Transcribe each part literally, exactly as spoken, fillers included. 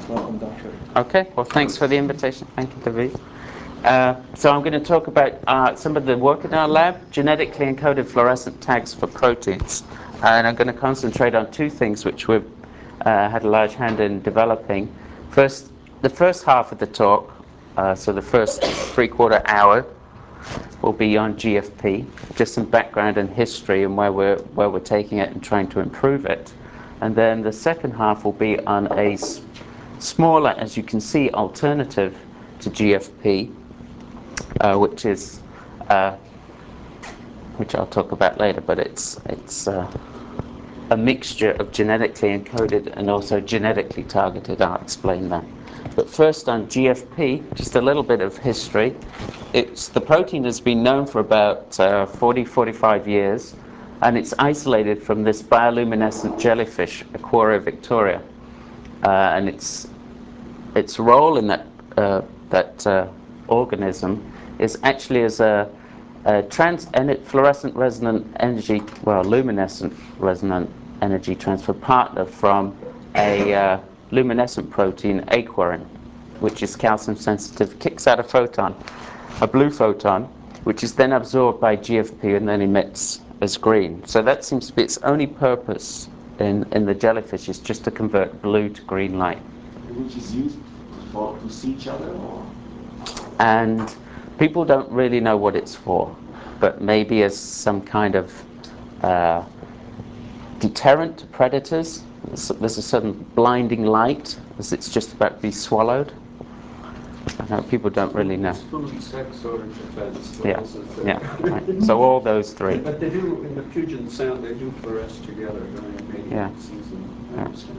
Welcome, Doctor. Okay, well, thanks for the invitation. Thank you, David. Uh, so I'm going to talk about uh, some of the work in our lab, genetically encoded fluorescent tags for proteins. And I'm going to concentrate on two things which we've uh, had a large hand in developing. First, the first half of the talk, uh, so the first three-quarter hour, will be on G F P, just some background and history and where we're, where we're taking it and trying to improve it. And then the second half will be on a s- smaller, as you can see, alternative to G F P, uh, which is, uh, which I'll talk about later, but it's, it's uh, a mixture of genetically encoded and also genetically targeted. I'll explain that. But first on G F P, just a little bit of history. It's, the protein has been known for about uh, forty, forty-five years, and it's isolated from this bioluminescent jellyfish, Aquaria victoria. Uh, and its, its role in that, uh, that uh, organism is actually as a, a trans en- fluorescent resonant energy, well, luminescent resonant energy transfer partner from a uh, luminescent protein, aquarin, which is calcium sensitive, kicks out a photon, a blue photon, which is then absorbed by G F P and then emits as green. So that seems to be its only purpose in, in the jellyfish, is just to convert blue to green light. Which is used for to see each other, or And people don't really know what it's for, but maybe as some kind of uh, deterrent to predators. There's, there's a certain blinding light as it's just about to be swallowed. I know people don't really know. Food, sex, or defense. Yeah, Those are the- yeah. Right. So all those three. But they do, in the Puget Sound, they do fluoresce together during mating Yeah. season. I Yeah. understand.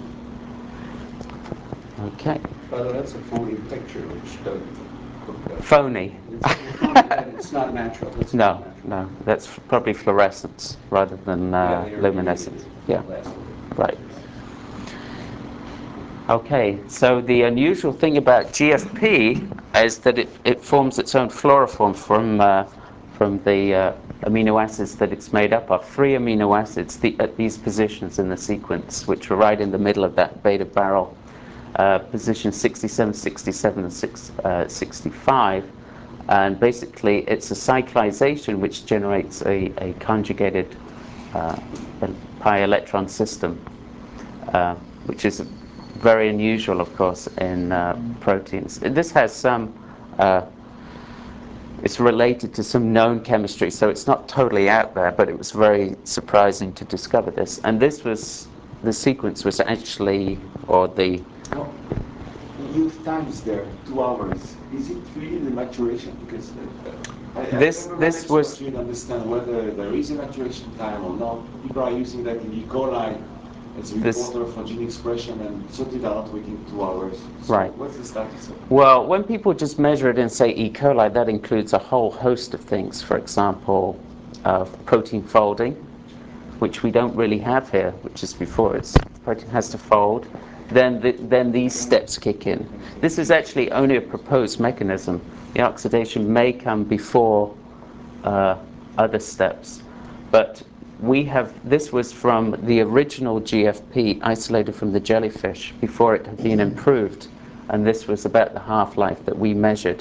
Okay. By the way, that's a phony picture, which doesn't look that. Phony. It's not natural. It's No, not natural. no. That's probably fluorescence rather than uh, Yeah, they are luminescence. Yeah. last. Right. Okay, so the unusual thing about G F P is that it, it forms its own fluoroform from, uh, from the uh, amino acids that it's made up of. Three amino acids the, at these positions in the sequence, which are right in the middle of that beta barrel, uh, position sixty-seven, sixty-seven, and six, uh, sixty-five. And basically, it's a cyclization which generates a, a conjugated uh, pi electron system, uh, which is very unusual, of course, in uh, proteins. This has some, uh, it's related to some known chemistry, so it's not totally out there, but it was very surprising to discover this. And this was, the sequence was actually, or the... well, youth times there, two hours. Is it really the maturation? Because uh, I, I've This- never this managed was- to understand whether there is a maturation time or not. People are using that in E. coli as a This- reporter for gene expression, and certainly they're not waiting two hours. So Right. what's the status of it? Well, when people just measure it in, say, E. coli, that includes a whole host of things. For example, uh, protein folding, which we don't really have here, which is before it's protein has to fold. Then, the, then these steps kick in. This is actually only a proposed mechanism. The oxidation may come before uh, other steps, but we have, this was from the original G F P isolated from the jellyfish before it had been improved, and this was about the half-life that we measured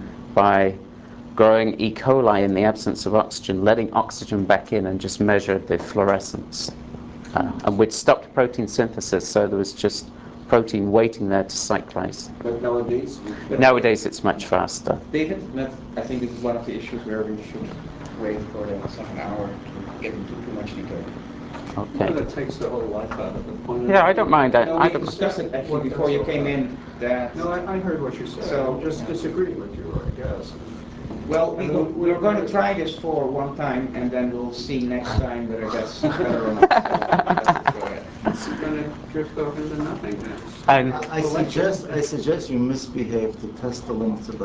by growing E. coli in the absence of oxygen, letting oxygen back in, and just measured the fluorescence. Uh, and we'd stopped protein synthesis, so there was just protein waiting there to cyclize. But nowadays, with Nowadays it's much faster. David, that's, I think this is one of the issues where we should wait for the second hour to get into too much detail. No, Okay. that takes the whole life out of it. Point Yeah, I don't mind that. No, I we don't, discussed it actually before you came in, that, No, I, I heard what you said. So- I'm just disagreeing with you, I guess. well, we, we're going to try this for one time, and then we'll see next time whether that's better or not. So, go ahead. It's going to drift off into nothingness. and I I suggest, I suggest you misbehave to test the limits of the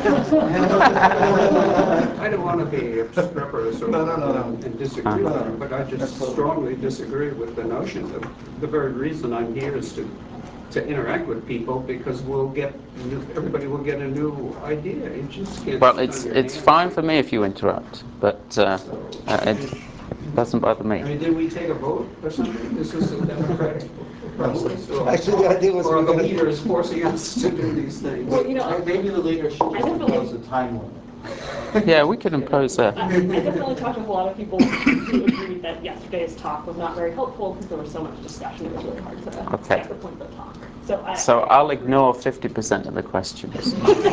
I don't want to be obstreperous or No, no, no, no. and disagree with you, but I just That's totally- strongly disagree with the notion that the very reason I'm here is to to interact with people, because we'll get new, everybody will get a new idea. You just can't. well, sit it's on your it's hands. fine for me if you interrupt, but uh, uh, it doesn't bother I me. mean, did we take a vote or something? This is a democratic. Or- Actually, the idea was Or we're the gonna- leader is forcing us to do these things. Well, you know, I- Maybe the leader should I just definitely- impose a time limit. Yeah, we could impose I, a. I definitely talked with a lot of people who agreed that yesterday's talk was not very helpful because there was so much discussion. It was really hard to Okay. get the point of the talk. So, I, So I'll ignore fifty percent of the questions.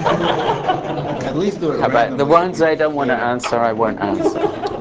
At least do it How about the randomly. ones I don't want to answer, I won't answer.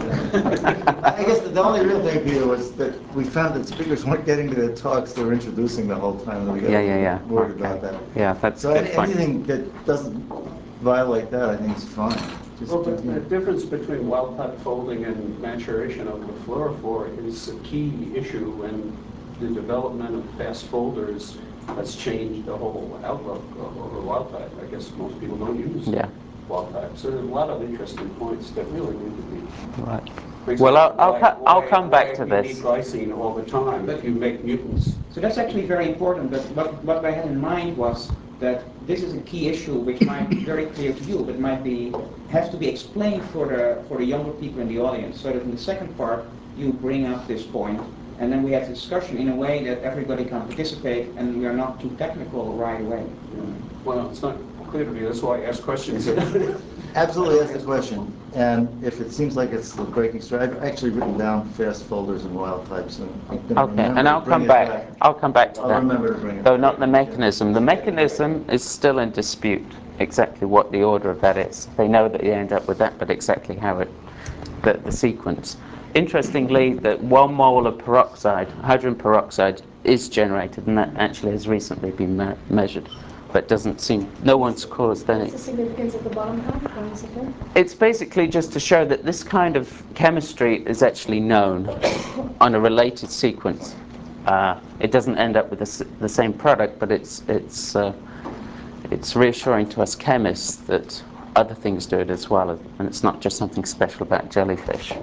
I guess the only real thing, Peter, was that we found that speakers weren't getting to their talks, they were introducing the whole time, and we got Yeah, yeah, yeah. worried Okay. about that. Yeah, that's So a any- good point. anything that doesn't violate that, I think is fine. Just Well, but continue. the difference between wild type folding and maturation of the fluorophore is a key issue, and the development of fast folders has changed the whole outlook over wild type. I guess most people don't use Yeah. wild type. So there's a lot of interesting points that really need to be. Right. For Well, I'll, example, I'll, why- co- I'll why- come back to why you this. need glycine all the time if you make mutants. So that's actually very important, but what, what I had in mind was that this is a key issue which might be very clear to you, but might be, has to be explained for the, for the younger people in the audience, so that in the second part, you bring up this point, and then we have discussion in a way that everybody can participate, and we are not too technical right away. Well, it's not clear to me, that's why I ask questions. Absolutely, that's the question. And if it seems like it's the breaking straw, I've actually written down fast folders and wild types, and I'm going to Okay, remember and to I'll bring come it back. I'll come back to I'll that. remember to bring it Though back. not the mechanism. The mechanism is still in dispute. Exactly what the order of that is. They know that you end up with that, but exactly how it, the, the sequence. Interestingly, that one mole of peroxide, hydrogen peroxide, is generated, and that actually has recently been me- measured, but doesn't seem. No one's caused any. what's the significance of the bottom half? Why is it there? It's basically just to show that this kind of chemistry is actually known on a related sequence. Uh, it doesn't end up with the, s- the same product, but it's it's uh, it's reassuring to us chemists that other things do it as well, and it's not just something special about jellyfish.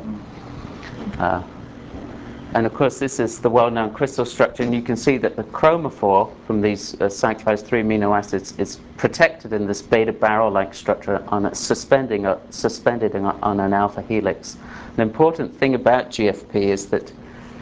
Uh, and of course, this is the well-known crystal structure, and you can see that the chromophore from these uh, cyclase three amino acids is protected in this beta barrel-like structure on a suspending uh, suspended on, on an alpha helix. An important thing about G F P is that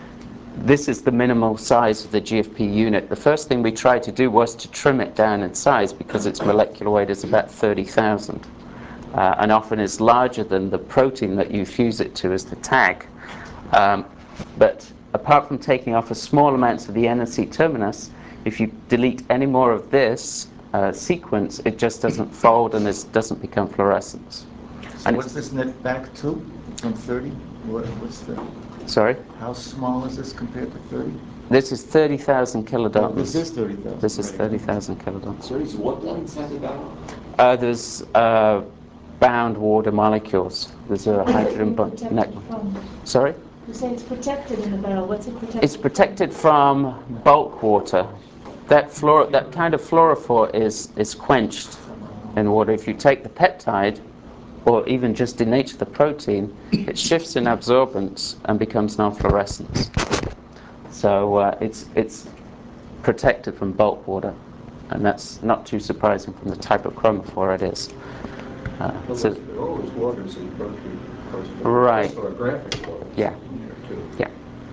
this is the minimal size of the G F P unit. The first thing we tried to do was to trim it down in size because its molecular weight is about thirty thousand, uh, and often is larger than the protein that you fuse it to as the tag. Um, but apart from taking off a small amounts of the N and C terminus, if you delete any more of this uh, sequence, it just doesn't fold and it doesn't become fluorescence. So And what's this net back to from thirty? What, what's the, Sorry? how small is this compared to thirty? This is thirty thousand kilodaltons. This is thirty thousand. This is thirty thousand kilodaltons. So it's what inside the barrel? Uh, there's uh, bound water molecules. There's a What's it hydrogen being bond. protected Ne- from? Sorry? You say it's protected in the barrel. What's it protected? It's protected from bulk water. That fluor- that kind of fluorophore is, is quenched in water. If you take the peptide, or even just denature the protein, it shifts in absorbance and becomes non-fluorescent. So uh, it's it's protected from bulk water, and that's not too surprising from the type of chromophore it is. Uh, Well, so, there's always waters in protein, of course. but Right. Also a graphic water. Yeah. in there, too. yeah.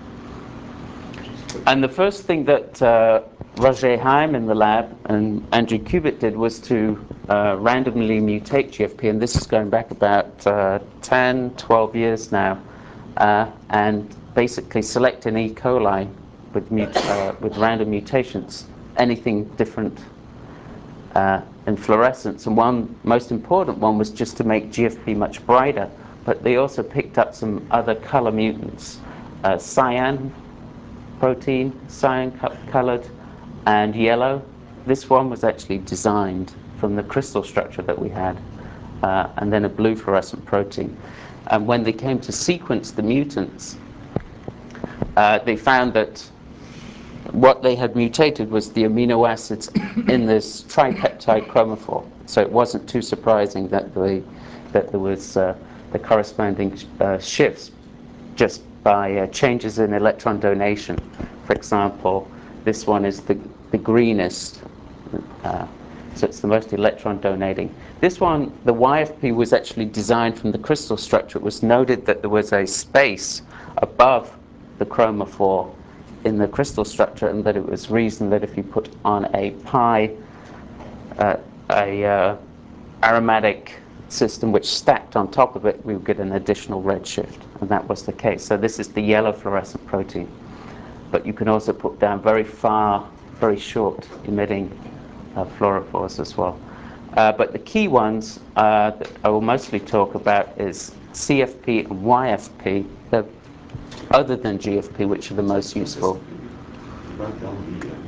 And the first thing that uh, Roger Heim in the lab and Andrew Cubitt did was to uh, randomly mutate G F P, and this is going back about uh, ten, twelve years now, uh, and basically select an E. coli with, mut- uh, with random mutations, anything different uh, in fluorescence. And one most important one was just to make G F P much brighter, but they also picked up some other color mutants, uh, cyan protein, cyan co- colored, and yellow. This one was actually designed from the crystal structure that we had, uh, and then a blue fluorescent protein. And when they came to sequence the mutants, uh, they found that what they had mutated was the amino acids in this tripeptide chromophore. So it wasn't too surprising that the that there was uh, the corresponding uh, shifts just by uh, changes in electron donation. For example, this one is the, the greenest, uh, so it's the most electron donating. This one, the Y F P, was actually designed from the crystal structure. It was noted that there was a space above the chromophore in the crystal structure, and that it was reasoned that if you put on a pi, uh, a uh, aromatic system which stacked on top of it, we would get an additional redshift, and that was the case. So this is the yellow fluorescent protein. But you can also put down very far, very short emitting uh, fluorophores as well. Uh, but the key ones uh, that I will mostly talk about is C F P and Y F P, the, other than G F P, which are the most useful. Write down the, uh,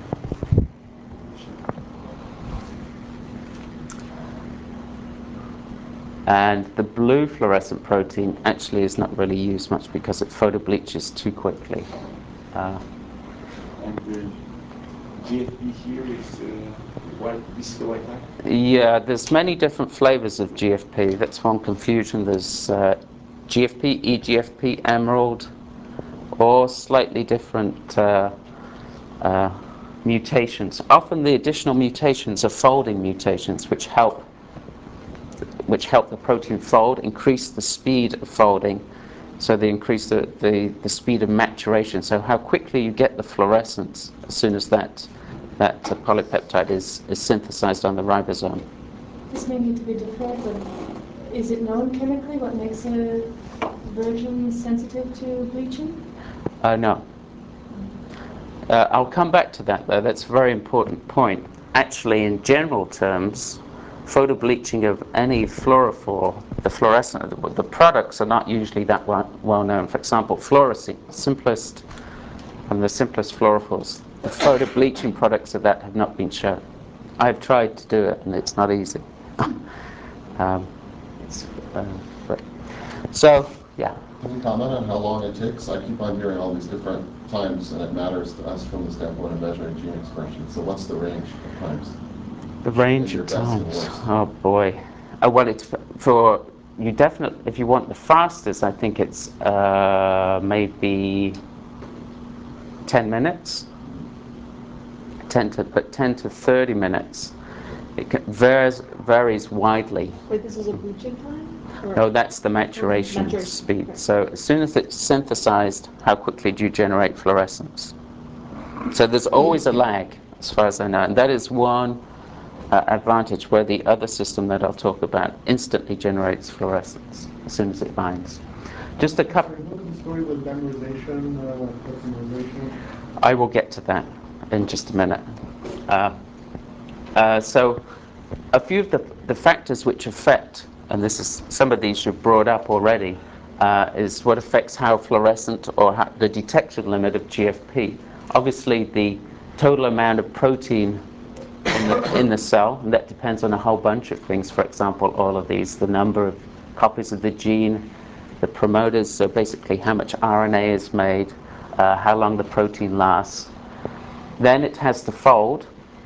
And the blue fluorescent protein actually is not really used much because it photobleaches too quickly. Uh, and the G F P here is uh, white, this is the white type? yeah, there's many different flavors of G F P. That's one confusion. There's uh, G F P, E G F P, Emerald, or slightly different uh, uh, mutations. Often the additional mutations are folding mutations, which help which help the protein fold, increase the speed of folding, so they increase the, the, the speed of maturation. So how quickly you get the fluorescence as soon as that that uh, polypeptide is, is synthesized on the ribosome. This may need to be deferred, but is it known chemically what makes a version sensitive to bleaching? Uh, no. Uh, I'll come back to that though. That's a very important point. Actually, in general terms, photobleaching of any fluorophore, the fluorescent, the, the products are not usually that well, well known. For example, fluorescein, simplest, from the simplest fluorophores. The photobleaching products of that have not been shown. I've tried to do it, and it's not easy. um, it's, uh, but, so, yeah. Can you comment on how long it takes? I keep on hearing all these different times, and it matters to us from the standpoint of measuring gene expression. So what's the range of times? The range Your of best and times. worst. Oh boy. Uh, well, it's f- for you definitely. If you want the fastest, I think it's uh, maybe ten minutes. Ten to, but ten to thirty minutes. It can, varies varies widely. Wait, this is a bleaching time? Or- No, that's the maturation, Maturation, speed. okay. So as soon as it's synthesized, how quickly do you generate fluorescence? So there's always a lag, as far as I know, and that is one uh, advantage where the other system that I'll talk about instantly generates fluorescence as soon as it binds. Just a couple. What is the story with dimerization, uh, polymerization? I will get to that in just a minute. Uh, uh, so a few of the, the factors which affect, and this is some of these you've brought up already, uh, is what affects how fluorescent or how, the detection limit of G F P. Obviously, the total amount of protein in the, in the cell, and that depends on a whole bunch of things. For example, all of these, the number of copies of the gene, the promoters, so basically how much R N A is made, uh, how long the protein lasts. Then it has to fold.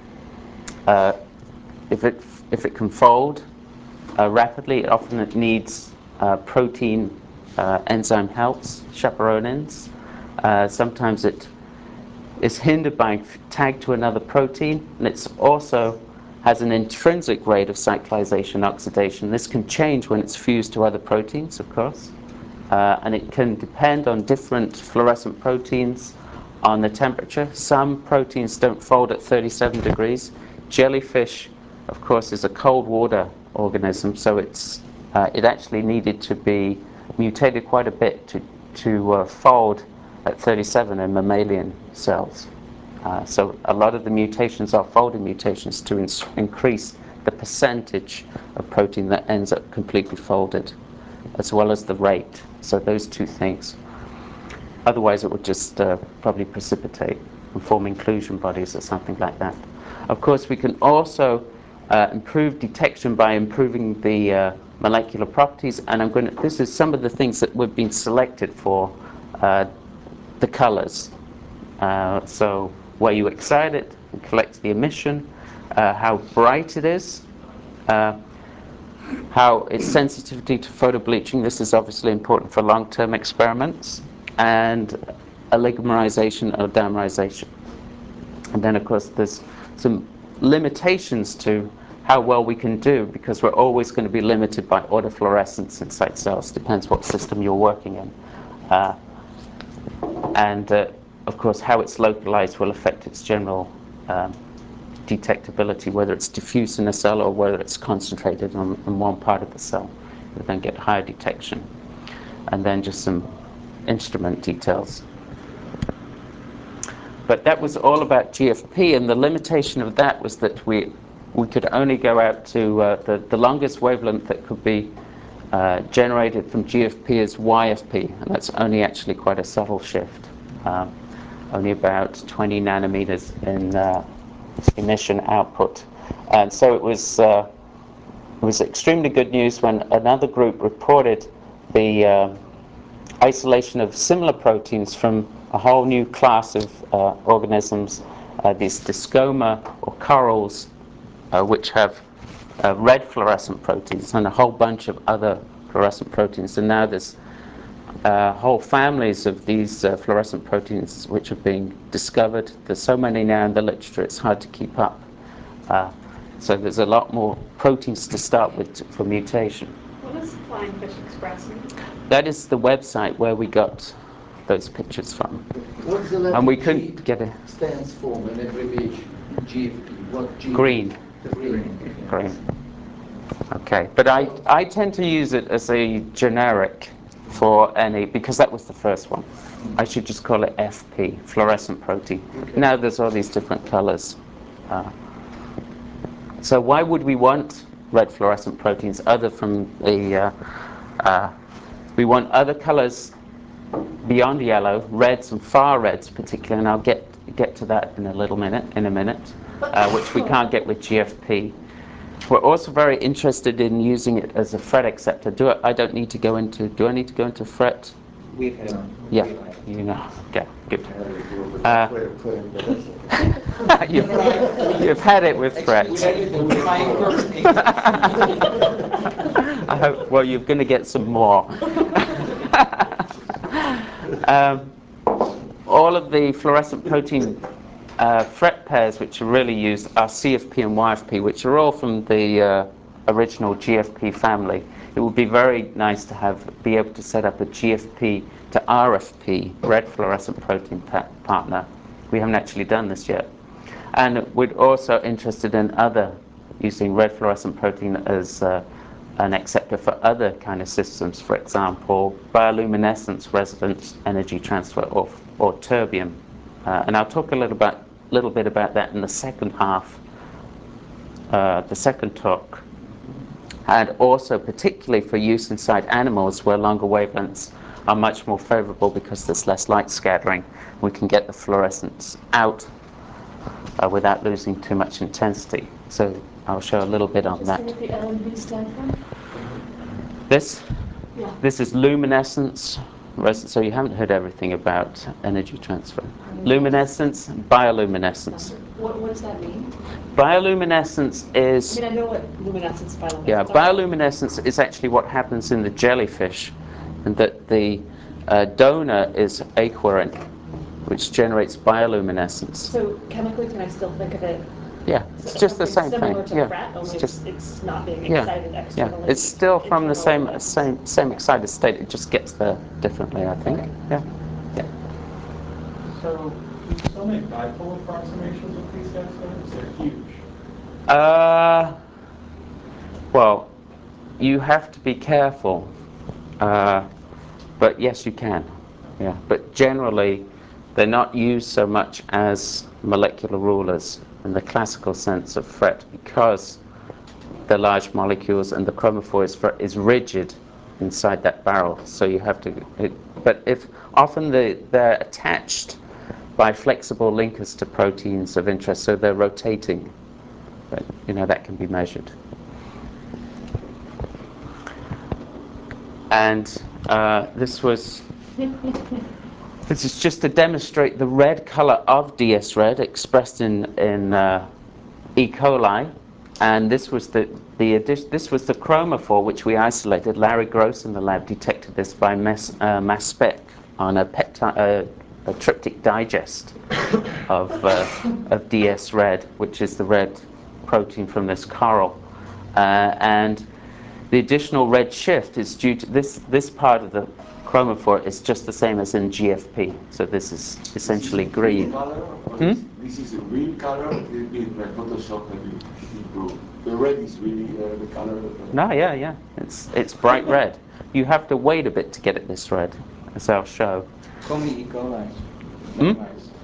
Uh, if it if it can fold uh, rapidly, often it needs uh, protein uh, enzyme helps, chaperonins. Uh, sometimes it is hindered by tagged to another protein, and it's also has an intrinsic rate of cyclization oxidation. This can change when it's fused to other proteins, of course, uh, and it can depend on different fluorescent proteins, on the temperature. Some proteins don't fold at thirty-seven degrees. Jellyfish, of course, is a cold water organism, so it's uh, it actually needed to be mutated quite a bit to to uh, fold at thirty-seven in mammalian cells. Uh, so a lot of the mutations are folding mutations to in- increase the percentage of protein that ends up completely folded, as well as the rate. So those two things. Otherwise, it would just uh, probably precipitate and form inclusion bodies or something like that. Of course, we can also uh, improve detection by improving the uh, molecular properties. And I'm going to, this is some of the things that we've been selected for, uh, the colors. Uh, so where you excite it, and collect the emission, uh, how bright it is, uh, how its sensitivity to photobleaching. This is obviously important for long-term experiments, and oligomerization or dimerization. And then, of course, there's some limitations to how well we can do, because we're always going to be limited by autofluorescence inside cells. Depends what system you're working in. Uh, and uh, of course, how it's localized will affect its general um, detectability, whether it's diffuse in a cell or whether it's concentrated on, on one part of the cell. You then get higher detection. And then just some instrument details. But that was all about G F P, and the limitation of that was that we we could only go out to uh, the, the longest wavelength that could be uh, generated from G F P is Y F P, and that's only actually quite a subtle shift, um, only about twenty nanometers in uh, emission output. And so it was uh, it was extremely good news when another group reported the uh, isolation of similar proteins from a whole new class of uh, organisms, uh, these Discoma or corals, uh, which have uh, red fluorescent proteins and a whole bunch of other fluorescent proteins. And now there's uh, whole families of these uh, fluorescent proteins which are being discovered. There's so many now in the literature, it's hard to keep up. Uh, so there's a lot more proteins to start with for mutation. What is Flying Fish expressing? That is the website where we got those pictures from. What's the letter And we G couldn't get it. stands for an abbreviation? G F P. What G? Green. Green. Green. Okay, but I, I tend to use it as a generic for any, because that was the first one. I should just call it F P, fluorescent protein. Okay. Now there's all these different colors. Uh, so why would we want red fluorescent proteins other from the, uh, uh, we want other colors beyond yellow, reds and far reds particularly, and I'll get get to that in a little minute, in a minute, uh, which we can't get with G F P. We're also very interested in using it as a FRET acceptor. Do I, I don't need to go into, do I need to go into FRET? We've had. Yeah, you know, yeah, good. Uh, Uh, you've, you've had it with FRET. I hope, well, you're going to get some more. um, all of the fluorescent protein uh, FRET pairs which are really used are C F P and Y F P, which are all from the uh, original G F P family. It would be very nice to have be able to set up a G F P to R F P, red fluorescent protein pa partner. We haven't actually done this yet. And we're also interested in other, using red fluorescent protein as uh, an acceptor for other kind of systems, for example, bioluminescence resonance energy transfer, or, or terbium. Uh, and I'll talk a little, about, little bit about that in the second half, uh, the second talk. And also particularly for use inside animals where longer wavelengths are much more favorable because there's less light scattering. We can get the fluorescence out uh, without losing too much intensity. So I'll show a little bit on Just that. say what the L and B stand for? This, Yeah. this is luminescence. res- So you haven't heard everything about energy transfer. Luminescence, bioluminescence. What, what does that mean? Bioluminescence I is mean, I know what luminescence, bioluminescence Yeah, are. bioluminescence is actually what happens in the jellyfish, and that the uh, donor is aquarin, which generates bioluminescence. So chemically, can I still think of it? Yeah, it's just the same Similar thing. to Yeah, FRET, only it's just it's not being yeah, excited yeah. externally. It's still from the same internally. same same excited state. It just gets there differently, I think. Yeah, yeah. So, you still make dipole approximations of these guys, though? They're huge. Uh, well, you have to be careful. Uh, but yes, you can. Yeah, but generally, they're not used so much as molecular rulers in the classical sense of FRET because they're large molecules and the chromophore is, is rigid inside that barrel. So you have to. It, but if often they, they're attached by flexible linkers to proteins of interest, so they're rotating. But you know that can be measured. And uh, this was, this is just to demonstrate the red color of D S red expressed in, in uh, E. coli. And this was the, the addition, this was the chromophore which we isolated. Larry Gross in the lab detected this by mass, uh, mass spec on a, peptide, uh, a tryptic digest of, uh, of D S red, which is the red protein from this coral. Uh, and the additional red shift is due to this, this part of the chromophore is just the same as in G F P. So this is essentially this is green. Color, or Hmm? This is a green color. It is by Photoshop that you improve. The red is really uh, the color. Of the No, yeah, yeah. It's it's bright red. You have to wait a bit to get it this red, as I'll show. Call me E. coli. Hmm?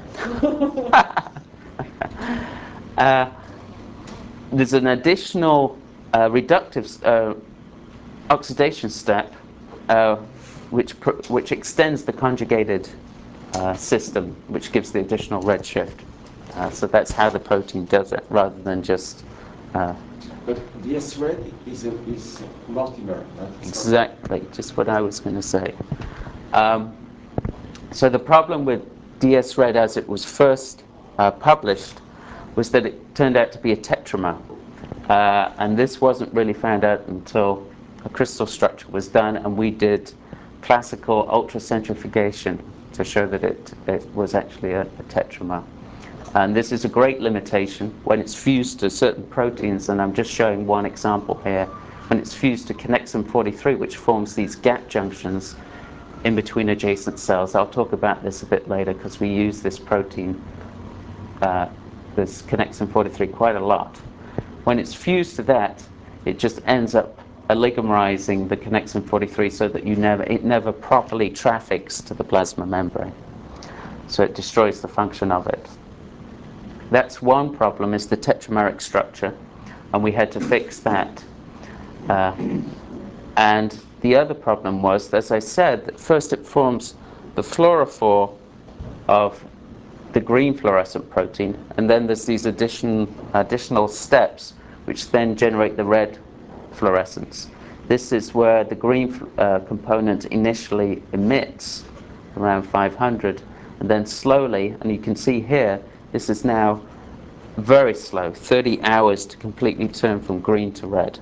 uh, there's an additional uh, reductive uh, oxidation step, uh, which pr which extends the conjugated uh, system, which gives the additional redshift. Uh, so that's how the protein does it, rather than just. Uh, But D S red is a, is multimer. Right? exactly, just what I was going to say. Um, so the problem with D S red, as it was first uh, published, was that it turned out to be a tetramer, uh, and this wasn't really found out until a crystal structure was done, and we did classical ultracentrifugation to show that it, it was actually a, a tetramer. And this is a great limitation when it's fused to certain proteins, and I'm just showing one example here. When it's fused to connexin forty-three, which forms these gap junctions in between adjacent cells. I'll talk about this a bit later because we use this protein, uh, this connexin forty-three, quite a lot. When it's fused to that, it just ends up oligomerizing the connexin forty-three so that you never, it never properly traffics to the plasma membrane. So it destroys the function of it. That's one problem, is the tetrameric structure, and we had to fix that. Uh, and the other problem was, as I said, that first it forms the fluorophore of the green fluorescent protein, and then there's these addition, additional steps which then generate the red fluorescence. This is where the green uh, component initially emits around five hundred, and then slowly, and you can see here, this is now very slow, thirty hours to completely turn from green to red.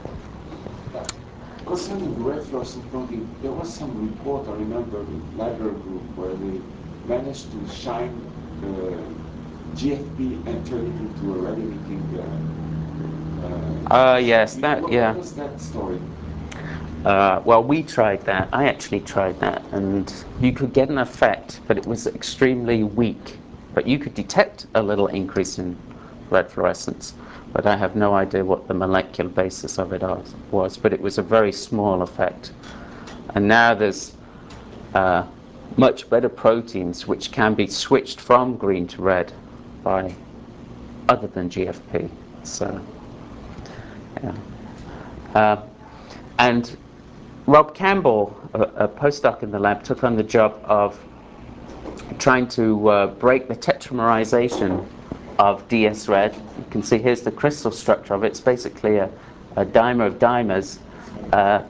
Concerning the red fluorescent protein, there was some report, I remember, the library group, where they managed to shine the G F P and turn it into a red emitting. Uh, uh, yes, that, what, yeah. What was that story? Uh, well, we tried that. I actually tried that, and you could get an effect, but it was extremely weak. But you could detect a little increase in red fluorescence, but I have no idea what the molecular basis of it was. But it was a very small effect. And now there's uh, much better proteins which can be switched from green to red by other than G F P. So, yeah. Uh, and Rob Campbell, a, a postdoc in the lab, took on the job of trying to uh, break the tetramerization of D S red. You can see here's the crystal structure of it. It's basically a, a dimer of dimers. Uh,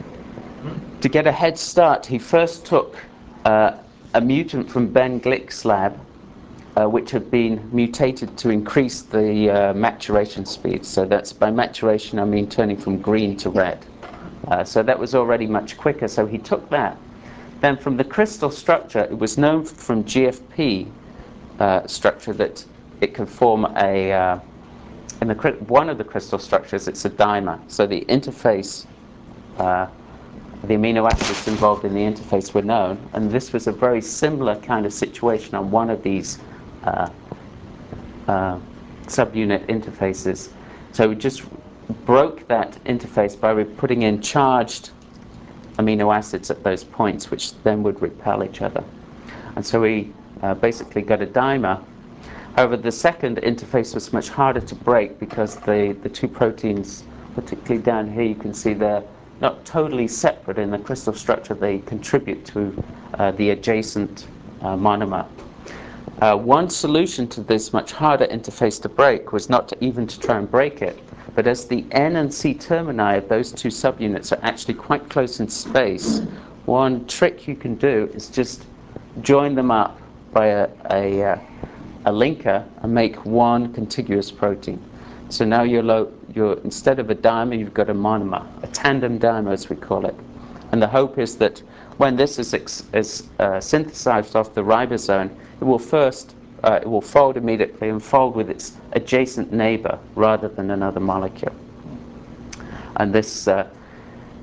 to get a head start, he first took uh, a mutant from Ben Glick's lab, uh, which had been mutated to increase the uh, maturation speed. So that's, by maturation, I mean turning from green to red. Uh, so that was already much quicker. So he took that. Then from the crystal structure, it was known from G F P uh, structure that it could form a, uh, in the, one of the crystal structures, it's a dimer. So the interface, uh, the amino acids involved in the interface were known. And this was a very similar kind of situation on one of these uh, uh, subunit interfaces. So we just broke that interface by putting in charged amino acids at those points, which then would repel each other. And so we uh, basically got a dimer. However, the second interface was much harder to break because the, the two proteins, particularly down here, you can see they're not totally separate in the crystal structure. They contribute to uh, the adjacent uh, monomer. Uh, one solution to this much harder interface to break was not to even to try and break it, but as the N and C termini of those two subunits are actually quite close in space, one trick you can do is just join them up by a, a, uh, a linker and make one contiguous protein. So now you're, low, you're instead of a dimer, you've got a monomer, a tandem dimer as we call it. And the hope is that when this is, ex is uh, synthesized off the ribosome, it will first, uh, it will fold immediately and fold with its adjacent neighbor rather than another molecule. And this uh,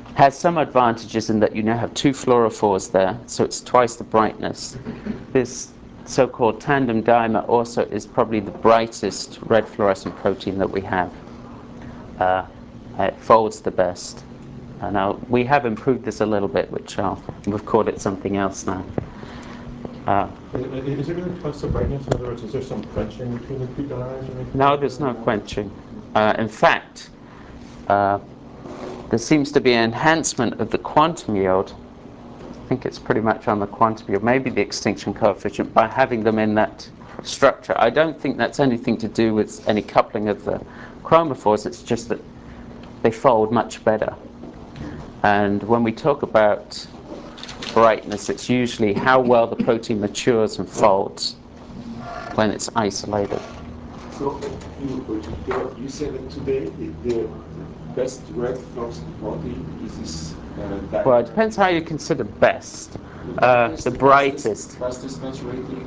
has some advantages in that you now have two fluorophores there, so it's twice the brightness. This so-called tandem dimer also is probably the brightest red fluorescent protein that we have. Uh, it folds the best. Uh, now, we have improved this a little bit, which I'll, we've called it something else now. Uh, is, is it really twice the brightness? In other words, is there some quenching between the two dyes? Or anything no, like there's that? no quenching. Uh, in fact, uh, there seems to be an enhancement of the quantum yield. I think it's pretty much on the quantum yield, maybe the extinction coefficient, by having them in that structure. I don't think that's anything to do with any coupling of the chromophores. It's just that they fold much better. And when we talk about brightness, it's usually how well the protein matures and folds when it's isolated. So you, you said that today the, the best red fluorescent protein is this uh, dimer. Well, it depends how you consider best. Uh, the brightest. Fastest maturating.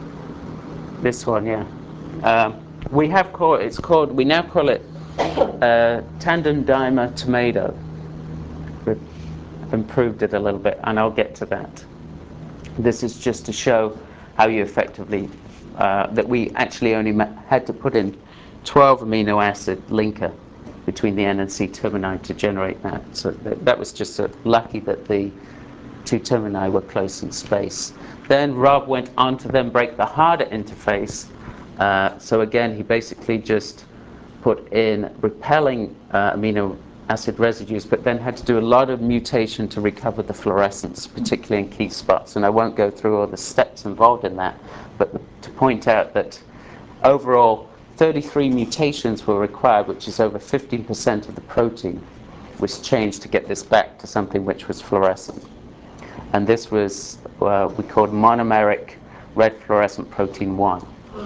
This one, yeah. Um, we have called it's called we now call it uh, tandem dimer tomato. We've improved it a little bit, and I'll get to that. This is just to show how you effectively uh, that we actually only ma- had to put in twelve amino acid linker between the N and C termini to generate that. So th- that was just uh, lucky that the two termini were close in space. Then Rob went on to then break the harder interface. Uh, so again, he basically just put in repelling uh, amino acid residues, but then had to do a lot of mutation to recover the fluorescence, particularly in key spots. And I won't go through all the steps involved in that, but to point out that overall thirty-three mutations were required, which is over fifteen percent of the protein was changed to get this back to something which was fluorescent. And this was uh, we called monomeric red fluorescent protein one.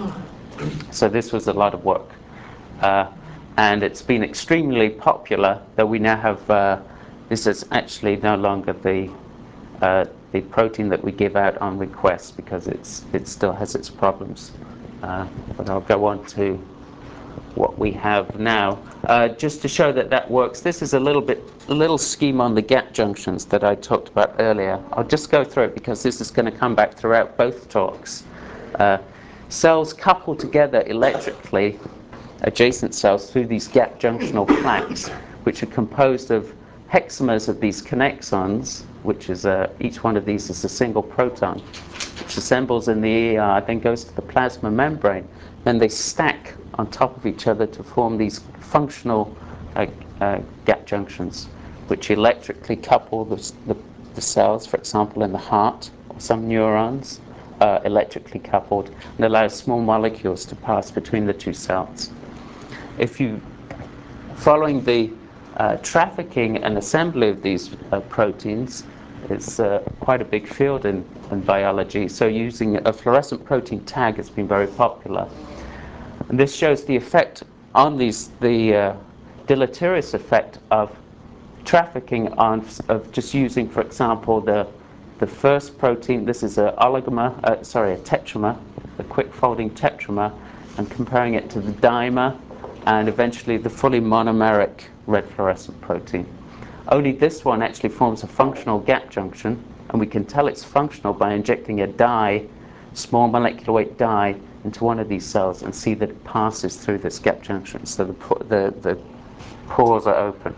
So this was a lot of work. Uh, and it's been extremely popular, though we now have, uh, this is actually no longer the uh, the protein that we give out on request because it's it still has its problems. Uh, but I'll go on to what we have now. Uh, just to show that that works, this is a little bit, a little scheme on the gap junctions that I talked about earlier. I'll just go through it because this is going to come back throughout both talks. Uh, cells couple together electrically, adjacent cells, through these gap junctional plaques, which are composed of hexamers of these connexons, which is a, each one of these is a single proton, which assembles in the E R, then goes to the plasma membrane. Then they stack on top of each other to form these functional uh, uh, gap junctions, which electrically couple the, the, the cells, for example, in the heart, or some neurons, uh, electrically coupled, and allows small molecules to pass between the two cells. If you, following the uh, trafficking and assembly of these uh, proteins, it's uh, quite a big field in, in biology. So using a fluorescent protein tag has been very popular. And this shows the effect on these, the uh, deleterious effect of trafficking on, of just using, for example, the the first protein. This is a oligomer, uh, sorry, a tetramer, the quick folding tetramer, and comparing it to the dimer, and eventually the fully monomeric red fluorescent protein. Only this one actually forms a functional gap junction, and we can tell it's functional by injecting a dye, small molecular weight dye, into one of these cells and see that it passes through this gap junction. So the, the, the pores are open.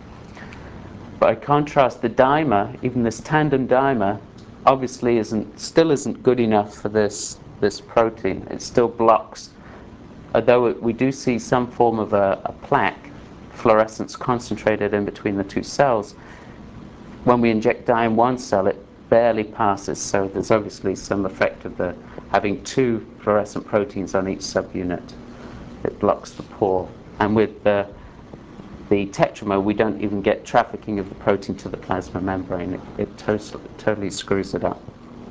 By contrast, the dimer, even this tandem dimer, obviously isn't, still isn't good enough for this, this protein. It still blocks, although it, we do see some form of a, a plaque, fluorescence concentrated in between the two cells. When we inject dye in one cell, it barely passes, so there's obviously some effect of the having two fluorescent proteins on each subunit. It blocks the pore. And with the, the tetramer, we don't even get trafficking of the protein to the plasma membrane. It, it to- totally screws it up.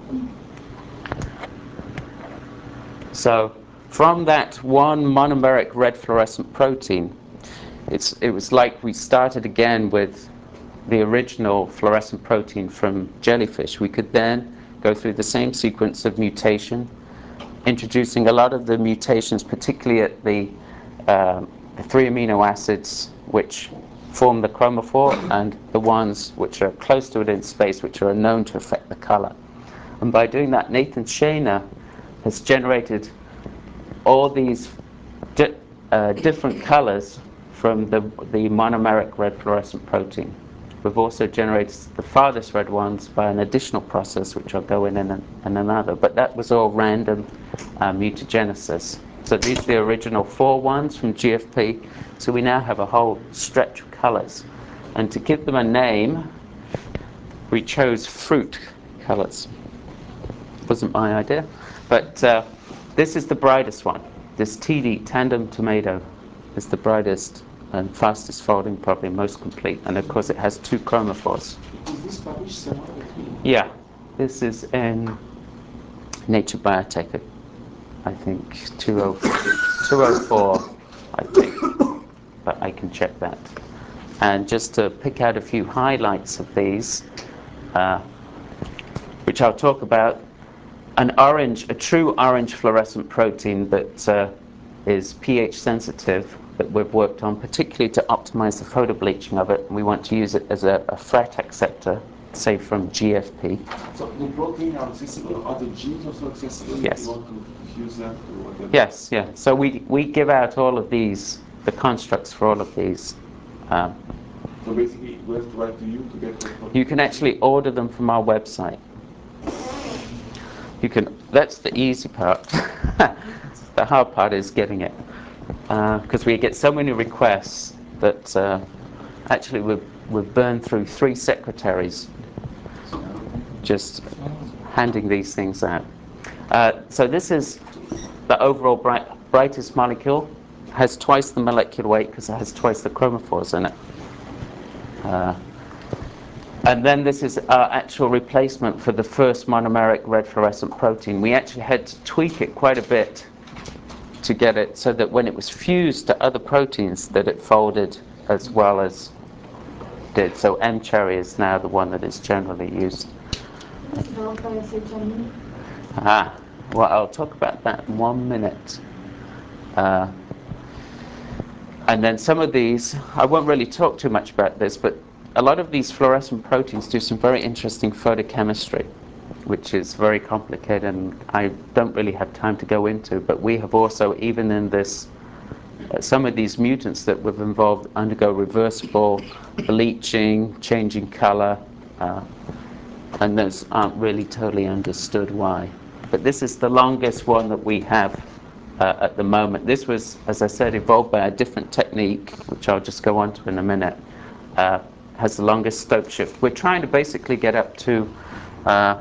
So from that one monomeric red fluorescent protein, it's, it was like we started again with the original fluorescent protein from jellyfish. We could then go through the same sequence of mutation, introducing a lot of the mutations, particularly at the, uh, the three amino acids which form the chromophore, and the ones which are close to it in space, which are known to affect the color. And by doing that, Nathan Shaner has generated all these di uh, different colors from the, the monomeric red fluorescent protein. We've also generated the farthest red ones by an additional process, which I'll go in in, a, in another. But that was all random uh, mutagenesis. So these are the original four ones from G F P. So we now have a whole stretch of colors. And to give them a name, we chose fruit colors. Wasn't my idea. But uh, this is the brightest one. This T D, tandem tomato, is the brightest and fastest folding, probably most complete. And of course it has two chromophores. Is this published somewhere? Yeah, this is in Nature Biotech, I think, two oh four, I think, but I can check that. And just to pick out a few highlights of these, uh, which I'll talk about, an orange, a true orange fluorescent protein that uh, is pH sensitive, that we've worked on particularly to optimize the photobleaching of it. We want to use it as a, a FRET acceptor, say from G F P. So the protein are accessible, are the genes also accessible Yes. if you want to fuse them to whatever? Yes, yeah. So we, we give out all of these, the constructs for all of these. Um, So basically, we have to write to you to get the protein. you can actually order them from our website. You can, that's the easy part. The hard part is getting it. Because uh, we get so many requests that uh, actually we've, we've burned through three secretaries just handing these things out. Uh, so this is the overall bright, brightest molecule. Has twice the molecular weight because it has twice the chromophores in it. Uh, and then this is our actual replacement for the first monomeric red fluorescent protein. We actually had to tweak it quite a bit to get it so that when it was fused to other proteins that it folded as well as did. So M cherry is now the one that is generally used. What's alpha S H M? Ah, well, I'll talk about that in one minute. Uh, and then some of these, I won't really talk too much about this, but a lot of these fluorescent proteins do some very interesting photochemistry, which is very complicated and I don't really have time to go into. But we have also, even in this, uh, some of these mutants that we've involved undergo reversible bleaching, changing color, uh, and those aren't really totally understood why. But this is the longest one that we have uh, at the moment. This was, as I said, evolved by a different technique, which I'll just go on to in a minute. Uh, has the longest stope shift. We're trying to basically get up to uh,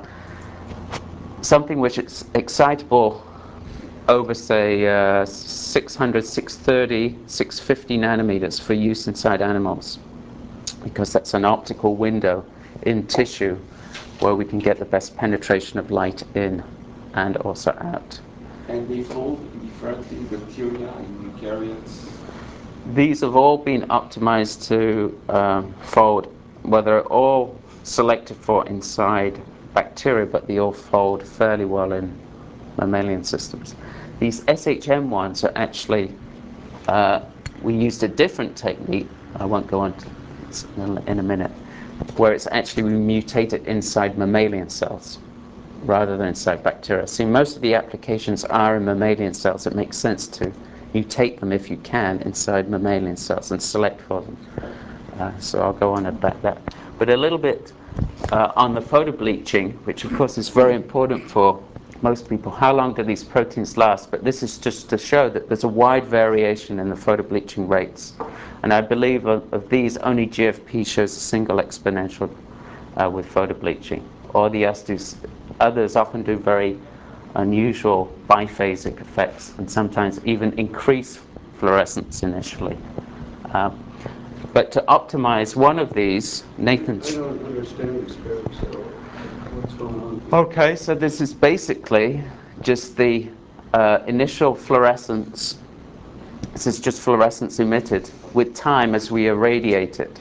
something which is excitable over, say, uh, six hundred, six thirty, six fifty nanometers for use inside animals, because that's an optical window in tissue where we can get the best penetration of light in and also out. And they fold differently in bacteria and eukaryotes. These have all been optimized to um, fold, well, they're all selected for inside bacteria, but they all fold fairly well in mammalian systems. These S H M ones are actually, uh, we used a different technique, I won't go on to in a minute, where it's actually we mutate it inside mammalian cells rather than inside bacteria. See, most of the applications are in mammalian cells. It makes sense to mutate them if you can inside mammalian cells and select for them. Uh, so I'll go on about that. But a little bit uh, on the photobleaching, which of course is very important for most people. How long do these proteins last? But this is just to show that there's a wide variation in the photobleaching rates. And I believe of, of these, only G F P shows a single exponential uh, with photobleaching. All the others, others often do very unusual biphasic effects and sometimes even increase fluorescence initially. Um, but to optimize one of these, Nathan's... I don't understand this curve, so what's going on? Okay, so this is basically just the uh, initial fluorescence. This is just fluorescence emitted with time as we irradiate it.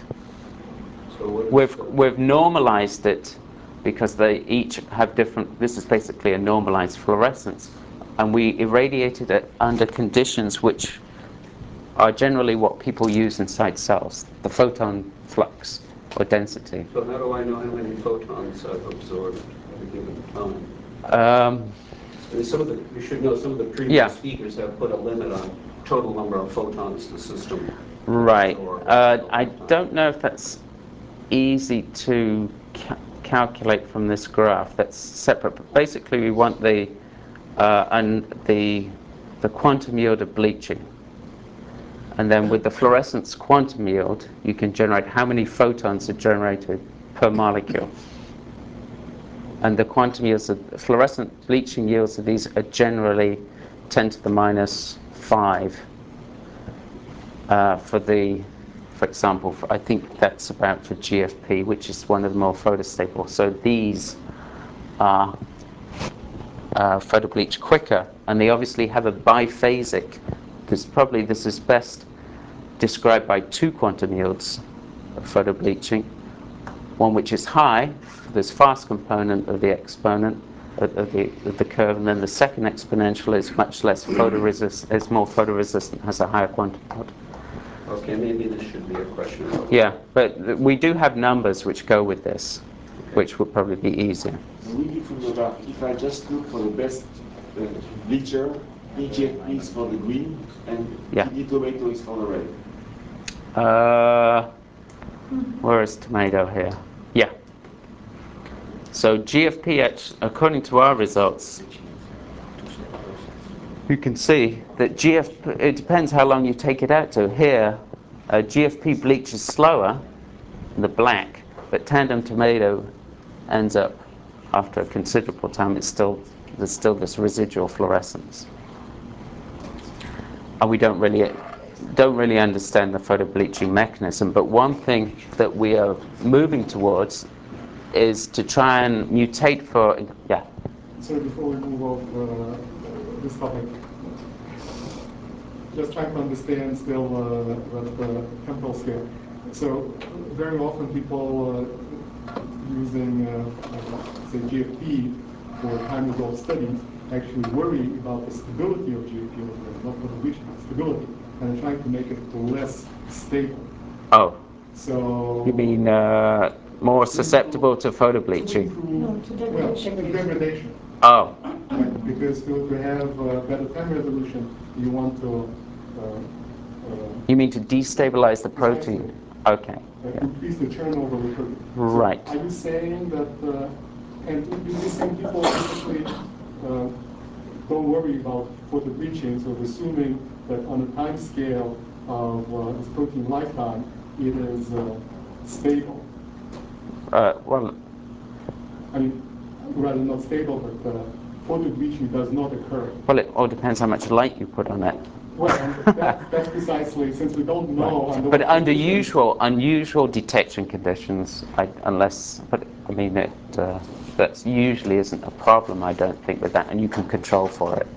So what is We've, the- we've normalized it because they each have different, this is basically a normalized fluorescence. And we irradiated it under conditions which are generally what people use inside cells, the photon flux or density. So how do I know how many photons I've absorbed at a given time? Um, I mean, some of the, you should know some of the previous Yeah. speakers have put a limit on total number of photons the system can right. absorb Uh, over a I lifetime. don't know if that's easy to ca- calculate from this graph. That's separate. But basically, we want the uh, and the the quantum yield of bleaching. And then with the fluorescence quantum yield, you can generate how many photons are generated per molecule. And the quantum yields of fluorescent bleaching yields of these are generally ten to the minus five. Uh, for the, for example, for, I think that's about for G F P, which is one of the more photostable. So these are uh, photobleach quicker, and they obviously have a biphasic. Because probably this is best described by two quantum yields of photobleaching. One which is high, this fast component of the exponent of, of, the, of the curve, and then the second exponential is much less photoresist, is more photoresistant, has a higher quantum yield. Okay, maybe this should be a question about... Yeah, but th- we do have numbers which go with this, which would probably be easier. We need to know that if I just look for the best uh, bleacher, E G F P is for the green and Yeah. T D tomato is for the red. Uh, where is tomato here? Yeah. So G F P, act- according to our results, you can see that G F P, it depends how long you take it out to. Here, uh, G F P bleaches slower, the black, but tandem tomato ends up, after a considerable time, it's still, there's still this residual fluorescence. And we don't really don't really understand the photobleaching mechanism, but one thing that we are moving towards is to try and mutate for, yeah. So before we move off uh, this topic, just trying to understand still uh, that uh, temporal scale. So very often people uh, using, uh, say, G F P for time-resolved studies actually worry about the stability of G F P, not for the bleaching, but stability, and trying to make it less stable. Oh. So You mean uh, more susceptible to photobleaching? No, to Well, degradation. to degradation. Oh. Right, because to, to have uh, better time resolution, you want to uh, uh, You mean to destabilize the protein? Okay. uh, Yeah. increase the turnover of the protein. Right. So are you saying that, uh, and you're saying people basically uh, don't worry about photobleaching, so assuming that on a time scale of uh, this protein lifetime, it is uh, stable. Uh, well, I mean, rather not stable, but uh, photobleaching does not occur. well, it all depends how much light you put on it. Well, and that, that's precisely, since we don't know. Right. Under But what under conditions- usual, unusual detection conditions, I, unless, but I mean, it uh, that usually isn't a problem. I don't think with that, and you can control for it.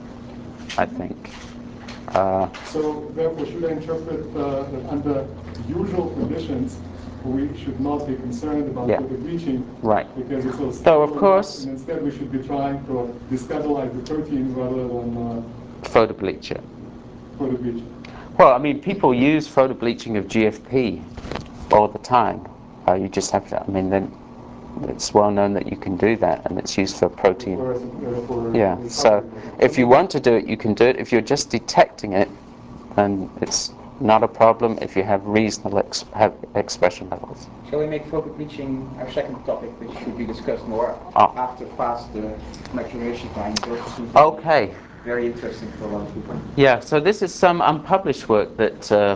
I think. Uh, So therefore, should I interpret uh, that under usual conditions, we should not be concerned about Yeah. photobleaching, Right. because it's so Though, of stable course- enough, and instead we should be trying to destabilize the protein rather than uh, photobleacher. photobleaching. Well, I mean, people use photobleaching of G F P all the time. Uh, you just have to. I mean, then it's well known that you can do that, and it's used for protein. Fluorescent, uh, for Yeah. So if you want to do it, you can do it. If you're just detecting it, then it's not a problem. If you have reasonable ex- have expression levels. Shall we make photobleaching our second topic, which should be discussed more Oh. after fast uh, maturation time? Those seem to be Okay. very interesting for a lot of people. Yeah. So this is some unpublished work that uh,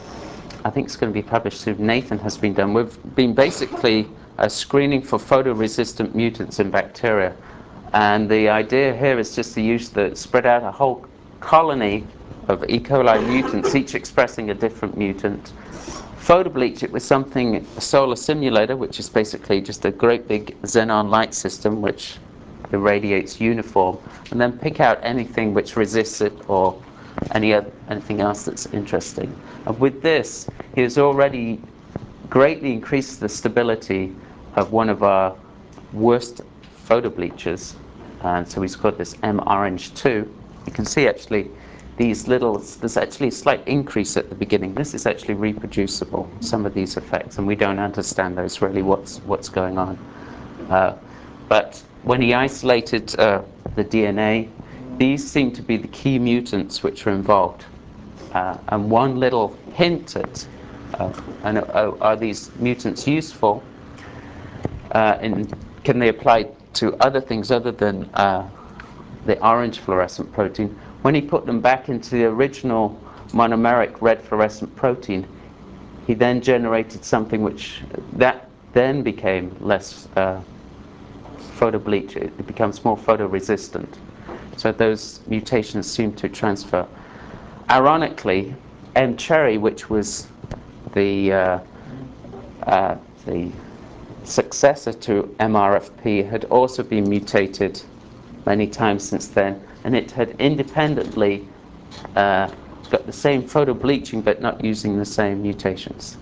I think is going to be published soon. Nathan has been done. We've been basically uh, screening for photoresistant mutants in bacteria, and the idea here is just to use the spread out a whole colony of E. coli mutants, each expressing a different mutant. Photobleach it with something, a solar simulator, which is basically just a great big xenon light system which irradiates uniform, and then pick out anything which resists it or any other, anything else that's interesting. And with this, he has already greatly increased the stability of one of our worst photobleachers, and so he's called this M orange two. You can see actually these little, there's actually a slight increase at the beginning. This is actually reproducible, some of these effects, and we don't understand those really, what's, what's going on. Uh, but when he isolated uh, the D N A, these seem to be the key mutants which are involved. Uh, and one little hint at, uh, and, uh, are these mutants useful? Uh, and can they apply to other things other than uh, the orange fluorescent protein? When he put them back into the original monomeric red fluorescent protein, he then generated something which that then became less uh, photobleach. It becomes more photoresistant. So those mutations seem to transfer. Ironically, M. cherry, which was the uh, uh, the successor to M R F P, had also been mutated many times since then, and it had independently uh, got the same photobleaching but not using the same mutations.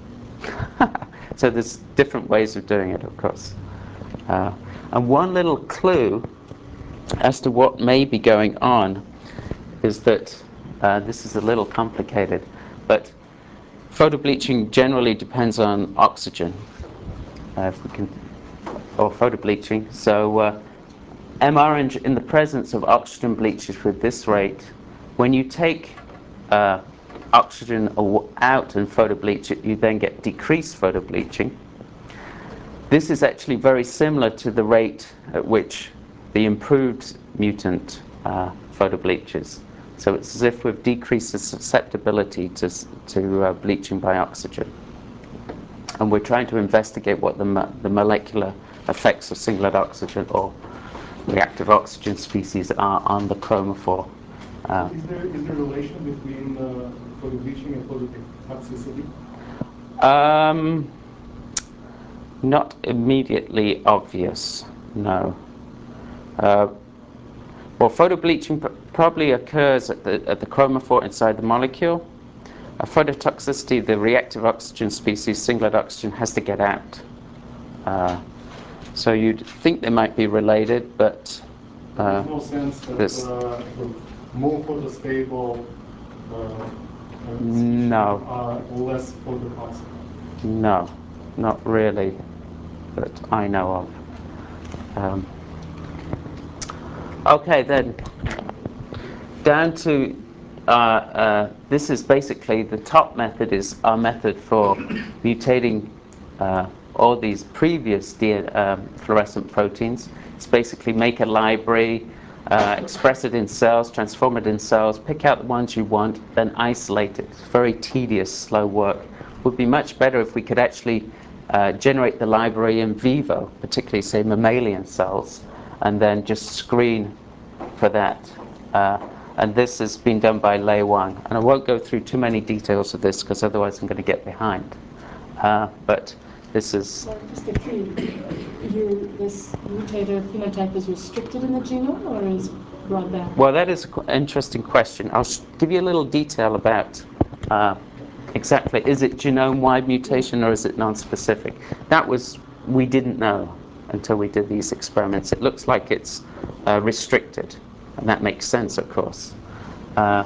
So there's different ways of doing it, of course. Uh, and one little clue as to what may be going on is that uh, this is a little complicated, but photobleaching generally depends on oxygen, uh, if we can, or photobleaching. So uh, M-orange, in the presence of oxygen, bleaches with this rate. When you take uh, oxygen out and photobleach it, you then get decreased photobleaching. This is actually very similar to the rate at which the improved mutant uh, photobleaches. So it's as if we've decreased the susceptibility to, to uh, bleaching by oxygen. And we're trying to investigate what the, mo the molecular effects of singlet oxygen or reactive oxygen species are on the chromophore. Uh, is, there, is there a relation between uh, photobleaching and phototoxicity? Um, not immediately obvious, no. Uh, well, photobleaching pr probably occurs at the, at the chromophore inside the molecule. A phototoxicity, the reactive oxygen species, singlet oxygen, has to get out. Uh, so you'd think they might be related, but uh, there's no sense that uh, the more photostable uh, uh, species no. are less phototoxic. No, not really that I know of. Um, okay, then down to uh, uh, this is basically the top method is our method for mutating uh, all these previous D N A, um, fluorescent proteins. It's basically make a library, uh, express it in cells, transform it in cells, pick out the ones you want, then isolate it. It's very tedious, slow work. It would be much better if we could actually uh, generate the library in vivo, particularly say mammalian cells, and then just screen for that. Uh, and this has been done by Lei Wang. And I won't go through too many details of this because otherwise I'm going to get behind. Uh, but this is... So just to clear, you, this mutated phenotype is restricted in the genome or is brought back? Well, that is an interesting question. I'll give you a little detail about uh, exactly, is it genome-wide mutation or is it non-specific? That was, we didn't know until we did these experiments. It looks like it's uh, restricted. And that makes sense, of course. Uh,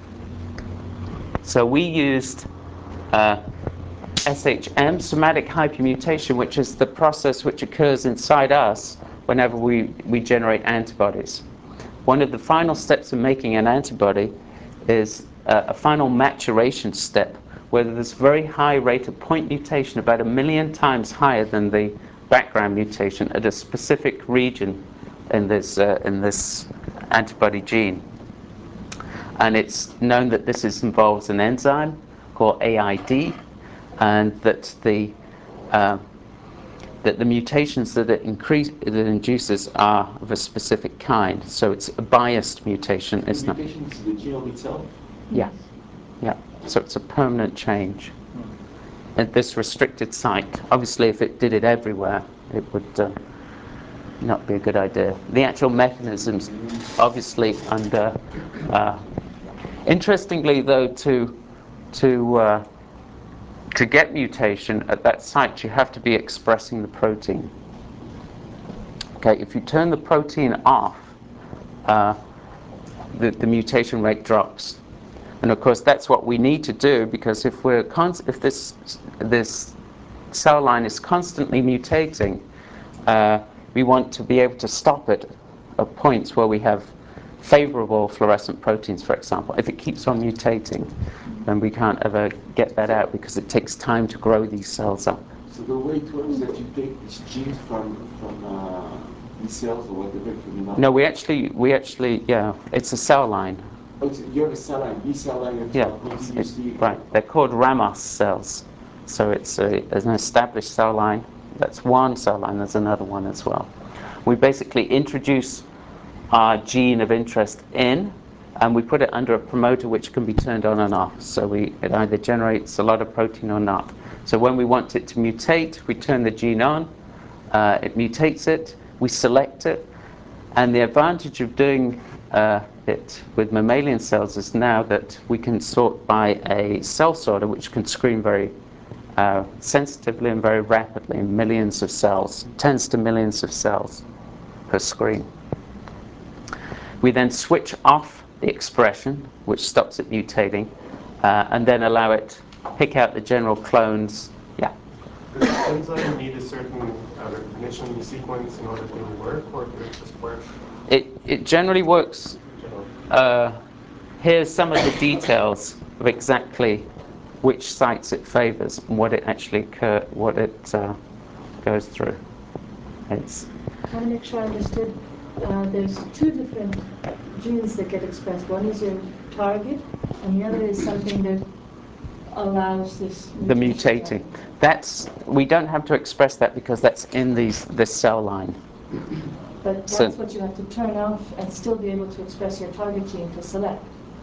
so we used uh, S H M, somatic hypermutation, which is the process which occurs inside us whenever we, we generate antibodies. One of the final steps in making an antibody is uh, a final maturation step, where there's a very high rate of point mutation, about a million times higher than the background mutation at a specific region in this, uh, in this antibody gene. And it's known that this is, involves an enzyme called A I D, and that the uh, that the mutations that it increase that it induces are of a specific kind. So it's a biased mutation. The it's not. mutation is the genome itself? Yeah, yeah. So it's a permanent change at this restricted site. Obviously, if it did it everywhere, it would uh, not be a good idea. The actual mechanisms, obviously, under. Uh, interestingly, though, to to uh, to get mutation at that site, you have to be expressing the protein. Okay, if you turn the protein off, uh, the, the mutation rate drops. And of course, that's what we need to do, because if we're con- if this this cell line is constantly mutating, uh, we want to be able to stop it at points where we have favorable fluorescent proteins, for example. If it keeps on mutating, then we can't ever get that out, because it takes time to grow these cells up. So the way it works is that you take these genes from from uh, these cells or whatever. From No, we actually we actually yeah, it's a cell line. Oh, it's, you have a cell line, these cell line, Yeah, continuously. right. They're called Ramos cells. So it's a, an established cell line. That's one cell line. There's another one as well. We basically introduce our gene of interest in, and we put it under a promoter which can be turned on and off. So we, it either generates a lot of protein or not. So when we want it to mutate, we turn the gene on. Uh, it mutates it. We select it. And the advantage of doing uh, it with mammalian cells is now that we can sort by a cell sorter which can screen very uh, sensitively and very rapidly in millions of cells, tens to millions of cells per screen. We then switch off the expression, which stops it mutating, uh, and then allow it pick out the general clones. Yeah. Does the enzyme need a certain uh, recognition sequence in order to work, or could it just work? It, it generally works. Uh, here's some of the details of exactly which sites it favors and what it actually occur, what it uh, goes through. It's I want to make sure I understood. Uh, there's two different genes that get expressed. One is your target, and the other is something that allows this the mutation to mutating. happen. That's, we don't have to express that because that's in these this cell line. But that's So- what you have to turn off and still be able to express your target gene to select.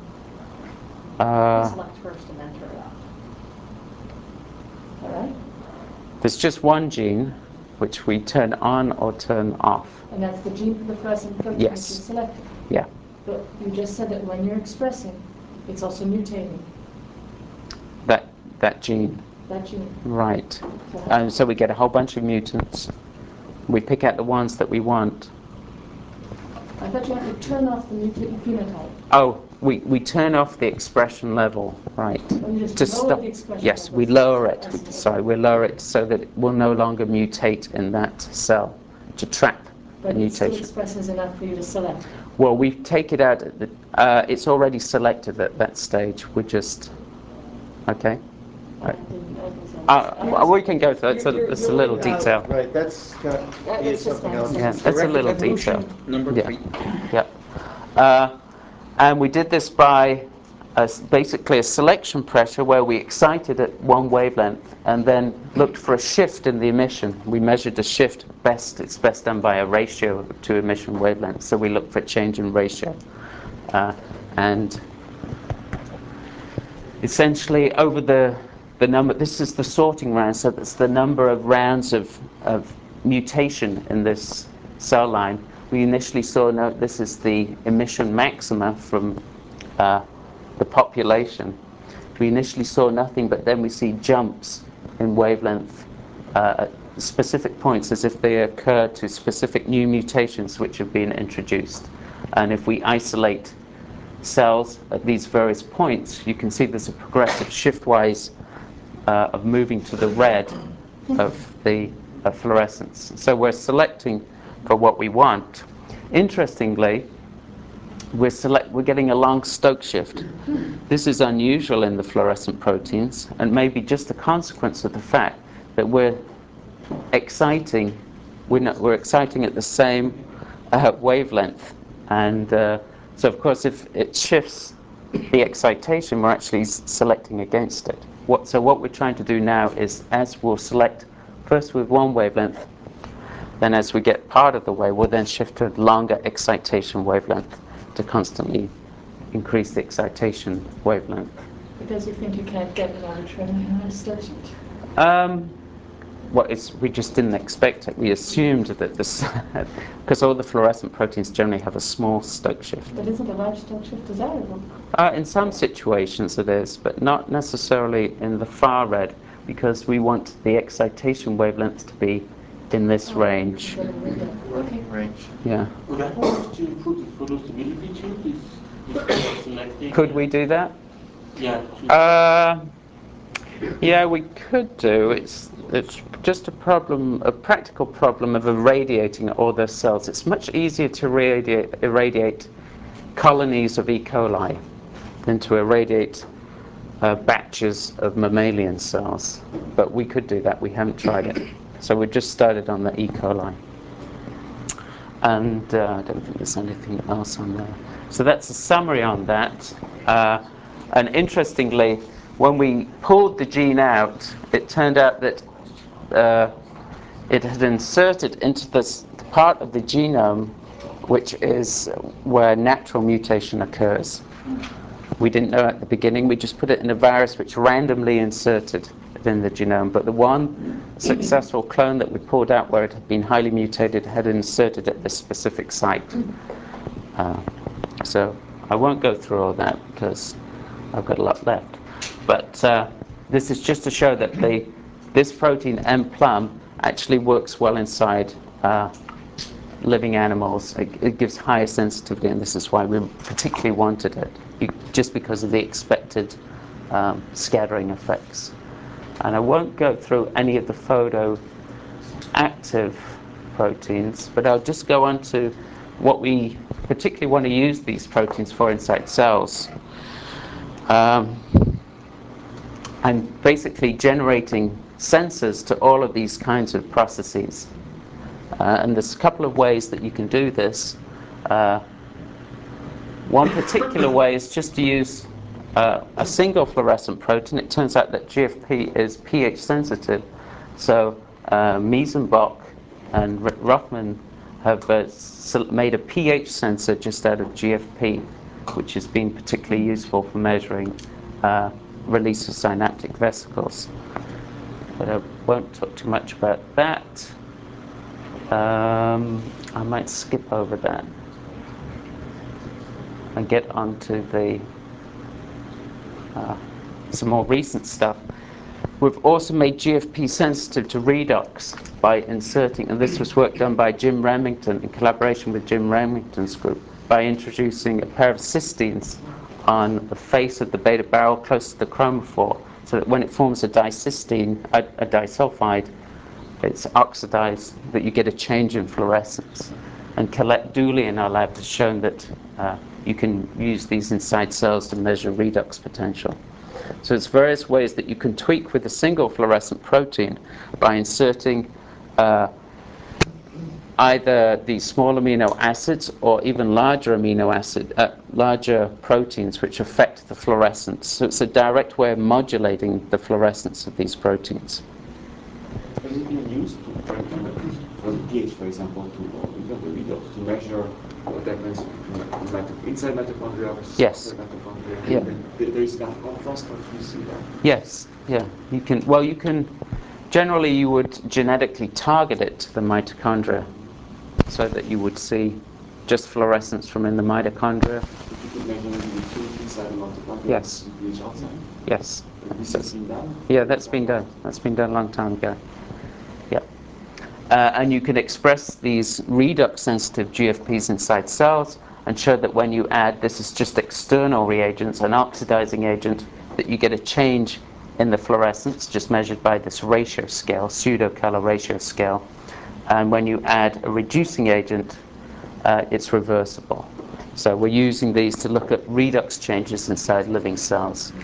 Uh, Select first and then turn it off. All right? there's just one gene which we turn on or turn off. And that's the gene for the fluorescent protein Yes. that you're selecting. Yeah. But you just said that when you're expressing, it's also mutating That that gene. that gene. Right. So And so we get a whole bunch of mutants. We pick out the ones that we want. I thought you have to turn off the mutant phenotype. Oh, we, we turn off the expression level, right? Or you just To lower stop. the expression Yes, level. we lower it. I see. Sorry, we lower it so that it will no longer mutate in that cell to trap But the it still mutation. expresses enough for you to select. Well, we take it out. At the, uh, it's already selected at that stage. We're just okay. I didn't know this. Uh, well, we can go through. It's a, it's a little detail. Right, that's got, That- is that's just something my else. Yeah, This is that's a little directed evolution, detail. number Yeah. three. Yep. Uh, and we did this by a s basically a selection pressure where we excited at one wavelength and then looked for a shift in the emission. We measured the shift best. It's best done by a ratio to emission wavelength. So we looked for a change in ratio. Uh, and essentially over the the number, this is the sorting round, so that's the number of rounds of, of mutation in this cell line. We initially saw, no, this is the emission maxima from uh, the population. We initially saw nothing, but then we see jumps in wavelength uh, at specific points as if they occur to specific new mutations which have been introduced. And if we isolate cells at these various points, you can see there's a progressive shiftwise uh, of moving to the red of the uh, fluorescence. So we're selecting for what we want. Interestingly, we're, select, we're getting a long Stokes shift. This is unusual in the fluorescent proteins and maybe just a consequence of the fact that we're exciting, we're, not, we're exciting at the same uh, wavelength. And uh, so of course if it shifts the excitation, we're actually s- selecting against it. What, so what we're trying to do now is, as we'll select first with one wavelength, then as we get part of the way, we'll then shift to a longer excitation wavelength to constantly increase the excitation wavelength. Because you think you can't get an arbitrarily high Stokes shift. Um, well, it's, we just didn't expect it. We assumed that this, because all the fluorescent proteins generally have a small Stokes shift. But isn't a large Stokes shift desirable? Uh, in some situations it is, but not necessarily in the far red, because we want the excitation wavelength to be in this Oh, range. get a window. Working range. Yeah. Could I ask you to put the photo stability gene, please? Before selecting? Could we do that? Yeah. Uh, yeah, we could do. It's it's just a problem, a practical problem of irradiating all the cells. It's much easier to irradiate, irradiate colonies of E. coli than to irradiate uh, batches of mammalian cells. But we could do that. We haven't tried it. So we just started on the E. coli. And uh, I don't think there's anything else on there. So that's a summary on that. Uh, and interestingly, when we pulled the gene out, it turned out that uh, it had inserted into this part of the genome which is where natural mutation occurs. We didn't know at the beginning. We just put it in a virus which randomly inserted it in the genome. But the one successful clone that we pulled out where it had been highly mutated had inserted at this specific site. Uh, so I won't go through all that because I've got a lot left. But uh, this is just to show that the, this protein M plum actually works well inside uh, living animals. It, it gives higher sensitivity, and this is why we particularly wanted it, you, just because of the expected um, scattering effects. And I won't go through any of the photoactive proteins, but I'll just go on to what we particularly want to use these proteins for inside cells. Um, I'm basically generating sensors to all of these kinds of processes. Uh, and there's a couple of ways that you can do this. Uh, one particular way is just to use uh, a single fluorescent protein. It turns out that G F P is pH sensitive. So uh, Miesenbach and Rothman have uh, made a pH sensor just out of G F P, which has been particularly useful for measuring uh, release of synaptic vesicles. But I won't talk too much about that. Um, I might skip over that and get on to the uh, some more recent stuff. We've also made G F P sensitive to redox by inserting, and this was work done by Jim Remington in collaboration with Jim Remington's group, by introducing a pair of cysteines on the face of the beta barrel close to the chromophore, so that when it forms a dicysteine, a, a disulfide, it's oxidized, that you get a change in fluorescence. And Colette Dooley in our lab has shown that uh, you can use these inside cells to measure redox potential. So there's various ways that you can tweak with a single fluorescent protein by inserting uh, either these small amino acids or even larger amino acid, uh, larger proteins which affect the fluorescence. So it's a direct way of modulating the fluorescence of these proteins. Has it been used to, for the pH, for example, to, or even the redox, to measure what happens between inside mitochondria versus Yes. outside mitochondria? Yeah. And there is enough contrast, or do you see that? Yes. Yeah. You can. Well, you can. Generally, you would genetically target it to the mitochondria, so that you would see just fluorescence from in the mitochondria. If you could measure the pH inside the mitochondria Yes. versus pH outside? Yes. This has been done? Yeah, that's been done. That's been done a long time ago. Yeah. Uh, and you can express these redox-sensitive G F Ps inside cells and show that when you add, this is just external reagents, an oxidizing agent, that you get a change in the fluorescence, just measured by this ratio scale, pseudo-color ratio scale. And when you add a reducing agent, uh, it's reversible. So we're using these to look at redox changes inside living cells.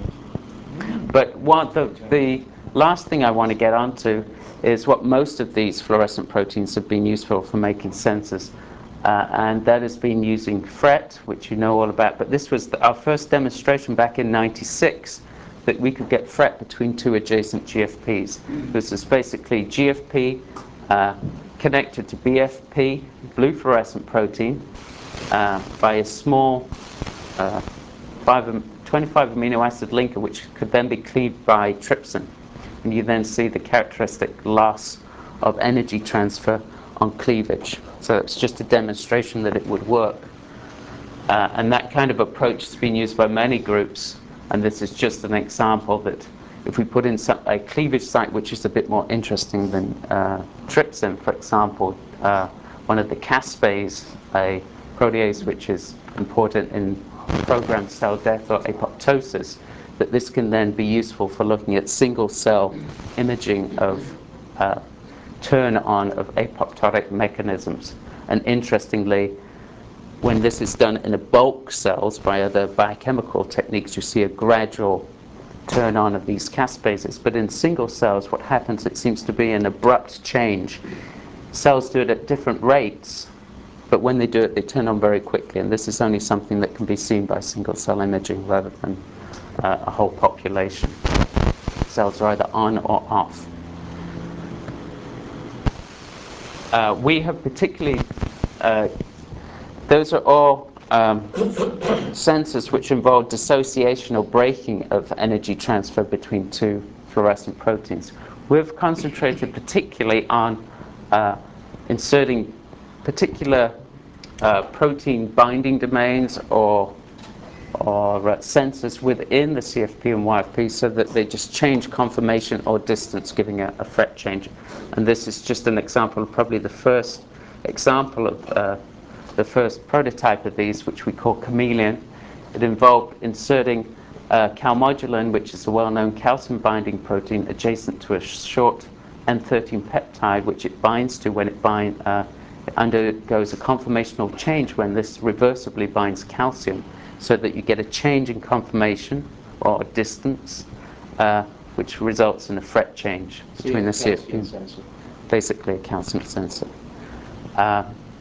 But what the, the last thing I want to get onto is what most of these fluorescent proteins have been useful for making sensors. Uh, and that has been using FRET, which you know all about. But this was the, our first demonstration back in ninety-six that we could get FRET between two adjacent G F Ps. This is basically G F P uh, connected to B F P, blue fluorescent protein, uh, by a small uh, five, twenty-five amino acid linker, which could then be cleaved by trypsin. And you then see the characteristic loss of energy transfer on cleavage. So it's just a demonstration that it would work. Uh, and that kind of approach has been used by many groups. And this is just an example that if we put in some, a cleavage site which is a bit more interesting than uh, trypsin, for example, uh, one of the caspase, a protease which is important in programmed cell death, or A P O apoptosis, that this can then be useful for looking at single cell imaging of uh, turn on of apoptotic mechanisms. And interestingly, when this is done in a bulk cells by other biochemical techniques, you see a gradual turn on of these caspases. But in single cells, what happens, it seems to be an abrupt change. Cells do it at different rates, but when they do it, they turn on very quickly. And this is only something that can be seen by single cell imaging rather than uh, a whole population. Cells are either on or off. Uh, we have particularly, uh, those are all um, sensors which involve dissociation or breaking of energy transfer between two fluorescent proteins. We've concentrated particularly on uh, inserting particular uh, protein binding domains or or uh, sensors within the C F P and Y F P so that they just change conformation or distance, giving a, a FRET change. And this is just an example of probably the first example of uh, the first prototype of these, which we call Chameleon. It involved inserting uh, calmodulin, which is a well-known calcium binding protein adjacent to a short N thirteen peptide, which it binds to when it bind, uh, it undergoes a conformational change when this reversibly binds calcium, so that you get a change in conformation or distance, uh, which results in a FRET change between the C F P. Basically a calcium sensor. Uh,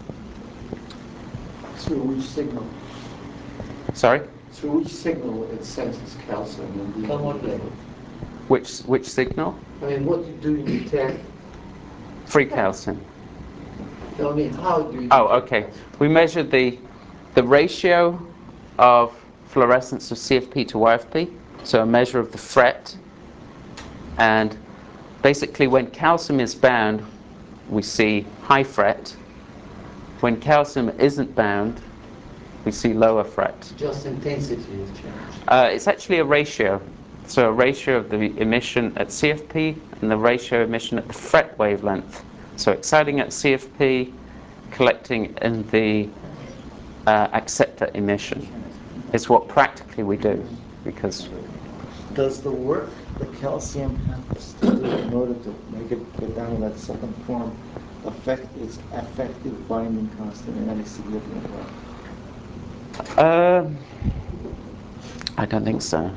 Through which signal? sorry? Through which signal it senses calcium in the modulator? Which, which signal? I mean, what do you detect? Free calcium. No, I mean, how do you Oh, okay. We measured the, the ratio of fluorescence of C F P to Y F P, so a measure of the FRET. And basically when calcium is bound, we see high FRET. When calcium isn't bound, we see lower FRET. Just intensity is changed. Uh, it's actually a ratio. So a ratio of the emission at C F P and the ratio emission at the FRET wavelength. So exciting at C F P, collecting in the uh, acceptor emission is what practically we do. Because does the work the calcium has to do in order to make it get down to that second form affect its effective binding constant in any significant way? Uh, I don't think so.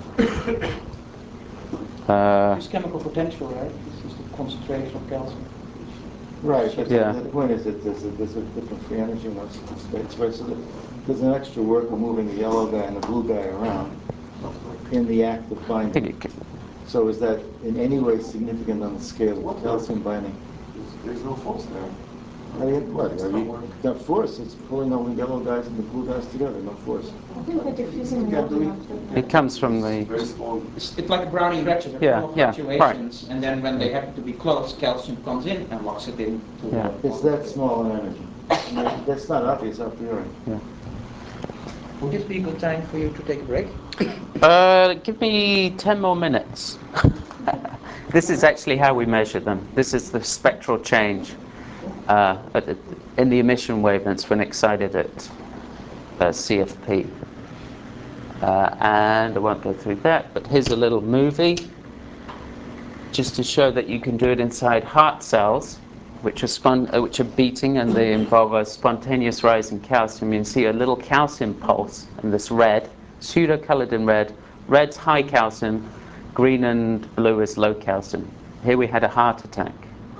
Uh, It's chemical potential, right? This is the concentration of calcium. Right, but Yeah. the point is that there's a, there's a different free energy in those two states, right? So that there's an extra work of moving the yellow guy and the blue guy around in the act of I think binding. it could, So is that in any way significant on the scale of calcium binding? There's no force there. I mean, what? Are you, the force is pulling all the yellow guys and the blue guys together, no force. I think we're diffusing Yeah, do we- water. it comes from the... Very small. It's, it's like a Brownian ratchet, Yeah, yeah, yeah, fluctuations, and then when they happen to be close, calcium comes in and locks it in. To Yeah. the It's that small an energy. I mean, that's not obvious a priori. Yeah. Would this be a good time for you to take a break? Uh, give me ten more minutes. This is actually how we measure them. This is the spectral change uh, at the, in the emission wavelengths when excited at uh, C F P. Uh, and I won't go through that, but here's a little movie just to show that you can do it inside heart cells, which are, spon uh, which are beating, and they involve a spontaneous rise in calcium. You can see a little calcium pulse in this red, pseudo-colored in red. Red's high calcium, green and blue is low calcium. Here we had a heart attack.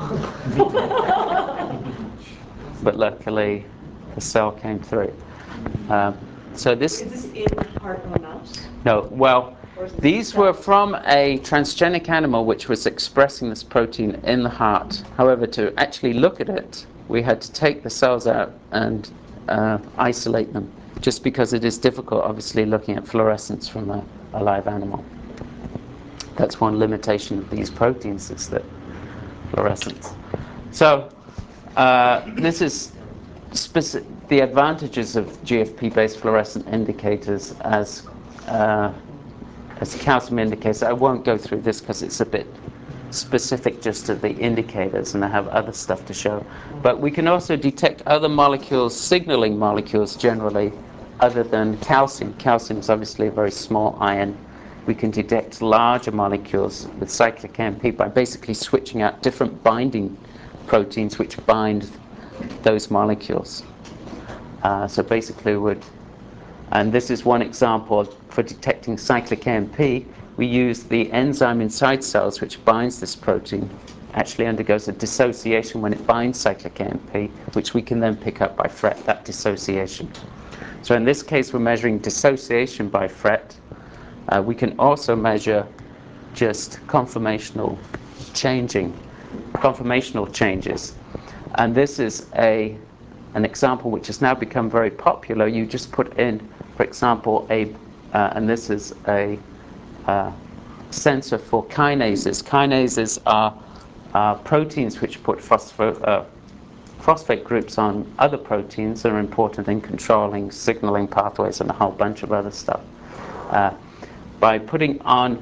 But luckily, the cell came through. Um, so this... Is this in the heart of a mouse? No, well, Or is this these cell? were from a transgenic animal which was expressing this protein in the heart. However, to actually look at it, we had to take the cells out and uh, isolate them, just because it is difficult, obviously, looking at fluorescence from a, a live animal. That's one limitation of these proteins, is that fluorescence. So uh, this is specific, the advantages of G F P-based fluorescent indicators as uh, as calcium indicators. I won't go through this because it's a bit specific just to the indicators, and I have other stuff to show. But we can also detect other molecules, signaling molecules generally, other than calcium. Calcium is obviously a very small ion. We can detect larger molecules with cyclic A M P by basically switching out different binding proteins which bind those molecules. Uh, so basically would, and this is one example for detecting cyclic A M P. We use the enzyme inside cells which binds this protein, actually undergoes a dissociation when it binds cyclic A M P, which we can then pick up by FRET, that dissociation. So in this case, we're measuring dissociation by FRET. Uh, we can also measure just conformational changing, conformational changes. And this is a an example which has now become very popular. You just put in, for example, a, uh, and this is a uh, sensor for kinases. Kinases are uh, proteins which put phospho, uh, phosphate groups on other proteins that are important in controlling signaling pathways and a whole bunch of other stuff. Uh, by putting on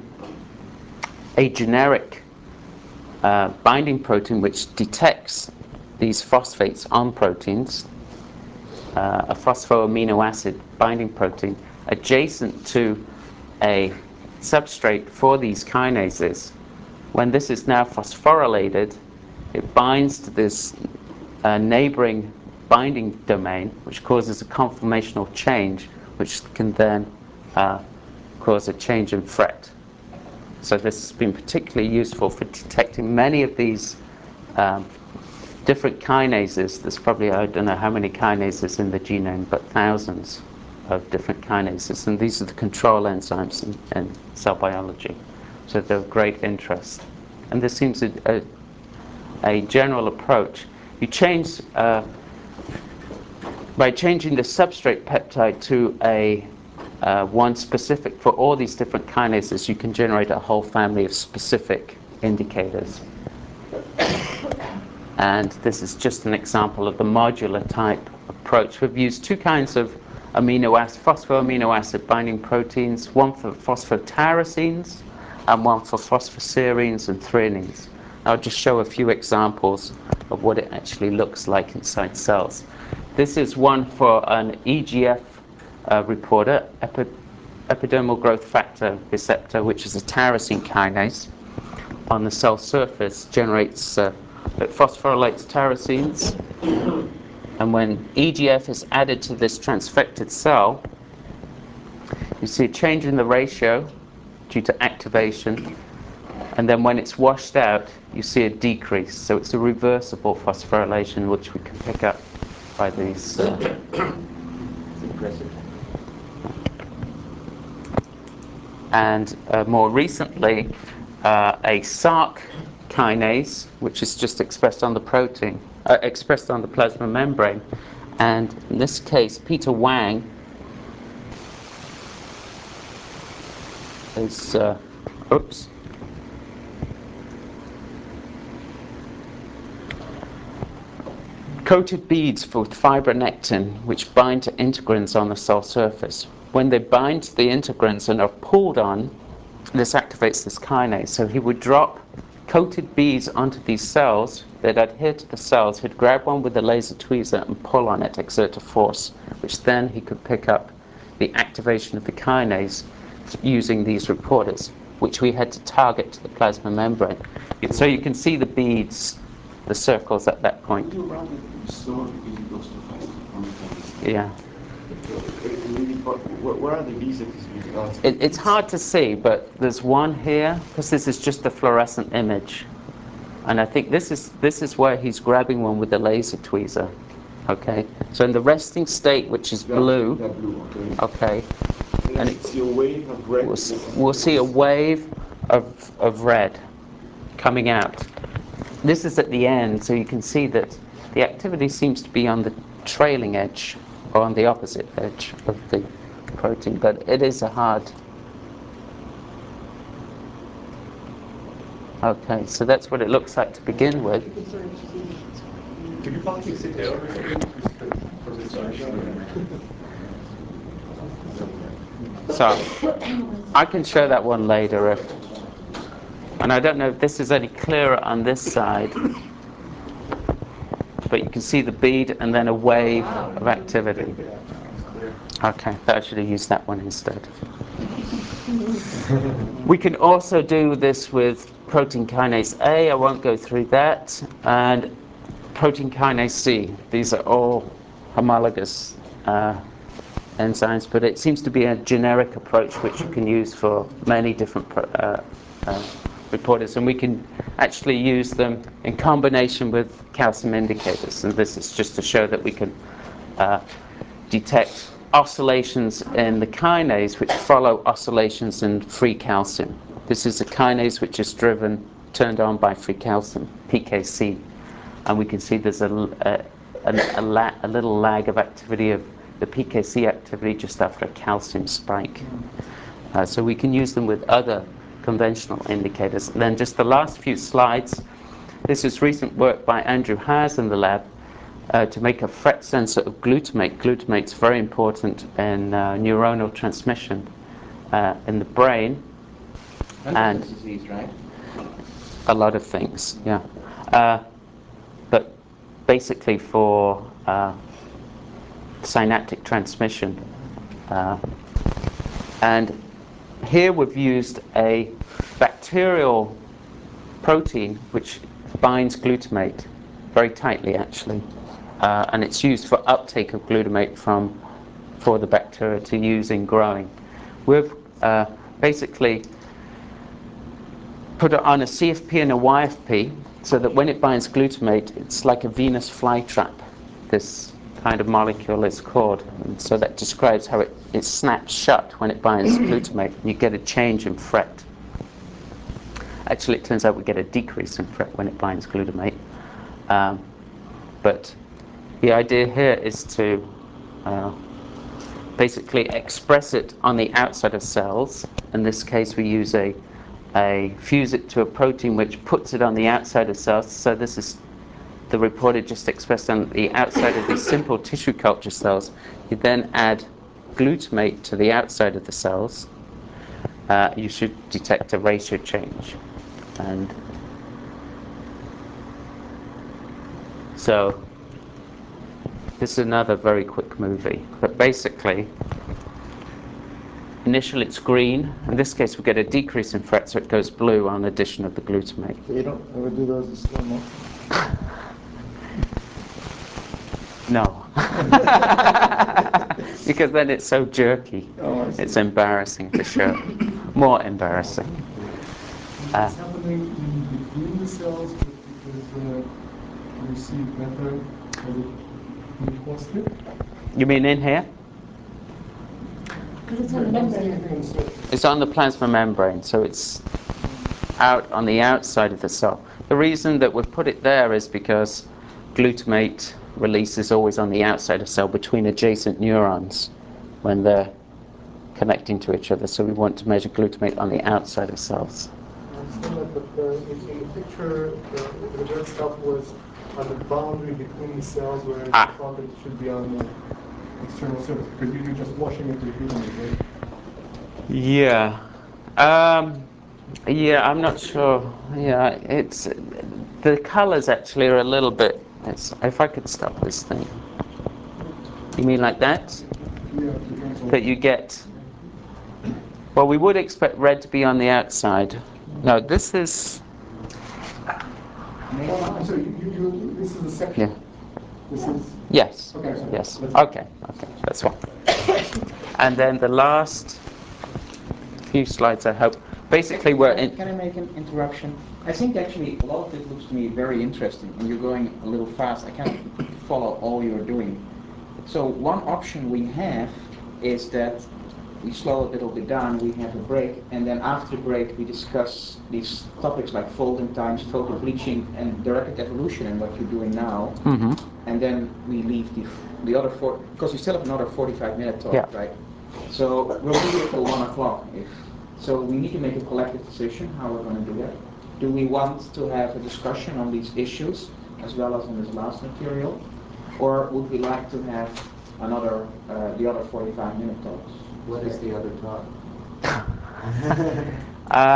a generic uh, binding protein which detects these phosphates on proteins, uh, a phosphoamino acid binding protein, adjacent to a substrate for these kinases, when this is now phosphorylated, it binds to this uh, neighboring binding domain, which causes a conformational change, which can then uh, cause a change in FRET. So this has been particularly useful for detecting many of these um, different kinases. There's probably, I don't know how many kinases in the genome, but thousands of different kinases. And these are the control enzymes in, in cell biology. So they're of great interest. And this seems a, a, a general approach. You change, uh, by changing the substrate peptide to a uh, one specific for all these different kinases, you can generate a whole family of specific indicators. And this is just an example of the modular type approach. We've used two kinds of amino acid, phosphoamino acid binding proteins, one for phosphotyrosines and one for phosphoserines and threonines. I'll just show a few examples of what it actually looks like inside cells. This is one for an E G F uh, reporter, epi epidermal growth factor receptor, which is a tyrosine kinase on the cell surface, generates uh, it phosphorylates tyrosines, and when E G F is added to this transfected cell, you see a change in the ratio due to activation, and then when it's washed out, you see a decrease. So it's a reversible phosphorylation, which we can pick up by these. Uh, It's impressive. and uh, more recently, uh, a S A R C kinase, which is just expressed on the protein, uh, expressed on the plasma membrane. And in this case, Peter Wang is, uh, oops, coated beads with fibronectin, which bind to integrins on the cell surface. When they bind to the integrins and are pulled on, this activates this kinase. So he would drop coated beads onto these cells, they'd adhere to the cells, he'd grab one with a laser tweezer and pull on it, exert a force, which then he could pick up the activation of the kinase using these reporters, which we had to target to the plasma membrane. So you can see the beads, the circles at that point. You run it slower because it goes too fast. Yeah. Where are the bees that is being got? It, it's hard to see, but there's one here, because this is just a fluorescent image. And I think this is this is where he's grabbing one with the laser tweezer. Okay? So in the resting state, which is blue, Yeah, blue, okay. okay, and it, See a wave of red. we'll, s- we'll see a wave of, of red coming out. This is at the end, so you can see that the activity seems to be on the trailing edge, or on the opposite edge of the protein, but it is a hard. Okay, so that's what it looks like to begin with. Could you possibly sit down or something? Just to- for this So I can show that one later if, and I don't know if this is any clearer on this side, but you can see the bead and then a wave of activity. Okay, I should have used that one instead. We can also do this with protein kinase A. I won't go through that. And protein kinase C. These are all homologous uh, enzymes, but it seems to be a generic approach which you can use for many different pro- uh, uh, reporters, and we can actually use them in combination with calcium indicators. And this is just to show that we can uh, detect oscillations in the kinase which follow oscillations in free calcium. This is a kinase which is driven, turned on by free calcium, P K C. And we can see there's a, a, a, a, la- a little lag of activity of the P K C activity just after a calcium spike. Uh, so we can use them with other conventional indicators. And then just the last few slides. This is recent work by Andrew Haas in the lab uh, to make a FRET sensor of glutamate. Glutamate's very important in uh, neuronal transmission uh, in the brain. And disease, right? A lot of things, yeah. Uh, but basically for uh, synaptic transmission. Uh, and here we've used a bacterial protein which binds glutamate very tightly, actually. Uh, and it's used for uptake of glutamate from for the bacteria to use in growing. We've uh, basically put it on a C F P and a Y F P so that when it binds glutamate, it's like a Venus flytrap, this kind of molecule is called. And so that describes how it, it snaps shut when it binds glutamate. You get a change in FRET. Actually, it turns out we get a decrease in FRET when it binds glutamate. Um, but the idea here is to uh, basically express it on the outside of cells. In this case, we use a, a fuse it to a protein which puts it on the outside of cells. So this is the reporter just expressed on the outside of these simple tissue culture cells. You then add glutamate to the outside of the cells. Uh, you should detect a ratio change. And so this is another very quick movie. But basically, initially it's green. In this case, we get a decrease in FRET, so it goes blue on addition of the glutamate. So you don't ever do those in slow motion? No. Because then it's so jerky. Oh, It's embarrassing to show. More embarrassing. Uh, What's happening in between the cells because uh, you see better as it in cluster? you mean in here? Because it's on the membrane. It's on the plasma membrane, so it's out on the outside of the cell. The reason that we've put it there is because glutamate release is always on the outside of cell between adjacent neurons when they're connecting to each other. So we want to measure glutamate on the outside of cells. I understand that, but uh, in, in the picture, uh, the red stuff was on the boundary between the cells, whereas Ah. I thought it should be on the external surface, because you're just washing it with glutamate, right? Yeah. Um, yeah, I'm not sure. Yeah, it's the colors actually are a little bit. It's, if I could stop this thing. You mean like that? Yeah, in terms of... That you get. Well, we would expect red to be on the outside. No, this is. Well, I'm sorry, you, you, this is a section. Yeah. This is... Yes. Okay, sorry. Yes. Let's- Okay. Okay. That's fine. And then the last few slides, I hope. Basically, we're in. Can I make an interruption? I think actually a lot of it looks to me very interesting, and you're going a little fast. I can't follow all you're doing. So one option we have is that we slow a little bit down, we have a break, and then after the break we discuss these topics like folding times, photobleaching, and directed evolution, and what you're doing now. Mm-hmm. And then we leave the the other four, because we still have another forty-five minute talk, Yeah. right? So we'll be here till one o'clock. If so, we need to make a collective decision how we're going to do that. Do we want to have a discussion on these issues as well as on this last material, or would we like to have another uh, the other forty-five minute talks? What is the other talk? uh,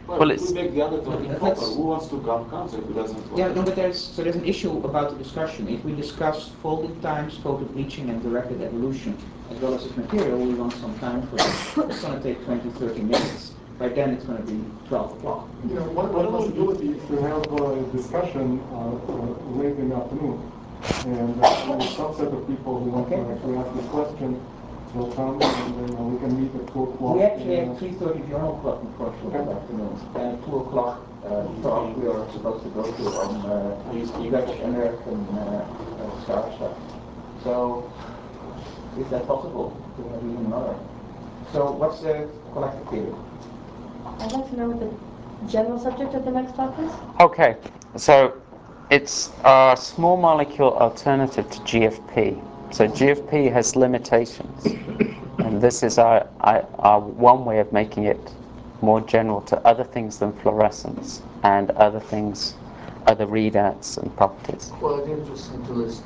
Well, Well, we it's make the other talking Let's- proper. Who wants to come, comes, and who doesn't want Yeah, to no, but there's, so there's an issue about the discussion. If we discuss folding times, photo-bleaching, and directed evolution, as well as this material, we want some time for it. It's going to take twenty, thirty minutes. By then, it's going to be twelve o'clock. You know, one, one possibility is to have a discussion uh, uh, late in the afternoon. And uh, a subset of people who want Okay. to actually ask a question will come, and then uh, we can meet at two o'clock. We actually and, uh, have three thirty journal club in Portugal this afternoon, and two o'clock uh, talk we are supposed to go to on uh, Dutch American uh, uh, star stuff. So, is that possible to have even another? So, what's the collective period? I'd like to know what the general subject of the next talk is. okay. So it's a small molecule alternative to G F P. So G F P has limitations, and this is our, our, our one way of making it more general to other things than fluorescence and other things, other readouts and properties. Quite interesting to listen.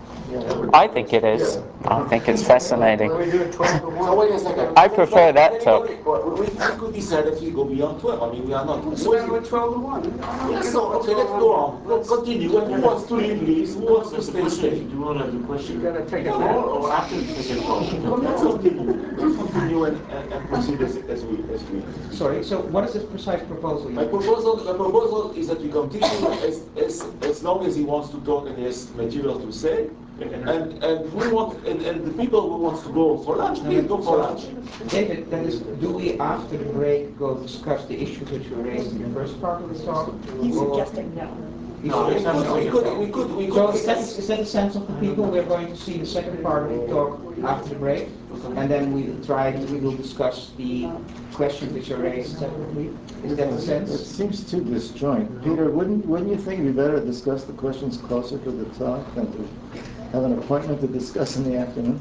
I think it is. I think it's fascinating. We do it twelve to one. So wait a second. I prefer that Then talk. we, we, we could decide that we go beyond twelve. I mean, we are not. Let's who is spend it? with twelve to one. Yeah, so, okay, let's go on. Let's continue. And who wants to leave, leaves? Who wants to stay, stay? You want to have the You question? gotta take a Or, nap. or after the second talk. Let's continue. Let's continue and, and, and proceed as, as we as we. Sorry, so what is this precise proposal? My proposal, my proposal is that we continue as, as, as long as he wants to talk and he has material to say. And and who want and, and the people who wants to go for lunch, please go for lunch. David, that is, do we after the break go discuss the issues that you raised in the first part of the talk? He's Or- suggesting no. He's No, we suggesting could, no. we could, we could, we So could. is that, is that the sense of the people? We're going to see the second part of the talk after the break, and then we will try to, we will discuss the questions which are raised separately. Is that the It sense? seems too disjoint. Peter, wouldn't, wouldn't you think it'd be better to discuss the questions closer to the talk than to have an appointment to discuss in the afternoon?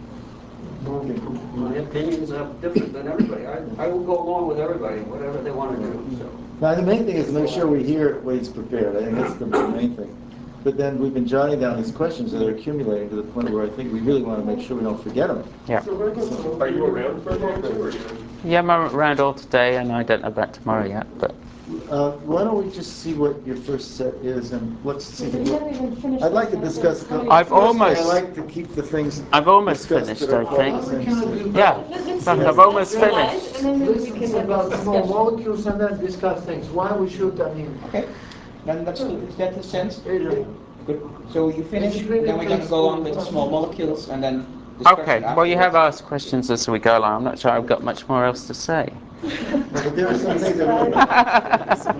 My opinions are different than everybody. I, I will go along with everybody, whatever they want to do, so. Now, the main thing is to make sure we hear what he's prepared. I think that's the main thing. But then we've been jotting down these questions that are accumulating to the point where I think we really want to make sure we don't forget them. Yeah. Are you around for a moment, or are you? Yeah, I'm around all today, and I don't know about tomorrow yet. But Uh, why don't we just see what your first set is, and let's see. We haven't even finished. I'd like to this. discuss. How many- I've Firstly, almost- I like to keep the things. I've almost discussed finished, that are I think. called the same. Yeah, Let's- I've let's almost summarize, finished. And then we Listen can have about a small discussion. molecules and then discuss things. Why we should, I mean, Okay, then let's do, is that the sense? really. Good. So you finish, then we're going to go on with the small molecules and then discussion Okay, well, you have afterwards. asked questions as we go along. I'm not sure I've got much more else to say. But there are some things that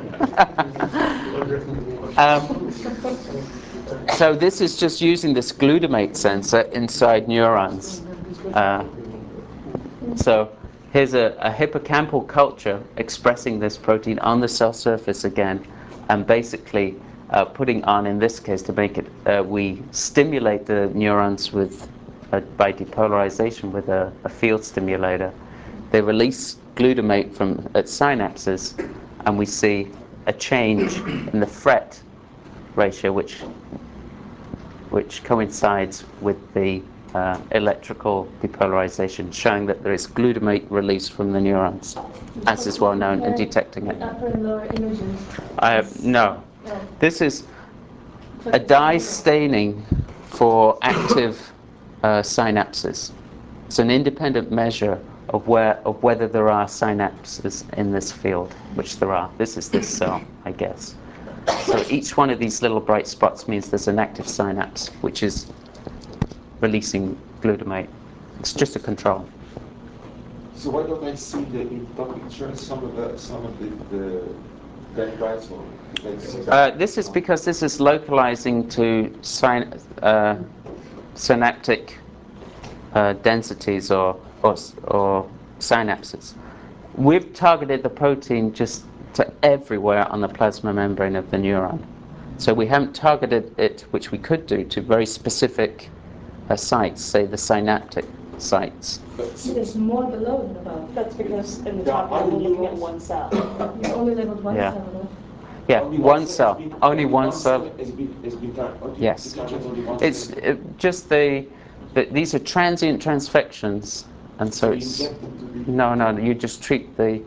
um, so this is just using this glutamate sensor inside neurons. Uh, so here's a, a hippocampal culture expressing this protein on the cell surface again, and basically uh, putting on, in this case, to make it, uh, we stimulate the neurons with uh, by depolarization with a, a field stimulator. They release glutamate from at synapses, and we see a change in the fret ratio, which which coincides with the uh, electrical depolarization, showing that there is glutamate released from the neurons, as is well known, and detecting it. Upper and lower images. I have, no, No. this is a dye staining for active uh, synapses. It's an independent measure of where of whether there are synapses in this field, which there are. This is this cell, I guess. So each one of these little bright spots means there's an active synapse, which is releasing glutamate. It's just a control. So why don't I see the in top picture some of the some of the, the dendrites or let's- Uh, this is because this is localizing to syn- uh, synaptic uh, densities or, or or synapses. We've targeted the protein just to everywhere on the plasma membrane of the neuron. So we haven't targeted it, which we could do, to very specific uh, sites, say the synaptic sites. but See, there's more below than above. That's because in the There top are we're only looking at neurons. one cell. You only labeled one Yeah. cell, no? Yeah, only one cell cell, has been- only one cell. has been has been tar- okay, Yes. you target only one It's cell. uh, just the, the these are transient transfections, and so So you it's inject it to the- no, no. You just treat the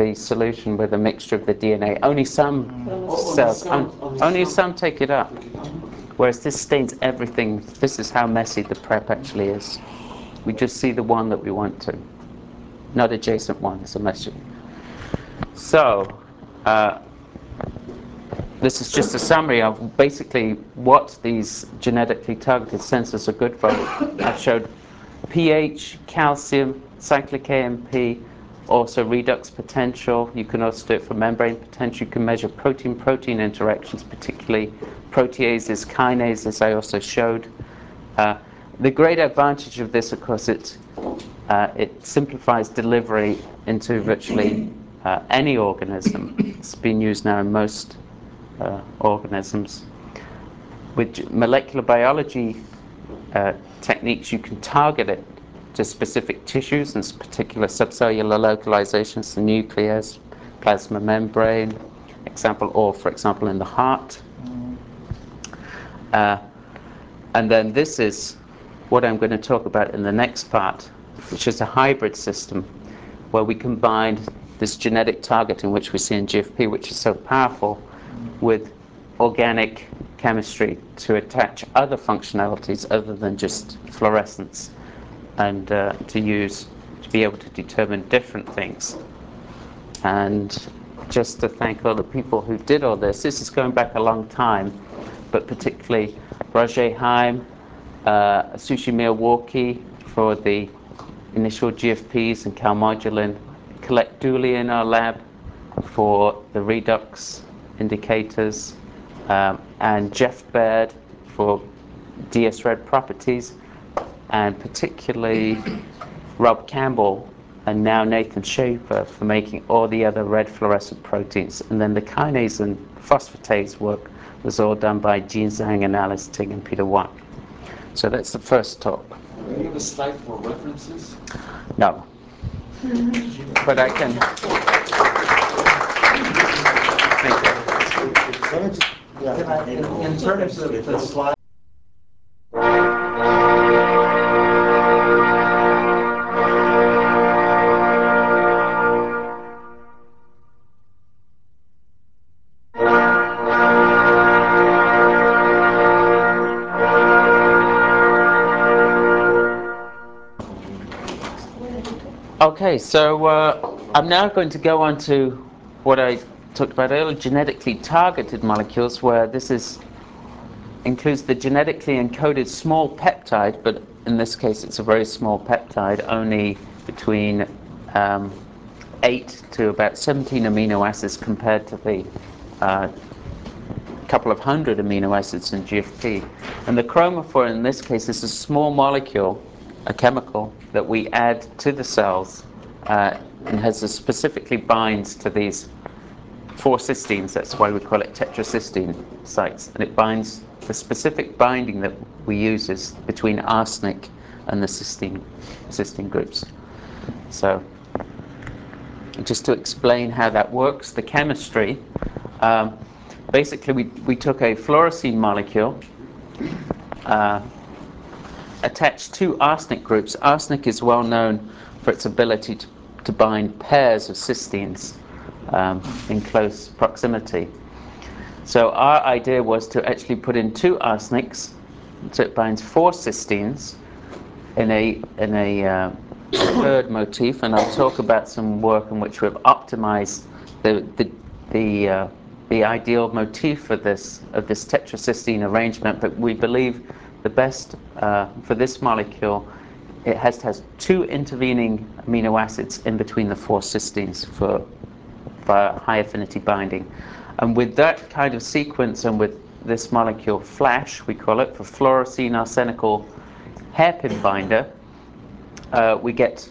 the solution with a mixture of the D N A. Only some Oh, cells, only on- some- only only some. some take it up. Whereas this stains everything. This is how messy the prep actually is. We just see the one that we want to, not adjacent ones, unless you. So, uh, this is just a summary of basically what these genetically targeted sensors are good for. I've showed pH, calcium, cyclic A M P, also redox potential. You can also do it for membrane potential. You can measure protein-protein interactions, particularly proteases, kinases, I also showed. Uh, the great advantage of this, of course, it, uh, it simplifies delivery into virtually uh, any organism. It's been used now in most uh, organisms. With g- molecular biology uh, techniques, you can target it to specific tissues and s- particular subcellular localizations, the nucleus, plasma membrane, example, or for example in the heart. Uh, and then this is what I'm going to talk about in the next part, which is a hybrid system where we combine this genetic targeting, which we see in G F P, which is so powerful, with organic chemistry to attach other functionalities other than just fluorescence, and uh, to use to be able to determine different things. And just to thank all the people who did all this. This is going back a long time, but particularly Roger Heim, uh, Sushi Milwaukee for the initial G F Ps and calmodulin, Colette Dooley in our lab for the redox indicators, um, and Jeff Baird for D S red properties, and particularly Rob Campbell and now Nathan Schaefer for making all the other red fluorescent proteins. And then the kinase and phosphatase work was all done by Jean Zhang and Alice Ting and Peter Watt. So that's the first talk. Do you have a slide for references? No. But I can. Thank you. Let me just- yeah. Can I, in, in terms of the slide, Okay, so uh, I'm now going to go on to what I talked about earlier, genetically targeted molecules, where this is includes the genetically encoded small peptide, but in this case it's a very small peptide, only between um, eight to about seventeen amino acids compared to the uh, couple of hundred amino acids in G F P. And the chromophore in this case is a small molecule, a chemical, that we add to the cells uh, and has a specifically binds to these four cysteines. That's why we call it tetracysteine sites. And it binds, the specific binding that we use is between arsenic and the cysteine, cysteine groups. So just to explain how that works, the chemistry, um, basically we, we took a fluorescein molecule, uh, attached two arsenic groups. Arsenic is well known for its ability to, to bind pairs of cysteines um, in close proximity. So our idea was to actually put in two arsenics, so it binds four cysteines in a in a uh, third motif, and I'll talk about some work in which we've optimized the the the, uh, the ideal motif for this of this tetracysteine arrangement. But we believe the best uh, for this molecule, it has to has two intervening amino acids in between the four cysteines for for high affinity binding. And with that kind of sequence, and with this molecule FLASH, we call it, for fluorescein arsenical hairpin binder, uh, we get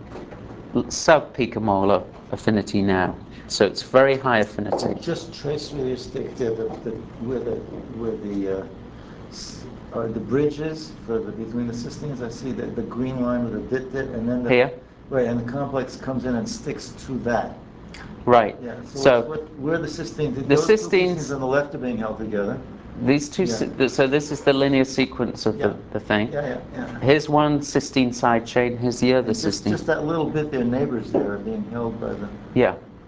sub-picomolar affinity now. So it's very high affinity. Just trace with your stick there, the, the, where the, where the, uh, s- are the bridges for the, between the cysteines. I see the, the green line with the dit dit, and then the. Here? Right, and the complex comes in and sticks to that. Right. Yeah, so, So what's- what, where are the cysteines? the Those two cysteines- cysteines on the left are being held together. these two, Yeah. sy- so this is the linear sequence of Yeah. the, the thing. Yeah, yeah, yeah. Here's one cysteine side chain, here's the other And just, cysteine. just that little bit, their neighbors there are being held by the. Yeah.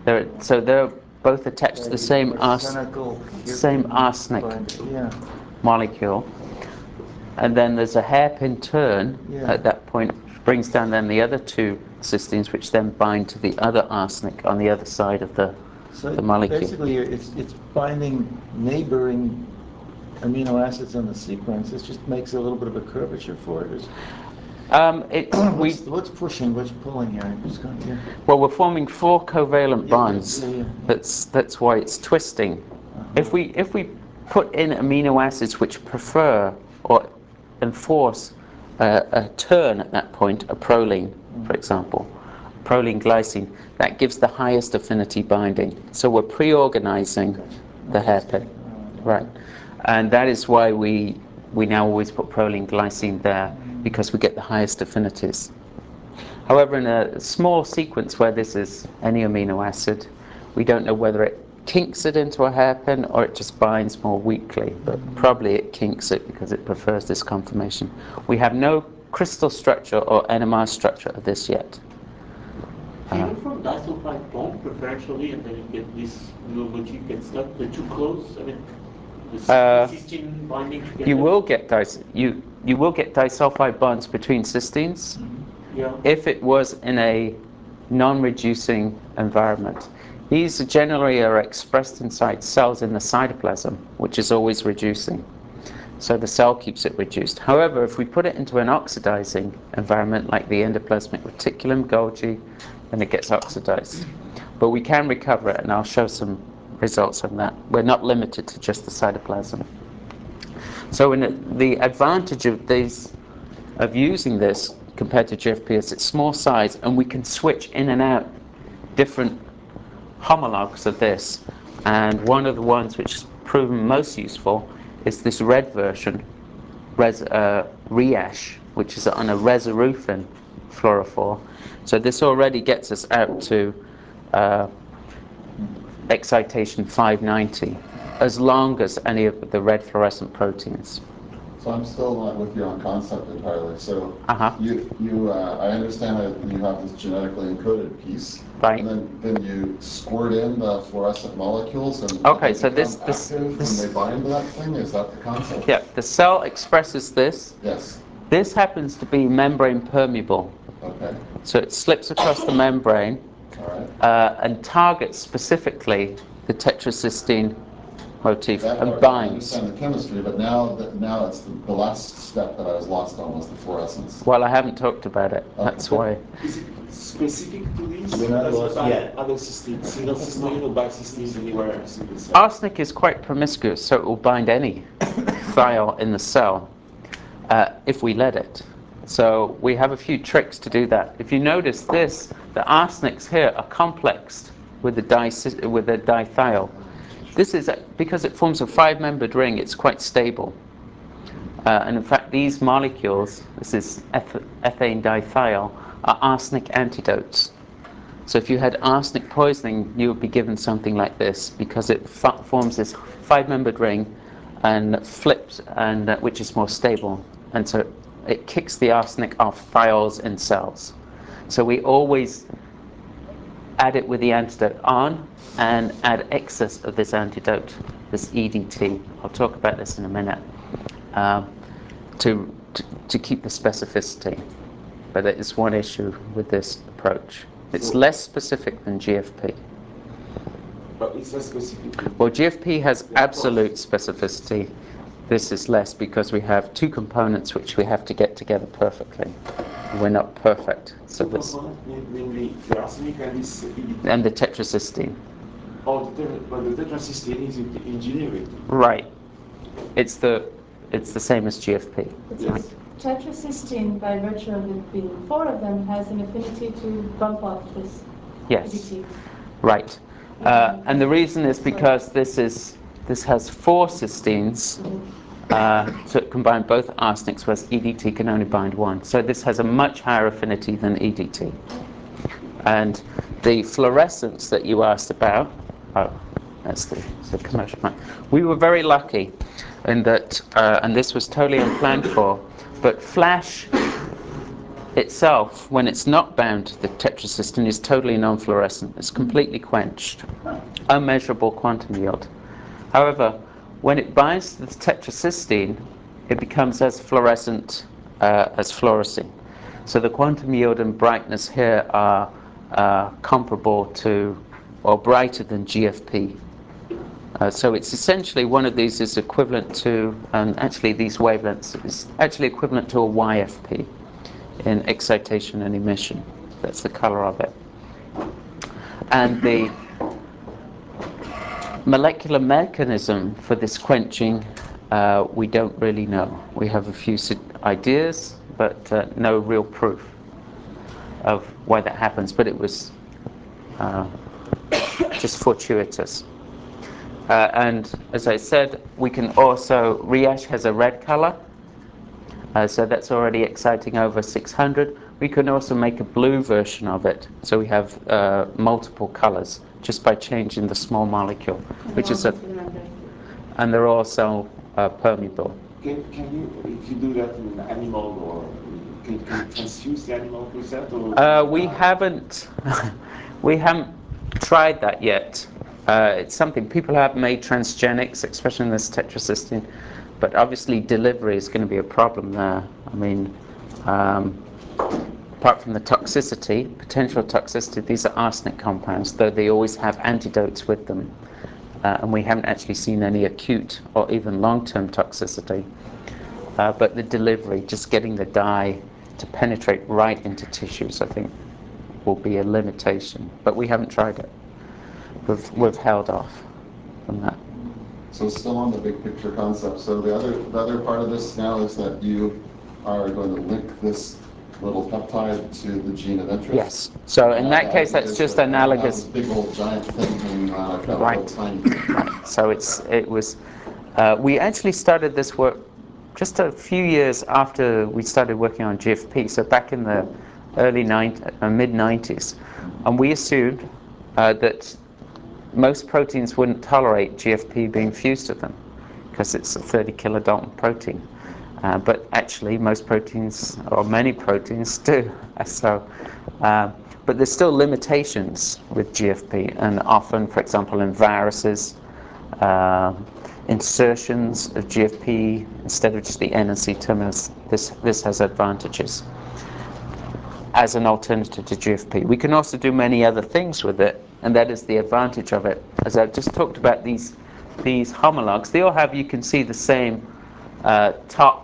They're, so they're both attached to the same ars- Arsenical, same arsenic binder, yeah. molecule. And then there's a hairpin turn Yeah. at that point, which brings down then the other two cysteines, which then bind to the other arsenic on the other side of the, So the molecule. basically, it's it's binding neighboring amino acids on the sequence. It just makes a little bit of a curvature for it. Is- Um, it, we, what's, what's pushing? What's pulling here? I'm just going, yeah. well, we're forming four covalent Yeah, bonds. yeah, yeah. That's that's why it's twisting. Uh-huh. If we if we put in amino acids which prefer or enforce uh, a turn at that point, a proline, for example, proline glycine, that gives the highest affinity binding. So we're pre-organizing the hairpin, right? And that is why we we now always put proline glycine there, because we get the highest affinities. However, in a small sequence where this is any amino acid, we don't know whether it kinks it into a hairpin or it just binds more weakly, but probably it kinks it because it prefers this conformation. We have no crystal structure or N M R structure of this yet. Can you Uh, go from disulfide bond preferentially, and then you get this little motif gets stuck? They're too close. I mean, the Uh, cysteine binding together. You will get dis- you you will get disulfide bonds between cysteines Yeah. if it was in a non-reducing environment. These generally are expressed inside cells in the cytoplasm, which is always reducing. So the cell keeps it reduced. However, if we put it into an oxidizing environment like the endoplasmic reticulum, Golgi, then it gets oxidized. But we can recover it, and I'll show some results on that. We're not limited to just the cytoplasm. So in it, the advantage of these, of using this compared to G F P is its small size, and we can switch in and out different homologs of this. And one of the ones which has proven most useful is this red version, res, uh, Riash, which is on a resirufin fluorophore. So this already gets us out to uh, excitation five ninety, as long as any of the red fluorescent proteins. So I'm still not with you on concept entirely. So Uh-huh. you, you, uh, I understand that you have this genetically encoded piece, Right. and then, then you squirt in the fluorescent molecules, and Okay, they so become this- this- active this- when they bind to that thing. Is that the concept? Yeah, the cell expresses this. Yes. This happens to be membrane permeable. Okay. So it slips across the membrane All right. uh, and targets specifically the tetracysteine motif That and part, I binds. understand the chemistry, but now that now it's the, the last step that I was lost on was the fluorescence. Well, I haven't talked about it. That's why. Is it specific to this? We're not Does it lost bind yet. other cysteines, single cysteine or bicysteines anywhere else in the cell? Arsenic is quite promiscuous, so it will bind any thiol in the cell uh, if we let it. So we have a few tricks to do that. If you notice this, the arsenics here are complexed with the, di- with the dithiol. This is because it forms a five-membered ring, it's quite stable. Uh, and in fact, these molecules, this is eth- ethane dithiol, are arsenic antidotes. So if you had arsenic poisoning, you would be given something like this because it f- forms this five-membered ring and flips, and uh, which is more stable. And so it kicks the arsenic off thiols in cells. So we always add it with the antidote on and add excess of this antidote, this E D T. I'll talk about this in a minute, um, to, to, to keep the specificity. But it is one issue with this approach. It's So- less specific than G F P. But it's less specific. Well, G F P has absolute specificity. This is less because we have two components which we have to get together perfectly. We're not perfect. So Two this, components, namely the arsenic and this E D T. and the tetracysteine. Oh, the tetra- but the tetracysteine is in- engineering. Right. It's the it's the same as G F P. It's Right. just tetracysteine, by virtue of it being four of them, has an affinity to bump off this Yes. E D T. Right. Uh, and the reason is because this is this has four cysteines, uh, so it can bind both arsenics, whereas E D T can only bind one. So this has a much higher affinity than E D T. And the fluorescence that you asked about, oh, that's the, that's the commercial plan. We were very lucky in that, uh, and this was totally unplanned for, but flash itself, when it's not bound to the tetracysteine, is totally non-fluorescent. It's completely quenched. Unmeasurable quantum yield. However, when it binds to the tetracysteine, it becomes as fluorescent uh, as fluorescein. So the quantum yield and brightness here are uh, comparable to, or brighter than G F P. Uh, so it's essentially, one of these is equivalent to, and actually these wavelengths is actually equivalent to a Y F P in excitation and emission. That's the color of it. And the molecular mechanism for this quenching, uh, we don't really know. We have a few ideas, but uh, no real proof of why that happens. But it was uh, just fortuitous. Uh, and as I said, we can also, Riache has a red color, uh, so that's already exciting over six hundred. We can also make a blue version of it, so we have uh, multiple colors just by changing the small molecule, which is a, and they're also uh, permeable. Can, can you, if you do that in an animal, or can, can you transfuse the animal with that? Or Uh, we haven't, we haven't tried that yet. Uh, it's something people have made transgenics, especially in this tetracysteine, but obviously delivery is going to be a problem there. I mean, um, apart from the toxicity, potential toxicity, these are arsenic compounds, though they always have antidotes with them. Uh, and we haven't actually seen any acute or even long-term toxicity. Uh, but the delivery, just getting the dye to penetrate right into tissues, I think, will be a limitation. But we haven't tried it. We've, we've held off from that. So still on the big picture concept. So the other the other part of this now is that you are going to link this little peptide to the gene of interest. Yes. So in And that the case, idea that's is just that analogous. This big old giant thing hanging around, like Right. a tiny thing. Right. So it's it was. Uh, we actually started this work just a few years after we started working on G F P. So back in the early nineties, uh, mid nineties, and we assumed uh, that most proteins wouldn't tolerate G F P being fused to them because it's a thirty kilodalton protein. Uh, but actually, most proteins, or many proteins, do. So, uh, but there's still limitations with G F P, and often, for example, in viruses, uh, insertions of G F P instead of just the N and C terminus, this this has advantages as an alternative to G F P. We can also do many other things with it, and that is the advantage of it. As I've just talked about, these these homologs, they all have, you can see, the same uh, top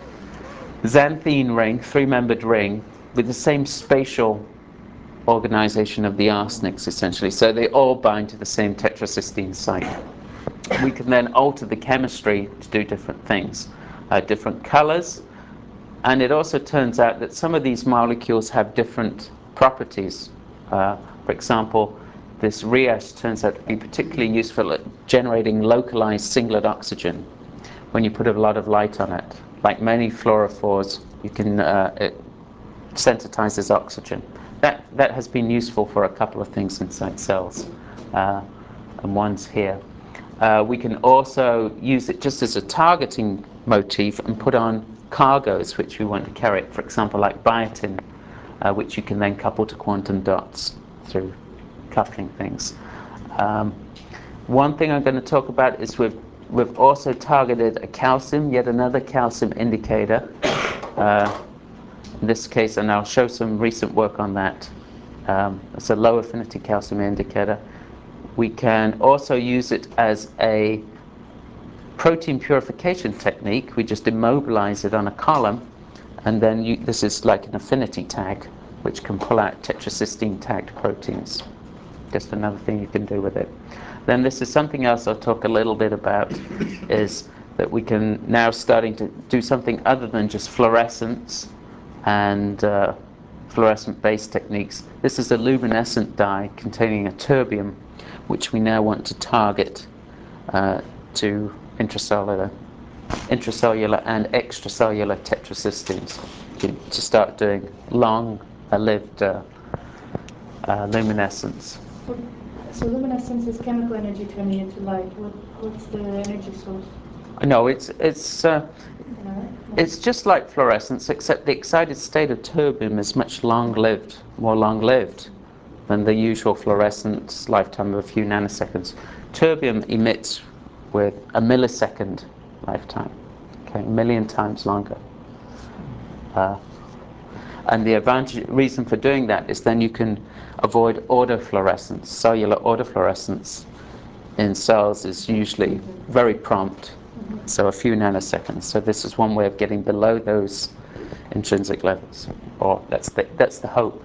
xanthine ring, three-membered ring, with the same spatial organization of the arsenics, essentially. So they all bind to the same tetracysteine site. We can then alter the chemistry to do different things, uh, different colors. And it also turns out that some of these molecules have different properties. Uh, for example, this Riache turns out to be particularly useful at generating localized singlet oxygen when you put a lot of light on it. Like many fluorophores, you can uh, it sensitizes oxygen. That that has been useful for a couple of things inside cells, uh, and one's here. Uh, we can also use it just as a targeting motif and put on cargoes which we want to carry, for example, like biotin, uh, which you can then couple to quantum dots through coupling things. Um, one thing I'm going to talk about is we've, we've also targeted a calcium, yet another calcium indicator. Uh, in this case, and I'll show some recent work on that. Um, it's a low affinity calcium indicator. We can also use it as a protein purification technique. We just immobilize it on a column, and then you, this is like an affinity tag, which can pull out tetracysteine tagged proteins. Just another thing you can do with it. Then this is something else I'll talk a little bit about, is that we can now starting to do something other than just fluorescence and uh, fluorescent-based techniques. This is a luminescent dye containing a terbium, which we now want to target uh, to intracellular, intracellular and extracellular tetracysteines to, to start doing long-lived uh, uh, luminescence. So luminescence is chemical energy turning into light. What, what's the energy source? No, it's it's uh, it's just like fluorescence, except the excited state of terbium is much long-lived, more long-lived than the usual fluorescence lifetime of a few nanoseconds. Terbium emits with a millisecond lifetime, okay, a million times longer. Uh, and the advantage, reason for doing that is then you can avoid autofluorescence. Cellular autofluorescence in cells is usually very prompt, so a few nanoseconds. So this is one way of getting below those intrinsic levels, or that's the, that's the hope.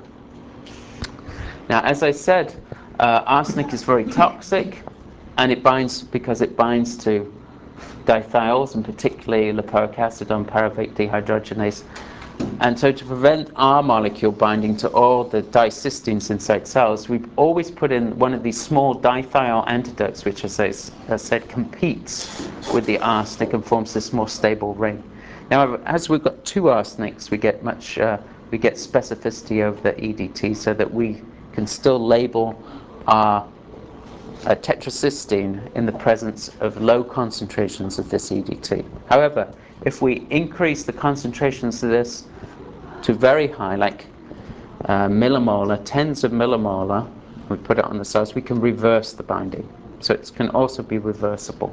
Now, as I said, uh, arsenic is very toxic, and it binds because it binds to dithiols, and particularly lipoic acid on pyruvate dehydrogenase. And so to prevent our molecule binding to all the dicysteines inside cells, we've always put in one of these small dithiol antidotes, which, as I, as I said, competes with the arsenic and forms this more stable ring. Now, as we've got two arsenics, we get much, uh, we get specificity over the E D T, so that we can still label our uh, tetracysteine in the presence of low concentrations of this E D T. However, if we increase the concentrations of this to very high, like uh, millimolar, tens of millimolar, we put it on the cells, we can reverse the binding. So it can also be reversible.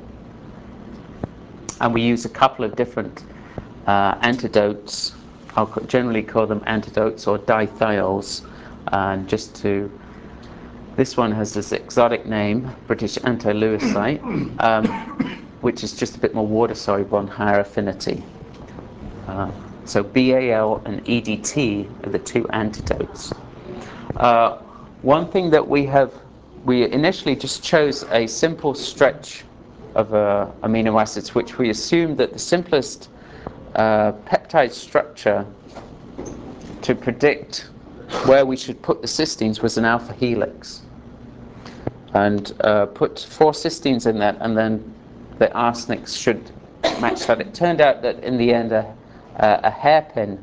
And we use a couple of different uh, antidotes. I'll generally call them antidotes or dithiols, and just to this one has this exotic name, British anti-leucite, um, which is just a bit more water soluble and higher affinity. Uh, so B A L and E D T are the two antidotes. Uh, one thing that we have, we initially just chose a simple stretch of uh, amino acids, which we assumed that the simplest uh, peptide structure to predict where we should put the cysteines was an alpha helix. And uh, put four cysteines in that, and then the arsenics should match that. It turned out that in the end, a, a hairpin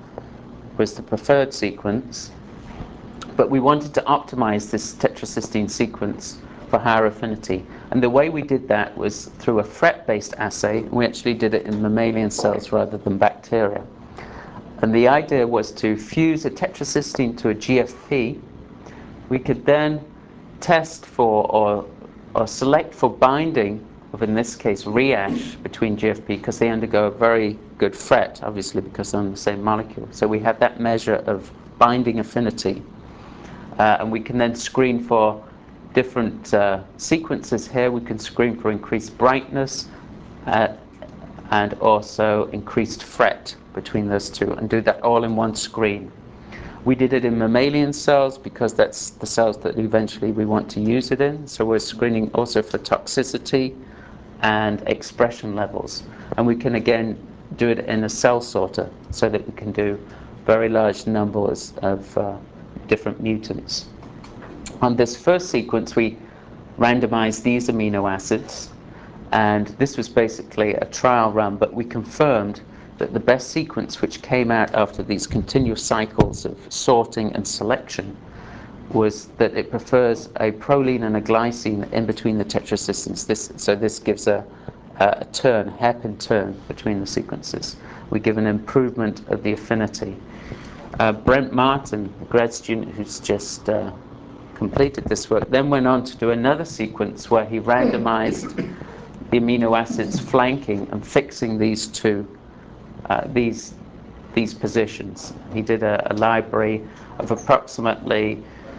was the preferred sequence, but we wanted to optimize this tetracysteine sequence for higher affinity. And the way we did that was through a FRET-based assay. We actually did it in mammalian cells rather than bacteria. And the idea was to fuse a tetracysteine to a G F P. We could then test for or, or select for binding of, in this case, REASH between G F P, because they undergo a very good FRET, obviously, because they're on the same molecule. So we have that measure of binding affinity. Uh, and we can then screen for different uh, sequences here. We can screen for increased brightness uh, and also increased FRET between those two, and do that all in one screen. We did it in mammalian cells because that's the cells that eventually we want to use it in. So we're screening also for toxicity and expression levels. And we can again do it in a cell sorter so that we can do very large numbers of uh, different mutants. On this first sequence, we randomized these amino acids. And this was basically a trial run, but we confirmed that the best sequence which came out after these continuous cycles of sorting and selection was that it prefers a proline and a glycine in between the tetracysteines. This, so this gives a, a turn, hairpin turn between the sequences. We give an improvement of the affinity. Uh, Brent Martin, a grad student who's just uh, completed this work, then went on to do another sequence where he randomized the amino acids flanking and fixing these two Uh, these these positions. He did a, a library of approximately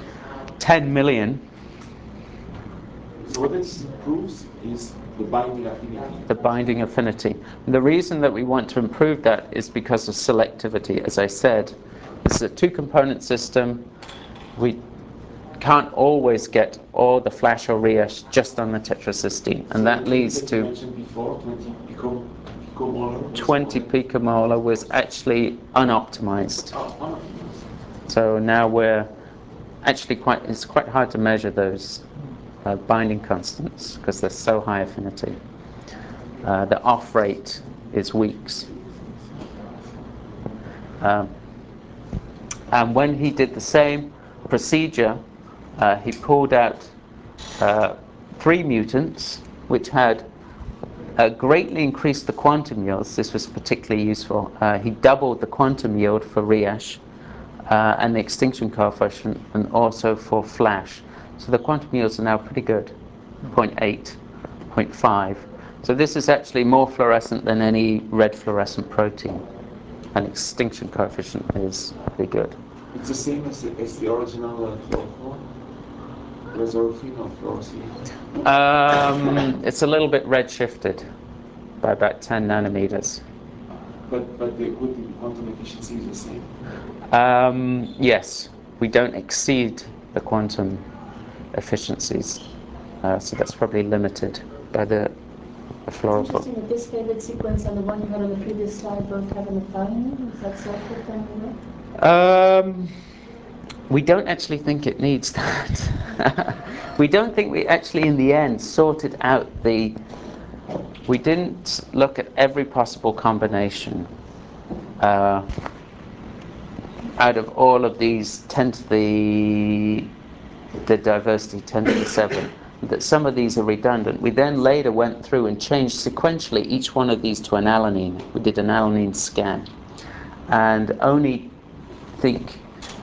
ten million. So what this proves is the binding affinity. The binding affinity. And the reason that we want to improve that is because of selectivity. As I said, this is a two-component system. We can't always get all the flash or REASH just on the tetracysteine, and so that leads that to you mentioned before, twenty pico, picomolar. twenty picomolar was actually unoptimized. Oh, unoptimized. So now we're actually quite, it's quite hard to measure those uh, binding constants because they're so high affinity. Uh, the off rate is weeks. Um, and when he did the same procedure, uh, he pulled out uh, three mutants which had uh, greatly increased the quantum yields. This was particularly useful. Uh, he doubled the quantum yield for Riash uh, and the extinction coefficient, and also for flash. So the quantum yields are now pretty good, zero point eight, zero point five. So this is actually more fluorescent than any red fluorescent protein. And extinction coefficient is pretty good. It's the same as the, as the original uh, fluorophore? Resorphine or fluorescein? Um, it's a little bit red-shifted by about ten nanometers. But, but the, would the quantum efficiency is the same? Um, yes, we don't exceed the quantum efficiencies. Uh, so that's probably limited by the, the It's fluorophore. interesting that this favorite sequence and the one you had on the previous slide both have an methionine. Is that so for them? Um, we don't actually think it needs that. We don't think we actually, in the end, sorted out the... We didn't look at every possible combination uh, out of all of these ten to the the diversity ten to the seven. That some of these are redundant. We then later went through and changed sequentially each one of these to an alanine. We did an alanine scan, and only think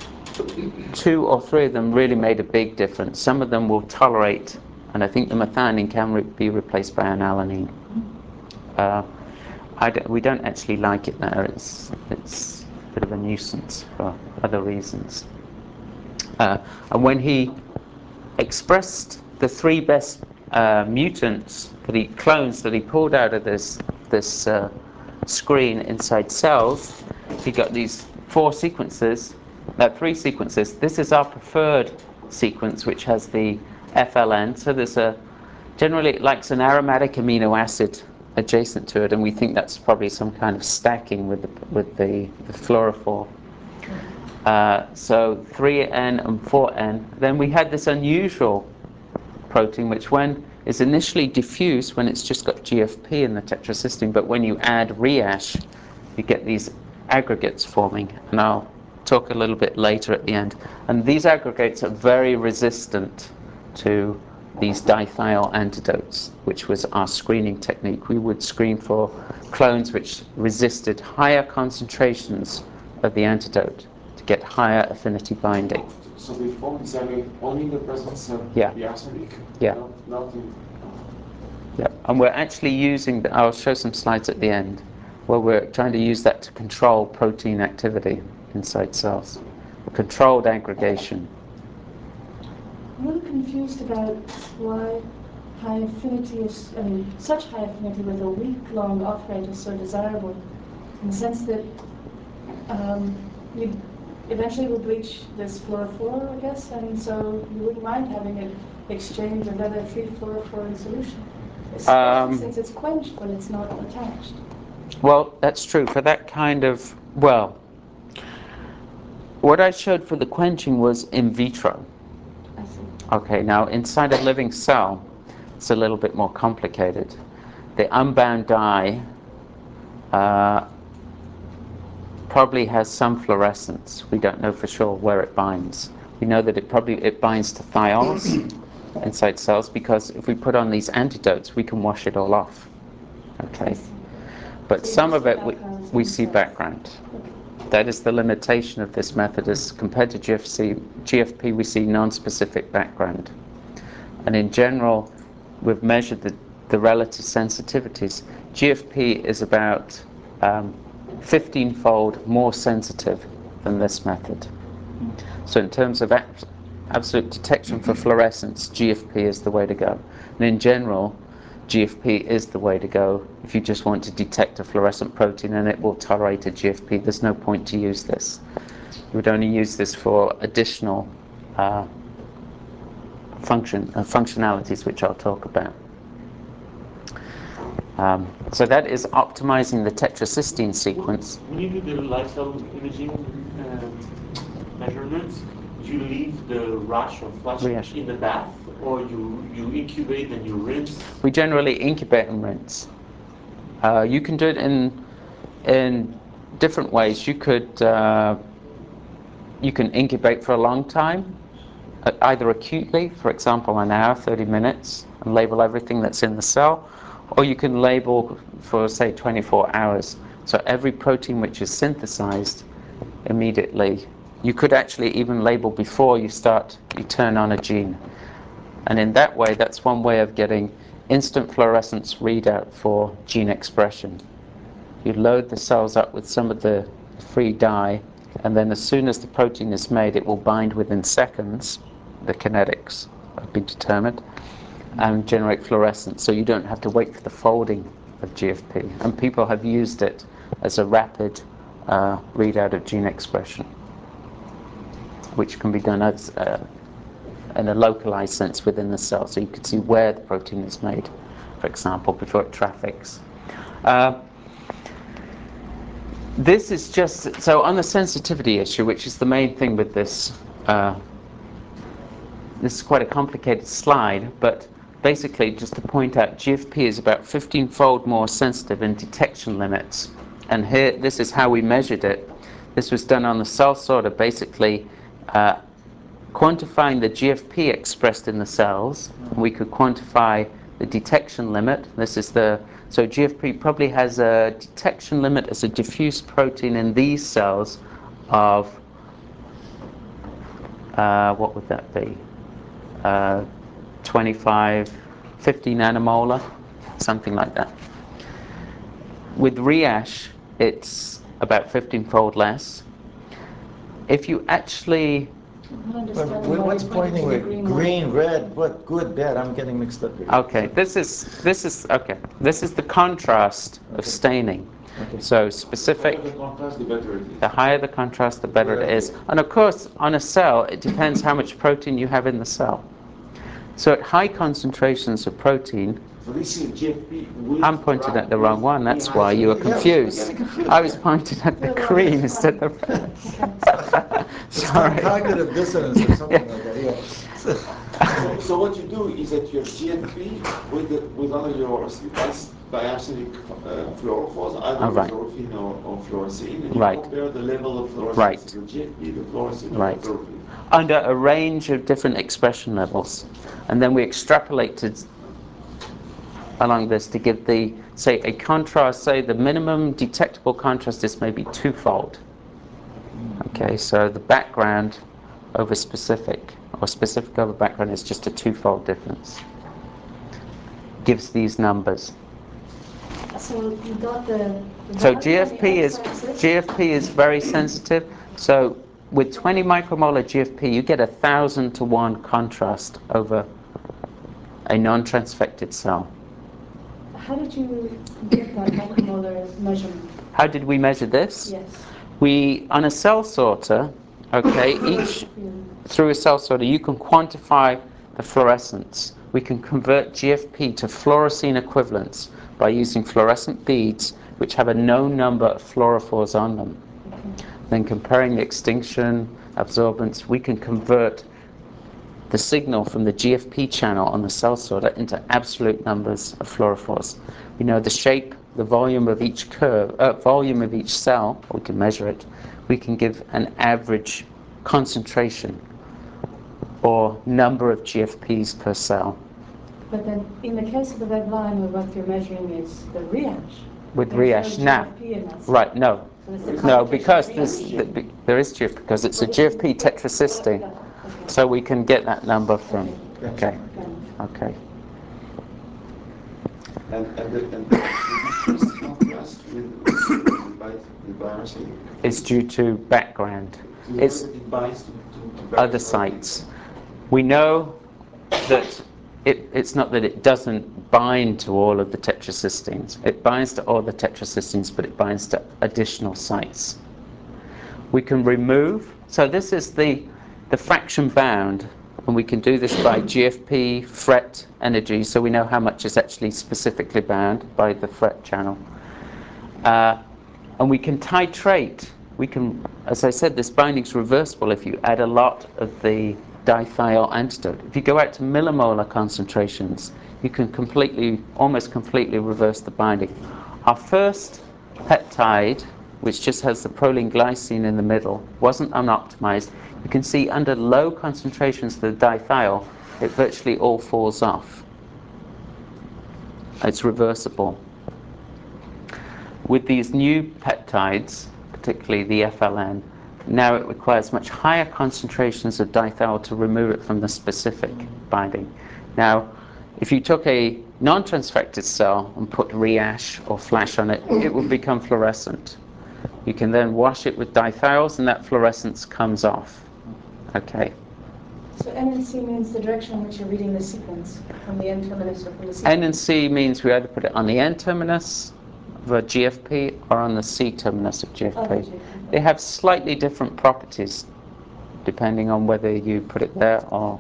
two or three of them really made a big difference. Some of them will tolerate, and I think the methionine can re be replaced by an alanine. Uh, I don't, we don't actually like it there. It's it's a bit of a nuisance for other reasons. Uh, and when he expressed the three best uh, mutants that he clones that he pulled out of this this uh, screen inside cells, he got these four sequences, uh, three sequences. This is our preferred sequence, which has the F L N. So there's a generally it likes an aromatic amino acid adjacent to it, and we think that's probably some kind of stacking with the with the, the fluorophore. Uh, so three N and four N. Then we had this unusual protein, which when is initially diffuse, when it's just got G F P in the tetracysteine, but when you add Riash, you get these aggregates forming, and I'll talk a little bit later at the end. And these aggregates are very resistant to these dithiol antidotes, which was our screening technique. We would screen for clones which resisted higher concentrations of the antidote to get higher affinity binding. So they form this aggregate only in the presence of Yeah. the arsenic? Yeah. Not, not in, Yeah. And we're actually using, the, I'll show some slides at the end, where we're trying to use that to control protein activity inside cells. Controlled aggregation. I'm a little confused about why high affinity is, I mean, such high affinity with a week-long off rate is so desirable, in the sense that um, you eventually would reach this fluorophore, I guess, and so you wouldn't mind having it exchange another free fluorophore in solution, especially Um, since it's quenched when it's not attached. Well, that's true for that kind of, well, what I showed for the quenching was in vitro. I see. Okay, now inside a living cell, it's a little bit more complicated. The unbound dye uh, probably has some fluorescence. We don't know for sure where it binds. We know that it probably it binds to thiols inside cells, because if we put on these antidotes, we can wash it all off. Okay, but So you some see of it we, background we in see cells. background. That is the limitation of this method. As compared to G F C, G F P, we see non-specific background. And in general, we've measured the, the relative sensitivities. G F P is about um, fifteen-fold more sensitive than this method. So in terms of ab absolute detection for fluorescence, G F P is the way to go. And in general, G F P is the way to go if you just want to detect a fluorescent protein and it will tolerate a G F P. There's no point to use this. You would only use this for additional uh, function uh, functionalities, which I'll talk about. Um, so that is optimizing the tetracysteine sequence. When you do the light cell imaging um, measurements, do you leave the rash or flush Riash. in the bath, or you, you incubate and you rinse? We generally incubate and rinse. Uh, you can do it in in different ways. You could uh, you can incubate for a long time, uh, either acutely, for example, an hour, thirty minutes, and label everything that's in the cell, or you can label for, say, twenty-four hours. So every protein which is synthesized immediately, you could actually even label before you start, you turn on a gene. And in that way, that's one way of getting instant fluorescence readout for gene expression. You load the cells up with some of the free dye, and then as soon as the protein is made, it will bind within seconds. The kinetics have been determined, and generate fluorescence. So you don't have to wait for the folding of G F P. And people have used it as a rapid uh, readout of gene expression, which can be done as uh, in a localized sense within the cell. So you can see where the protein is made, for example, before it traffics. Uh, this is just, so on the sensitivity issue, which is the main thing with this, uh, this is quite a complicated slide, but basically just to point out, G F P is about fifteen-fold more sensitive in detection limits. And here, this is how we measured it. This was done on the cell sorter, basically uh, quantifying the G F P expressed in the cells. We could quantify the detection limit. This is the, so G F P probably has a detection limit as a diffuse protein in these cells of, uh, what would that be? Uh, twenty-five, fifty nanomolar, something like that. With RIASH, it's about fifteen-fold less. If you actually... But what's pointing with green, red, what, good, bad? I'm getting mixed up here. Okay, this is, this is, okay, this is the contrast of staining. Okay. So specific, The contrast, the better it is. the higher the contrast, the better it is. And of course, on a cell, it depends how much protein you have in the cell. So at high concentrations of protein, So this is G F P with I'm pointing at the wrong one, that's why you were confused. I was pointing at the green instead of the red. It's Sorry. cognitive dissonance or something like that, yeah. So, so what you do is that your G F P with the, with other your biarsenic uh, fluorophores, either Oh, right. resorphine or, or fluorescein, and you Right. compare the level of fluorescence Right. of the G F P, the fluorescein, Right. and the resorphine. Under a range of different expression levels. And then we extrapolated along this to give the, say, a contrast, say the minimum detectable contrast is maybe twofold. Okay, so the background over specific, or specific over background is just a twofold difference. Gives these numbers. So you got the... the So value G F on the P is x-axis. G F P is very sensitive. So with twenty micromolar G F P, you get a thousand to one contrast over a non-transfected cell. How did you get that micromolar measurement? How did we measure this? Yes. We, on a cell sorter, okay, each, through a cell sorter, you can quantify the fluorescence. We can convert G F P to fluorescein equivalents by using fluorescent beads which have a known number of fluorophores on them. Okay. Then comparing the extinction, absorbance, we can convert the signal from the G F P channel on the cell sorter into absolute numbers of fluorophores. We know the shape, the volume of each curve, uh, volume of each cell, we can measure it. We can give an average concentration or number of G F Ps per cell. But then, in the case of the red line, what you're measuring is the RIASH. With There's RIASH no now. G F P in that. Right, no. So it's the No, concentration because of this, RIASH. the, there is G F P, because it's a G F P tetracysteine. Okay. So we can get that number from, okay, okay. And, and the, and the decreased contrast with, with, with biarsenic? It's due to background. So It's it binds to, to, to other sites. We know that it, it's not that it doesn't bind to all of the tetracysteines. It binds to all the tetracysteines, but it binds to additional sites. We can remove, so this is the, the fraction bound, and we can do this by G F P fret energy, so we know how much is actually specifically bound by the fret channel. Uh, and we can titrate. We can, as I said, this binding is reversible if you add a lot of the dithiol antidote. If you go out to millimolar concentrations, you can completely, almost completely reverse the binding. Our first peptide, which just has the proline glycine in the middle, wasn't unoptimized. You can see under low concentrations of the dithiol, it virtually all falls off. It's reversible. With these new peptides, particularly the F L N, now it requires much higher concentrations of dithiol to remove it from the specific binding. Now, if you took a non-transfected cell and put reash or flash on it, it would become fluorescent. You can then wash it with dithiols and that fluorescence comes off. Okay. So N and C means the direction in which you're reading the sequence, from the N-terminus or from the sequence? N and C means we either put it on the N-terminus of a G F P or on the C-terminus of G F P. Oh, G F P. They have slightly different properties depending on whether you put it there or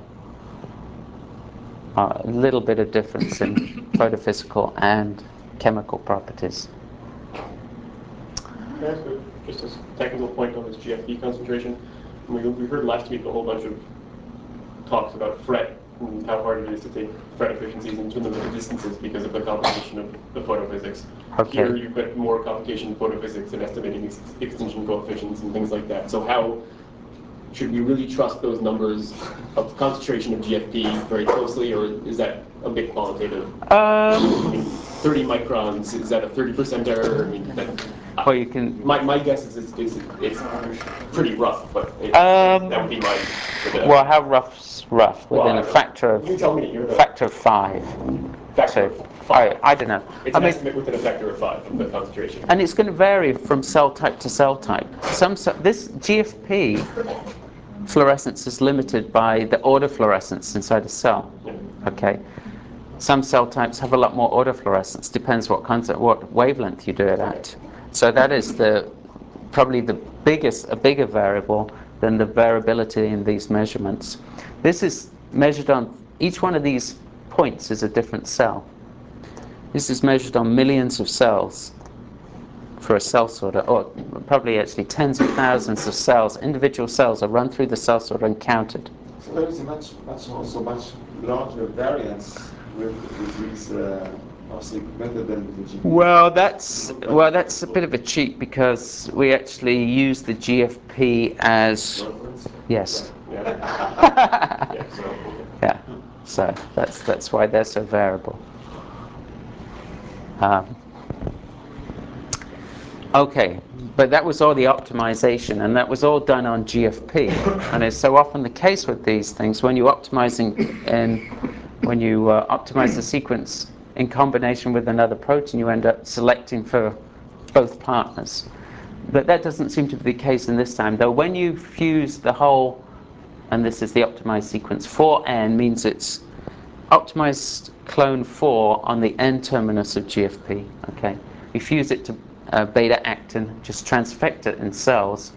uh, a little bit of difference in photophysical and chemical properties. Can I ask a, just a technical point on this G F P concentration? We, we heard last week a whole bunch of talks about FRET and how hard it is to take FRET efficiencies and turn them into distances because of the complication of the photophysics. Okay. Here you've got more complication in photophysics and estimating ex extinction coefficients and things like that. So how should we really trust those numbers of concentration of G F P very closely, or is that a bit qualitative? Um, I mean, thirty microns, is that a thirty percent error? I mean, that, Well, you can. My, my guess is it's, it's, it's pretty rough, but it, Um, that would be my. Well, how rough's rough? Within Well, a factor of you tell me. You're the factor of five. factor So, of five. I, I don't know. It's I an mean, estimate within a factor of five of the concentration. and it's going to vary from cell type to cell type. Some ce- this G F P fluorescence is limited by the autofluorescence inside a cell. Okay. Some cell types have a lot more autofluorescence. Depends what concept, what wavelength you do it at. So that is the probably the biggest, a bigger variable than the variability in these measurements. This is measured on, each one of these points is a different cell. This is measured on millions of cells for a cell sorter, or probably actually tens of thousands of cells. Individual cells are run through the cell sorter and counted. So there is a much, much also much larger variance with, with these uh, Austric method than with the G P. Well, that's well, that's a bit of a cheat because we actually use the G F P as yes. Yeah. yeah, so, okay. Yeah. So that's that's why they're so variable. Um, okay, but that was all the optimization, and that was all done on G F P. And it's so often the case with these things when you're optimizing and when you uh, optimize the sequence in combination with another protein, you end up selecting for both partners. But that doesn't seem to be the case in this time, though. When you fuse the whole, and this is the optimized sequence, four N means it's optimized clone four on the N-terminus of G F P. Okay, we fuse it to uh, beta-actin, just transfect it in cells.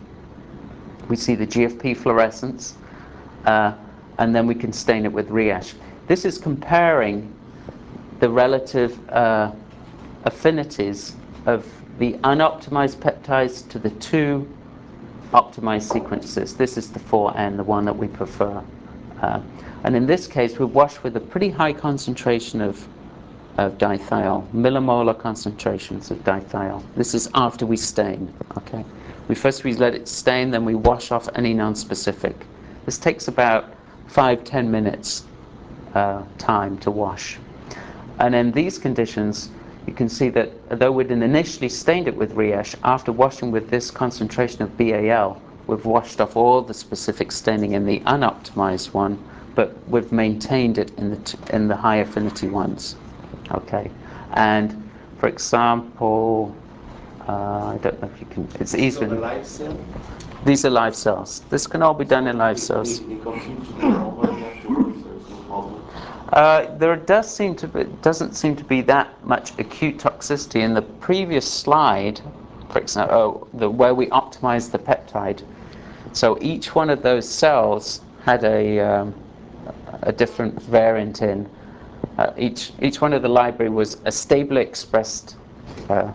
We see the G F P fluorescence, uh, and then we can stain it with reash. This is comparing the relative uh, affinities of the unoptimized peptides to the two optimized sequences. This is the four N, the one that we prefer. Uh, and in this case, we wash with a pretty high concentration of, of dithiol, millimolar concentrations of dithiol. This is after we stain. Okay, we first we let it stain, then we wash off any non-specific. This takes about five ten minutes uh, time to wash. And in these conditions, you can see that although we'd initially stained it with reash, after washing with this concentration of B A L, we've washed off all the specific staining in the unoptimized one, but we've maintained it in the t in the high affinity ones. Okay, and for example, uh, I don't know if you can. It's easy. So the live cell? These are live cells. This can all be done in live cells. They, they continue to be normal afterwards, there's no problem. Uh, there does seem to be, doesn't seem to be that much acute toxicity. In the previous slide, for example, oh, the, where we optimized the peptide, so each one of those cells had a, um, a different variant in. Uh, each, each one of the library was a stably expressed uh,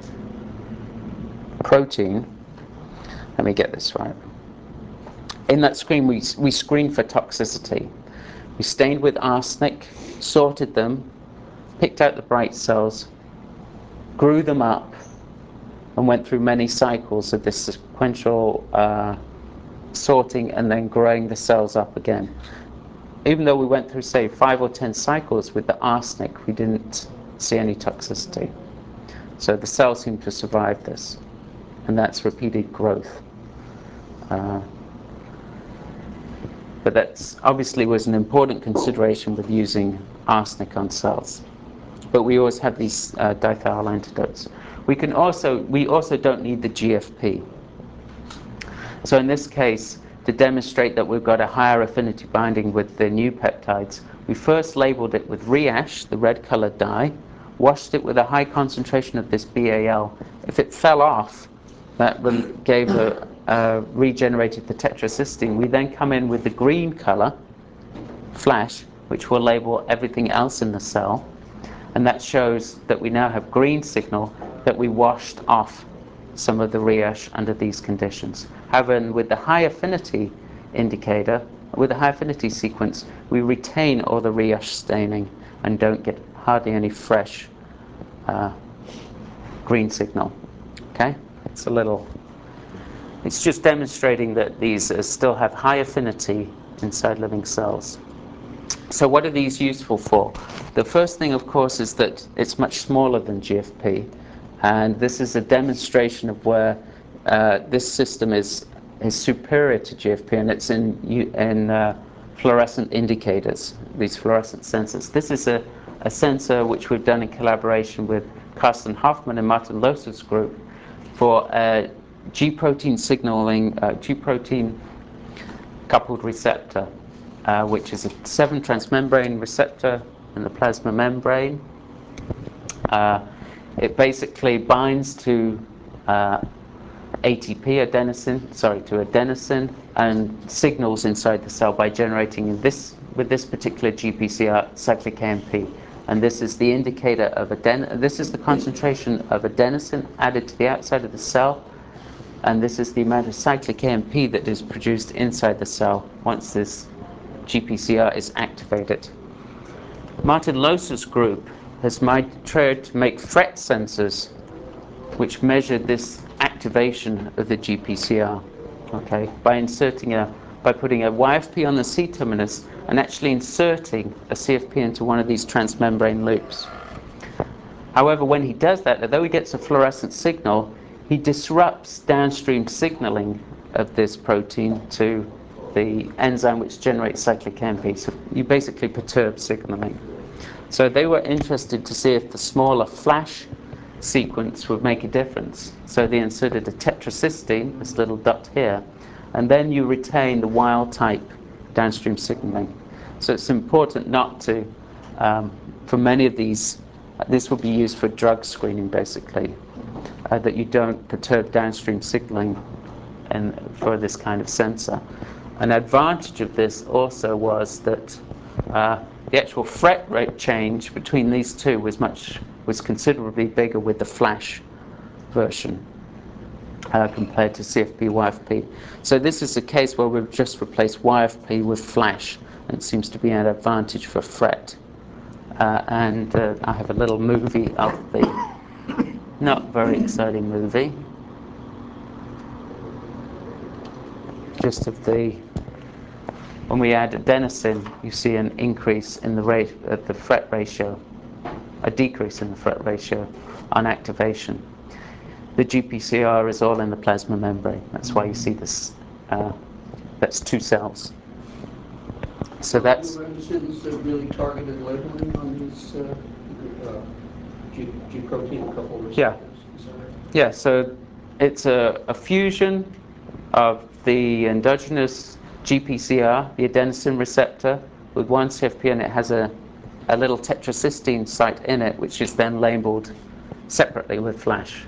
protein. Let me get this right. In that screen, we, we screened for toxicity. We stained with arsenic, sorted them, picked out the bright cells, grew them up, and went through many cycles of this sequential uh, sorting and then growing the cells up again. Even though we went through, say, five or ten cycles with the arsenic, we didn't see any toxicity. So the cells seem to survive this, and that's repeated growth. Uh, but that obviously was an important consideration with using arsenic on cells. But we always have these uh, dithiol antidotes. We can also we also don't need the G F P. So in this case, to demonstrate that we've got a higher affinity binding with the new peptides, we first labeled it with Re-Ash, the red colored dye, washed it with a high concentration of this B A L. If it fell off, that gave a, uh, regenerated the tetracysteine. We then come in with the green color, Flash, which will label everything else in the cell. And that shows that we now have green signal that we washed off some of the Re-Ash under these conditions. However, with the high affinity indicator, with the high affinity sequence, we retain all the Re-Ash staining and don't get hardly any fresh uh, green signal. Okay, it's a little. It's just demonstrating that these uh, still have high affinity inside living cells. So what are these useful for? The first thing, of course, is that it's much smaller than G F P, and this is a demonstration of where uh, this system is is superior to G F P, and it's in in uh, fluorescent indicators, these fluorescent sensors. This is a, a sensor which we've done in collaboration with Carsten Hoffman and Martin Loser's group for uh, G protein signaling, uh, G protein coupled receptor. Uh, which is a seven transmembrane receptor in the plasma membrane. Uh, it basically binds to uh, A T P, adenosine, sorry, to adenosine, and signals inside the cell by generating this, with this particular G P C R, cyclic A M P. And this is the indicator of aden. This is the concentration of adenosine added to the outside of the cell, and this is the amount of cyclic A M P that is produced inside the cell once this G P C R is activated. Martin Loser's group has tried to make FRET sensors which measure this activation of the G P C R, okay, by inserting a, by putting a Y F P on the C terminus and actually inserting a C F P into one of these transmembrane loops. However, when he does that, although he gets a fluorescent signal, he disrupts downstream signaling of this protein to the enzyme which generates cyclic A M P. So you basically perturb signaling. So they were interested to see if the smaller flash sequence would make a difference. So they inserted a tetracysteine, this little dot here, and then you retain the wild type downstream signaling. So it's important not to, um, for many of these, this will be used for drug screening basically, uh, that you don't perturb downstream signaling and for this kind of sensor. An advantage of this also was that uh, the actual FRET rate change between these two was much was considerably bigger with the flash version uh, compared to C F P Y F P. So this is a case where we've just replaced Y F P with flash, and it seems to be an advantage for FRET. Uh, and uh, I have a little movie of the not very exciting movie, just of the. When we add adenosine, you see an increase in the rate of the FRET ratio, a decrease in the FRET ratio on activation. The G P C R is all in the plasma membrane. That's why you see this. Uh, that's two cells. So that's. You understand this uh, really targeted labeling on these uh, uh, G, G protein coupled receptors? Yeah. Yeah. So it's a, a fusion of the endogenous G P C R, the adenosine receptor, with one C F P, and it has a, a little tetracysteine site in it, which is then labeled separately with flash.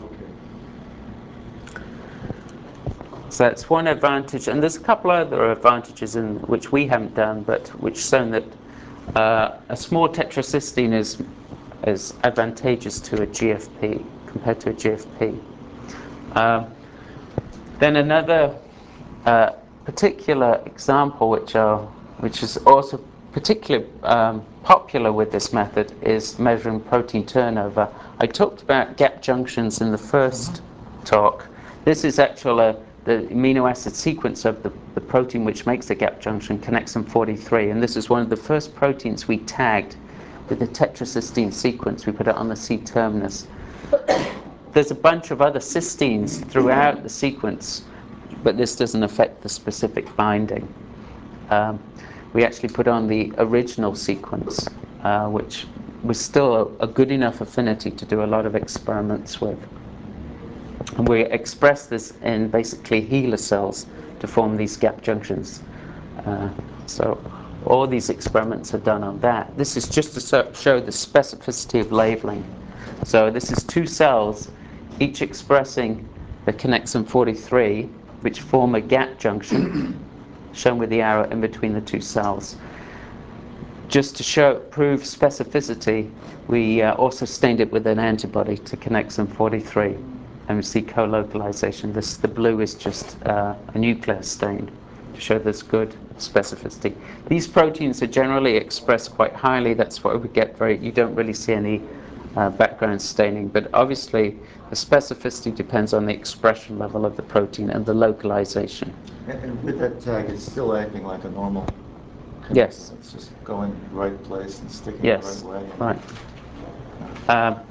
So that's one advantage, and there's a couple other advantages in which we haven't done, but which shown that uh, a small tetracysteine is is advantageous to a G F P compared to a G F P. Um, then another uh, particular example, which are which is also particularly um, popular with this method, is measuring protein turnover. I talked about gap junctions in the first talk. This is actually the amino acid sequence of the, the protein which makes the gap junction, connexin forty-three, and this is one of the first proteins we tagged with the tetracysteine sequence. We put it on the C terminus. There's a bunch of other cysteines throughout the sequence, but this doesn't affect the specific binding. Um, we actually put on the original sequence, uh, which was still a, a good enough affinity to do a lot of experiments with. And we express this in basically HeLa cells to form these gap junctions. Uh, so all these experiments are done on that. This is just to so show the specificity of labeling. So this is two cells, each expressing the connexin forty-three, which form a gap junction, shown with the arrow in between the two cells. Just to show, prove specificity, we uh, also stained it with an antibody to connexin forty-three, and we see co-localization. This, the blue is just uh, a nuclear stain to show this good specificity. These proteins are generally expressed quite highly. That's what we get very. You don't really see any uh, background staining, but obviously the specificity depends on the expression level of the protein and the localization. And, and with that tag, it's still acting like a normal. Yes. It's just going the right place and sticking Yes. the right way. Right. Um,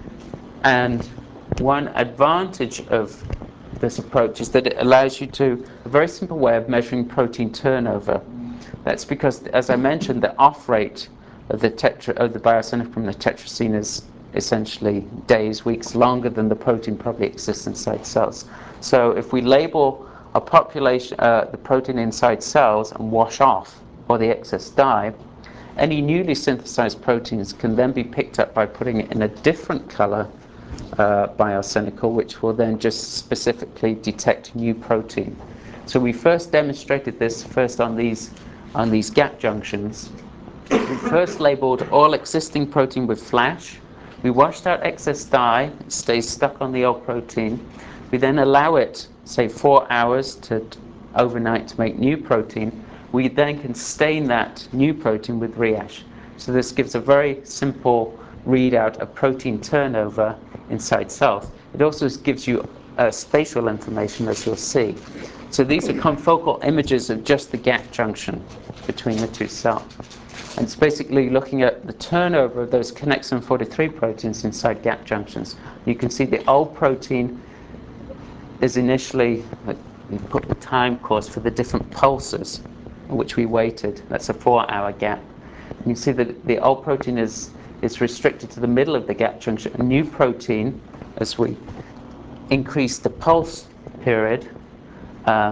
and one advantage of this approach is that it allows you to, a very simple way of measuring protein turnover. That's because, as I mentioned, the off rate of the tetra, of the biosynth from the tetracene is essentially days, weeks longer than the protein probably exists inside cells. So if we label a population, uh, the protein inside cells and wash off all the excess dye, any newly synthesized proteins can then be picked up by putting it in a different color uh, biocynical, which will then just specifically detect new protein. So we first demonstrated this first on these on these gap junctions. We first labeled all existing protein with flash. We washed out excess dye, it stays stuck on the old protein. We then allow it, say, four hours to overnight to make new protein. We then can stain that new protein with Riash. So this gives a very simple readout of protein turnover inside cells. It also gives you uh, spatial information, as you'll see. So these are confocal images of just the gap junction between the two cells. And it's basically looking at the turnover of those connexin forty-three proteins inside gap junctions. You can see the old protein is initially, like, you put the time course for the different pulses which we waited. That's a four hour gap. And you see that the old protein is, is restricted to the middle of the gap junction. A new protein, as we increase the pulse period, uh,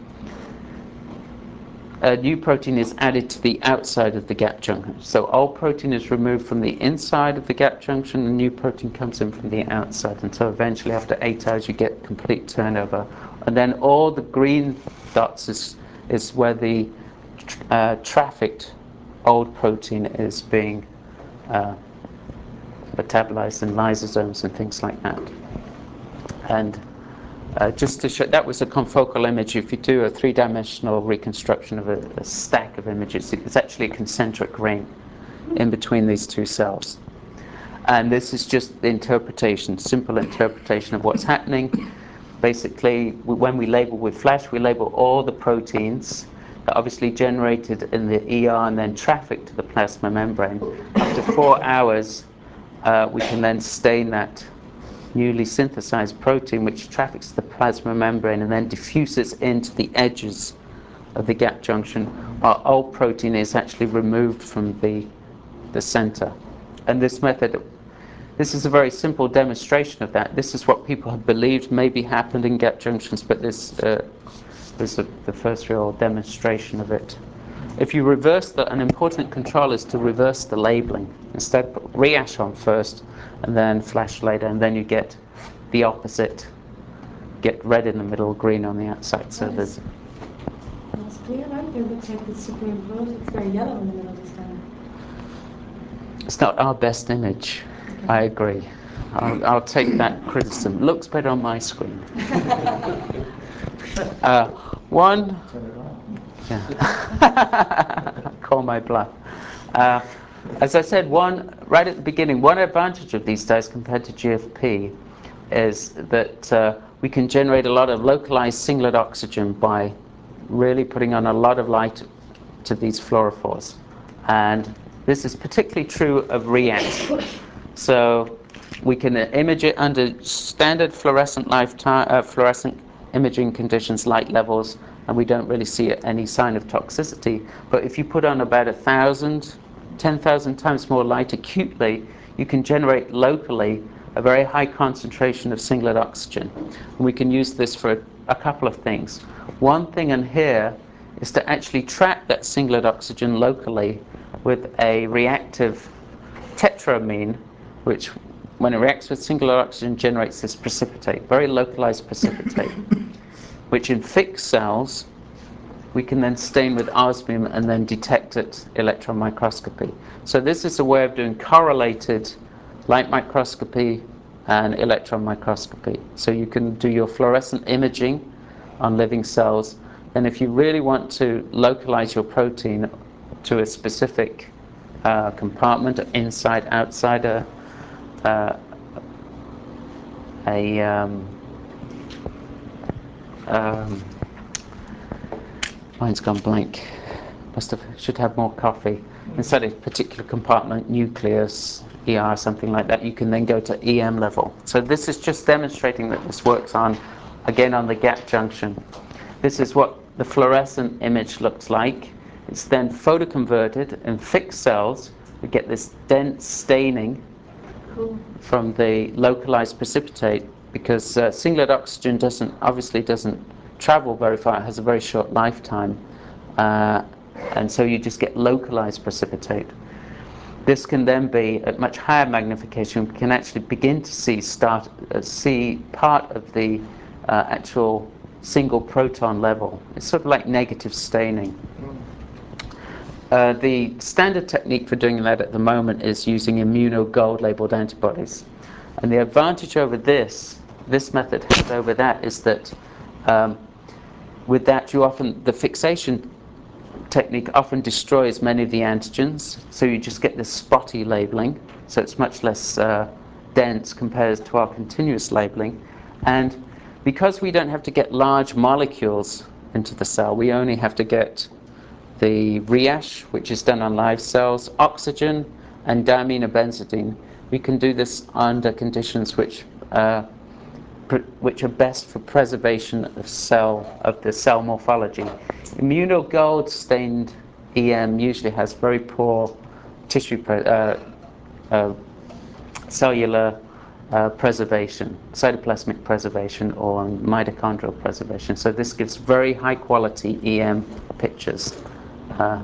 a new protein is added to the outside of the gap junction. So old protein is removed from the inside of the gap junction, and new protein comes in from the outside, until eventually after eight hours you get complete turnover. And then all the green dots is, is where the uh, trafficked old protein is being uh, metabolized in lysosomes and things like that. And Uh, just to show, that was a confocal image. If you do a three-dimensional reconstruction of a, a stack of images, it's actually a concentric ring in between these two cells. And this is just the interpretation, simple interpretation of what's happening. Basically, when we label with flash, we label all the proteins that obviously generated in the E R and then trafficked to the plasma membrane. After four hours, uh, we can then stain that newly synthesized protein, which traffics the plasma membrane and then diffuses into the edges of the gap junction, while old protein is actually removed from the, the center. And this method, this is a very simple demonstration of that. This is what people have believed maybe happened in gap junctions, but this, uh, this is a, the first real demonstration of it. If you reverse the, an important control is to reverse the labeling. Instead, put Riash on first, and then flash later, and then you get the opposite. Get red in the middle, green on the outside. So That there's. is, that's clear, right? It looks like it's superimposed. It's very yellow in the middle this time. It's not our best image. Okay. I agree. I'll, I'll take that criticism. Looks better on my screen. uh, one. Yeah. Call my bluff. Uh, as I said, one right at the beginning, one advantage of these dyes compared to G F P is that uh, we can generate a lot of localized singlet oxygen by really putting on a lot of light to these fluorophores. And This is particularly true of REACT. So we can image it under standard fluorescent lifetime, uh, fluorescent imaging conditions, light levels, and we don't really see any sign of toxicity. But if you put on about a thousand, ten thousand times more light acutely, you can generate locally a very high concentration of singlet oxygen. And we can use this for a, a couple of things. One thing in here is to actually trap that singlet oxygen locally with a reactive tetraamine, which when it reacts with singular oxygen generates this precipitate, very localized precipitate, which in fixed cells we can then stain with osmium and then detect it electron microscopy. So this is a way of doing correlated light microscopy and electron microscopy. So you can do your fluorescent imaging on living cells, and if you really want to localize your protein to a specific uh, compartment, inside, outside a, uh, a um, um, mine's gone blank. Must have should have more coffee. Instead of a particular compartment, nucleus, E R, something like that, you can then go to E M level. So this is just demonstrating that this works on, again, on the gap junction. This is what the fluorescent image looks like. It's then photoconverted in fixed cells. We get this dense staining Cool. from the localized precipitate, because uh, singlet oxygen doesn't obviously doesn't travel very far. It has a very short lifetime, uh, and so you just get localized precipitate. This can then be at much higher magnification. We can actually begin to see start uh, see part of the uh, actual single proton level. It's sort of like negative staining. Uh, the standard technique for doing that at the moment is using immunogold labeled antibodies. And the advantage over this, this method has over that, is that um, with that you often, the fixation technique often destroys many of the antigens, so you just get this spotty labeling, so it's much less uh, dense compared to our continuous labeling. And because we don't have to get large molecules into the cell, we only have to get the REASH, which is done on live cells, oxygen, and diaminobenzidine. We can do this under conditions which uh, pr- which are best for preservation of cell of the cell morphology. Immunogold stained E M usually has very poor tissue pre- uh, uh, cellular uh, preservation, cytoplasmic preservation, or mitochondrial preservation. So this gives very high quality E M pictures. Uh,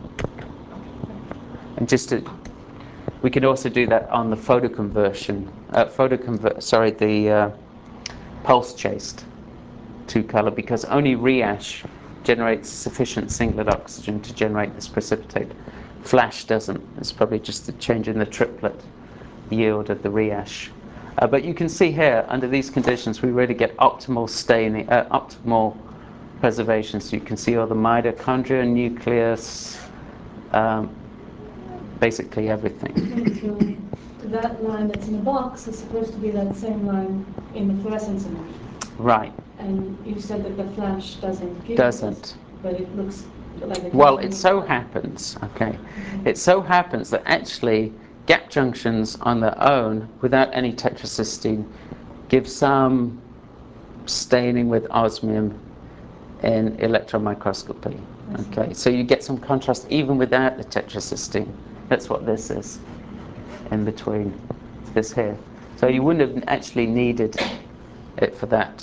and just to, we can also do that on the photoconversion, uh, photoconvert, sorry, the uh, pulse chased two color, because only REASH generates sufficient singlet oxygen to generate this precipitate. Flash doesn't. It's probably just a change in the triplet yield of the REASH. Uh, but you can see here, under these conditions, we really get optimal staining, uh, optimal preservation. So you can see all the mitochondria, nucleus, um, basically everything. So that line that's in the box is supposed to be that same line in the fluorescence image. Right. And you said that the flash doesn't give Doesn't. This, but it looks like it Well, comes it from so the- happens, okay, it so happens that actually gap junctions on their own, without any tetracysteine, give some staining with osmium in electron microscopy. Okay, so you get some contrast even without the tetracysteine. That's what this is in between this here. So you wouldn't have actually needed it for that.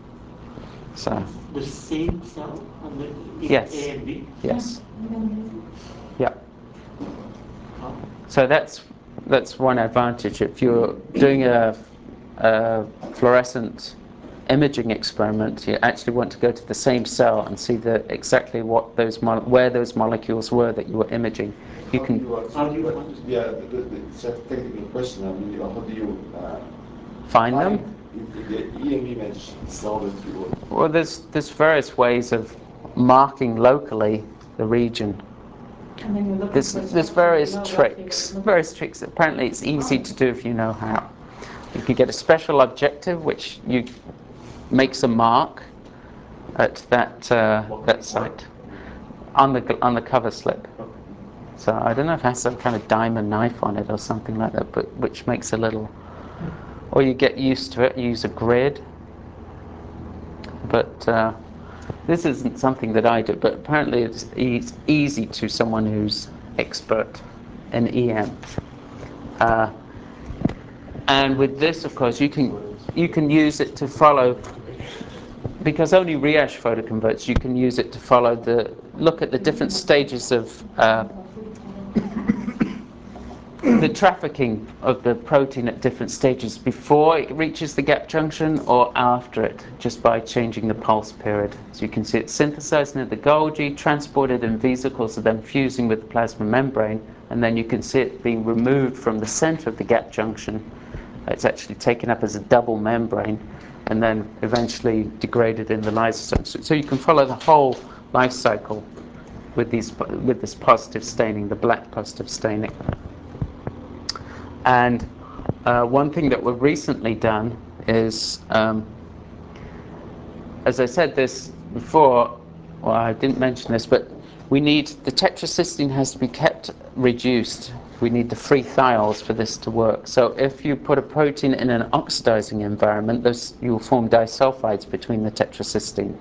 So The same cell on the in yes, A and B? yes, yeah. So that's that's one advantage. If you're doing a, a fluorescent imaging experiment, you actually want to go to the same cell and see the exactly what those mo- where those molecules were that you were imaging. You How can. do you, uh, How do you what- find it? Yeah, the, the, it's a technical question. I mean, you know, how do you uh, Find them? in, in the E M image cell that you? Well, there's there's various ways of marking locally the region. And then you're looking There's for a there's structure various you know roughly what it tricks. looks Various tricks. Apparently, it's easy to do if you know how. You can get a special objective which you makes a mark at that uh, that site on the on the cover slip. So I don't know if it has some kind of diamond knife on it or something like that, but which makes a little, or you get used to it, use a grid. But uh, this isn't something that I do, but apparently it's e- easy to someone who's expert in E M. Uh, and with this, of course, you can you can use it to follow, because only Riache photoconverts, you can use it to follow the, look at the different stages of uh, the trafficking of the protein at different stages before it reaches the gap junction or after it, just by changing the pulse period. So you can see it synthesizing at the Golgi, transported in vesicles, and then fusing with the plasma membrane, and then you can see it being removed from the center of the gap junction. It's actually taken up as a double membrane, and then eventually degraded in the lysosome. So, so you can follow the whole life cycle with these with this positive staining, the black positive staining. And uh, one thing that we've recently done is, um, as I said this before, well, I didn't mention this, but we need, the tetracysteine has to be kept reduced. We need the free thiols for this to work. So if you put a protein in an oxidizing environment, those, you will form disulfides between the tetracysteine.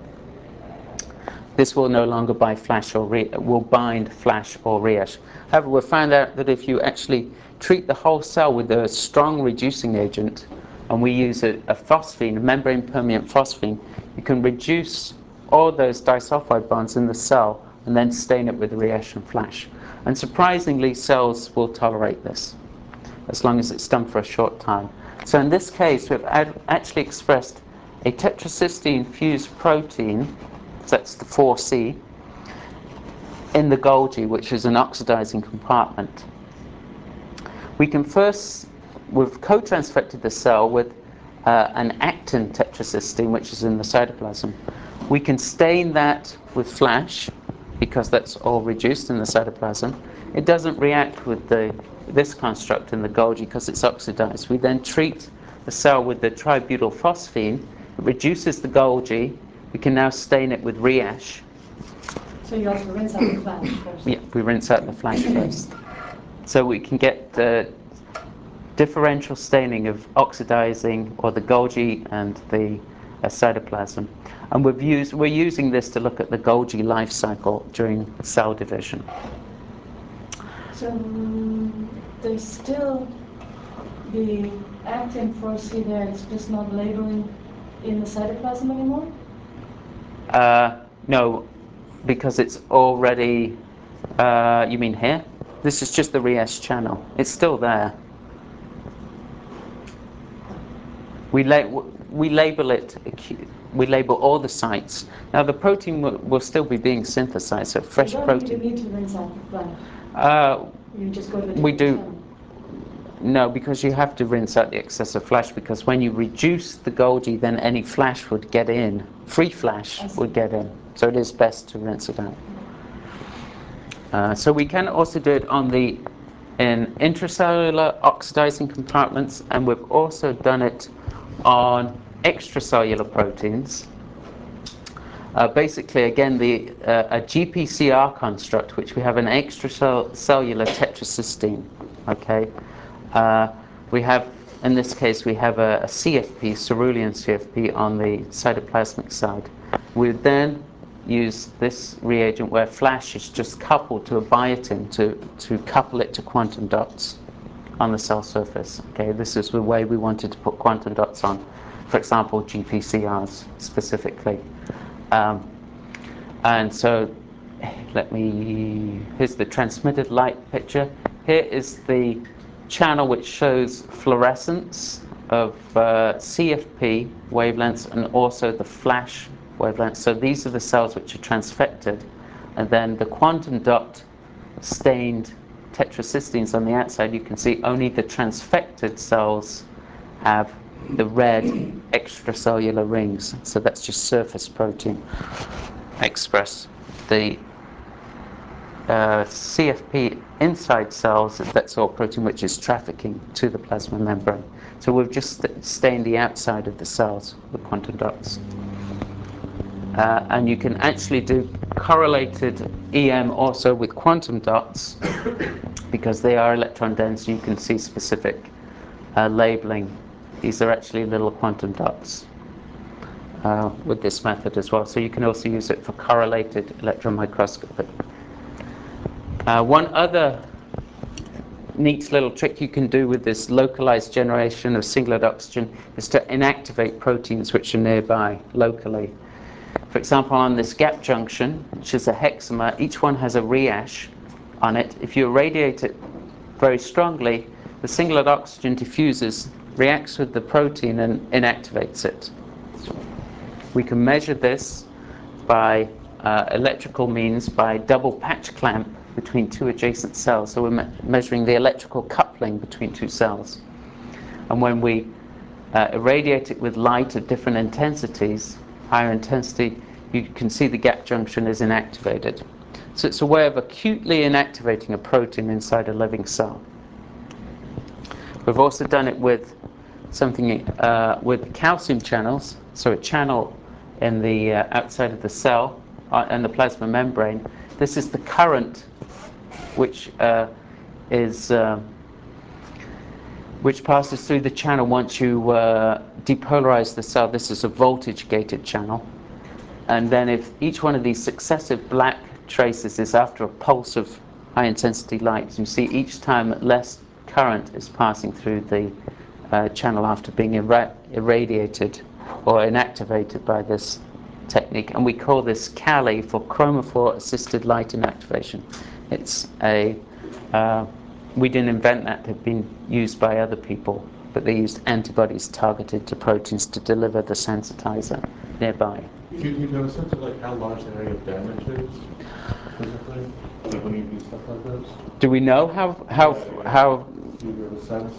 This will no longer bind flash or re- will bind flash or Riache. However, we found out that if you actually treat the whole cell with a strong reducing agent, and we use a, a phosphine, a membrane permeant phosphine, you can reduce all those disulfide bonds in the cell and then stain it with Riache and flash. And surprisingly, cells will tolerate this, as long as it's done for a short time. So in this case, we've ad- actually expressed a tetracysteine fused protein, so that's the four C, in the Golgi, which is an oxidizing compartment. We can first, we've co-transfected the cell with uh, an actin tetracysteine, which is in the cytoplasm. We can stain that with flash, because that's all reduced in the cytoplasm. It doesn't react with the this construct in the Golgi because it's oxidized. We then treat the cell with the tributyl phosphine. It reduces the Golgi. We can now stain it with Riache. So you also rinse out the flash first? Yeah, we rinse out the flash first. So we can get the differential staining of oxidizing, or the Golgi and the uh, cytoplasm. And we've used, we're using this to look at the Golgi life cycle during cell division. So um, there's still the actin four C there, it's just not labeling in the cytoplasm anymore? Uh, no, because it's already, uh, you mean here? This is just the Riache channel. It's still there. We, la- we label it, we label all the sites. Now the protein will, will still be being synthesized, so fresh you don't protein. You need to rinse out the flash. Uh, You just go to the we do. channel. No, because you have to rinse out the excessive flash, because when you reduce the Golgi, then any flash would get in. Free flash would get in. So it is best to rinse it out. Uh, so we can also do it on the in intracellular oxidizing compartments, and we've also done it on extracellular proteins. Uh, basically, again, the uh, a G P C R construct, which we have an extracellular tetracysteine. Okay, uh, we have, in this case, we have a, a C F P, cerulean C F P, on the cytoplasmic side. We then use this reagent where flash is just coupled to a biotin to to couple it to quantum dots on the cell surface. Okay, this is the way we wanted to put quantum dots on, for example, G P C Rs specifically. Um, and so, let me, here's the transmitted light picture. Here is the channel which shows fluorescence of uh, C F P wavelengths and also the flash wavelengths. So these are the cells which are transfected, and then the quantum dot stained tetracysteines on the outside. You can see only the transfected cells have the red extracellular rings, so that's just surface protein. Express the uh, C F P inside cells, that's all protein which is trafficking to the plasma membrane. So we've just stained the outside of the cells with quantum dots. Uh, and you can actually do correlated E M also with quantum dots because they are electron dense. You can see specific uh, labeling. These are actually little quantum dots uh, with this method as well. So you can also use it for correlated electron microscopy. Uh, one other neat little trick you can do with this localized generation of singlet oxygen is to inactivate proteins which are nearby locally. For example, on this gap junction, which is a hexamer, each one has a reash on it. If you irradiate it very strongly, the singlet oxygen diffuses, reacts with the protein and inactivates it. We can measure this by uh, electrical means, by double patch clamp between two adjacent cells. So we're me measuring the electrical coupling between two cells. And when we uh, irradiate it with light at different intensities, higher intensity, you can see the gap junction is inactivated. So it's a way of acutely inactivating a protein inside a living cell. We've also done it with something uh, with calcium channels, so a channel in the uh, outside of the cell uh, and the plasma membrane. This is the current which uh, is uh, which passes through the channel once you uh, depolarize the cell. This is a voltage gated channel, and then if each one of these successive black traces is after a pulse of high intensity light, you see each time less current is passing through the uh, channel after being irra irradiated or inactivated by this technique, and we call this CALI for chromophore assisted light inactivation. It's a uh, we didn't invent that; it had been used by other people, but they used antibodies targeted to proteins to deliver the sensitizer nearby. Do you have a sense of like how large the area of damage is physically, like when you do stuff like this? Do we know how how Yeah, how? Do you have a sense?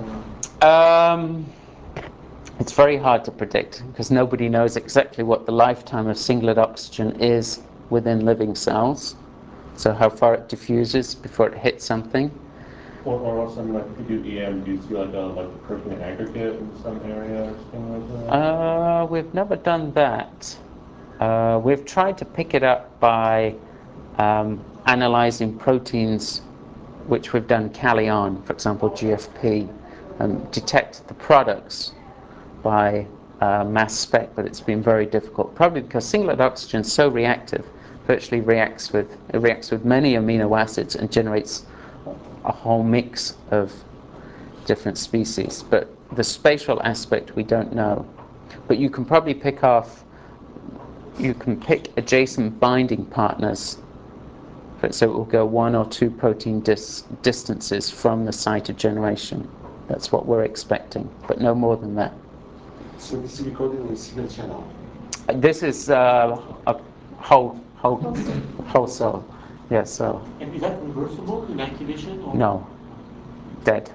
Um, it's very hard to predict because nobody knows exactly what the lifetime of singlet oxygen is within living cells. So how far it diffuses before it hits something. Or, or also, like, if you do E M, do you see like a like a protein aggregate in some area or something like that? Uh, we've never done that. Uh, we've tried to pick it up by um, analyzing proteins which we've done CALI on, for example G F P, and detect the products by uh, mass spec, but it's been very difficult, probably because singlet oxygen is so reactive, virtually reacts with, it reacts with many amino acids and generates a whole mix of different species. But the spatial aspect we don't know. But you can probably pick off, you can pick adjacent binding partners. So it will go one or two protein dis distances from the site of generation. That's what we're expecting, but no more than that. So this is recorded in a single channel. This is uh, a whole, whole, whole cell. Yeah, so. And is that reversible in activation? Or? No, dead.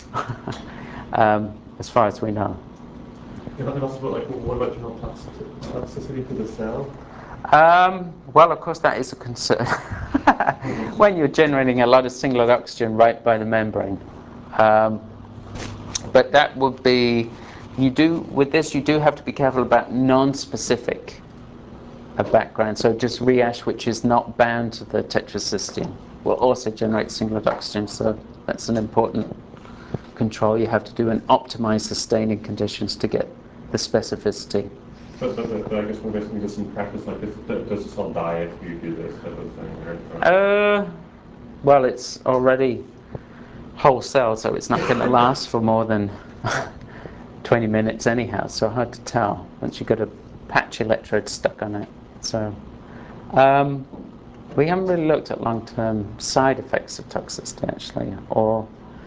um, as far as we know. And also, like, what about general toxicity, toxicity to the cell? Um, well, of course, that is a concern when you're generating a lot of singlet oxygen right by the membrane. Um, but that would be, you do, with this, you do have to be careful about non-specific a background. So just reash, which is not bound to the tetracysteine, will also generate singlet oxygen. So that's an important control you have to do and optimize the staining conditions to get the specificity. But, but, but, but I guess we're guessing just in practice, like, this, does the cell die after you do this type of thing, right? Uh, well, it's already whole cell, so it's not going to last for more than twenty minutes anyhow, so hard to tell once you've got a patch electrode stuck on it. So um, we haven't really looked at long-term side effects of toxicity, actually, or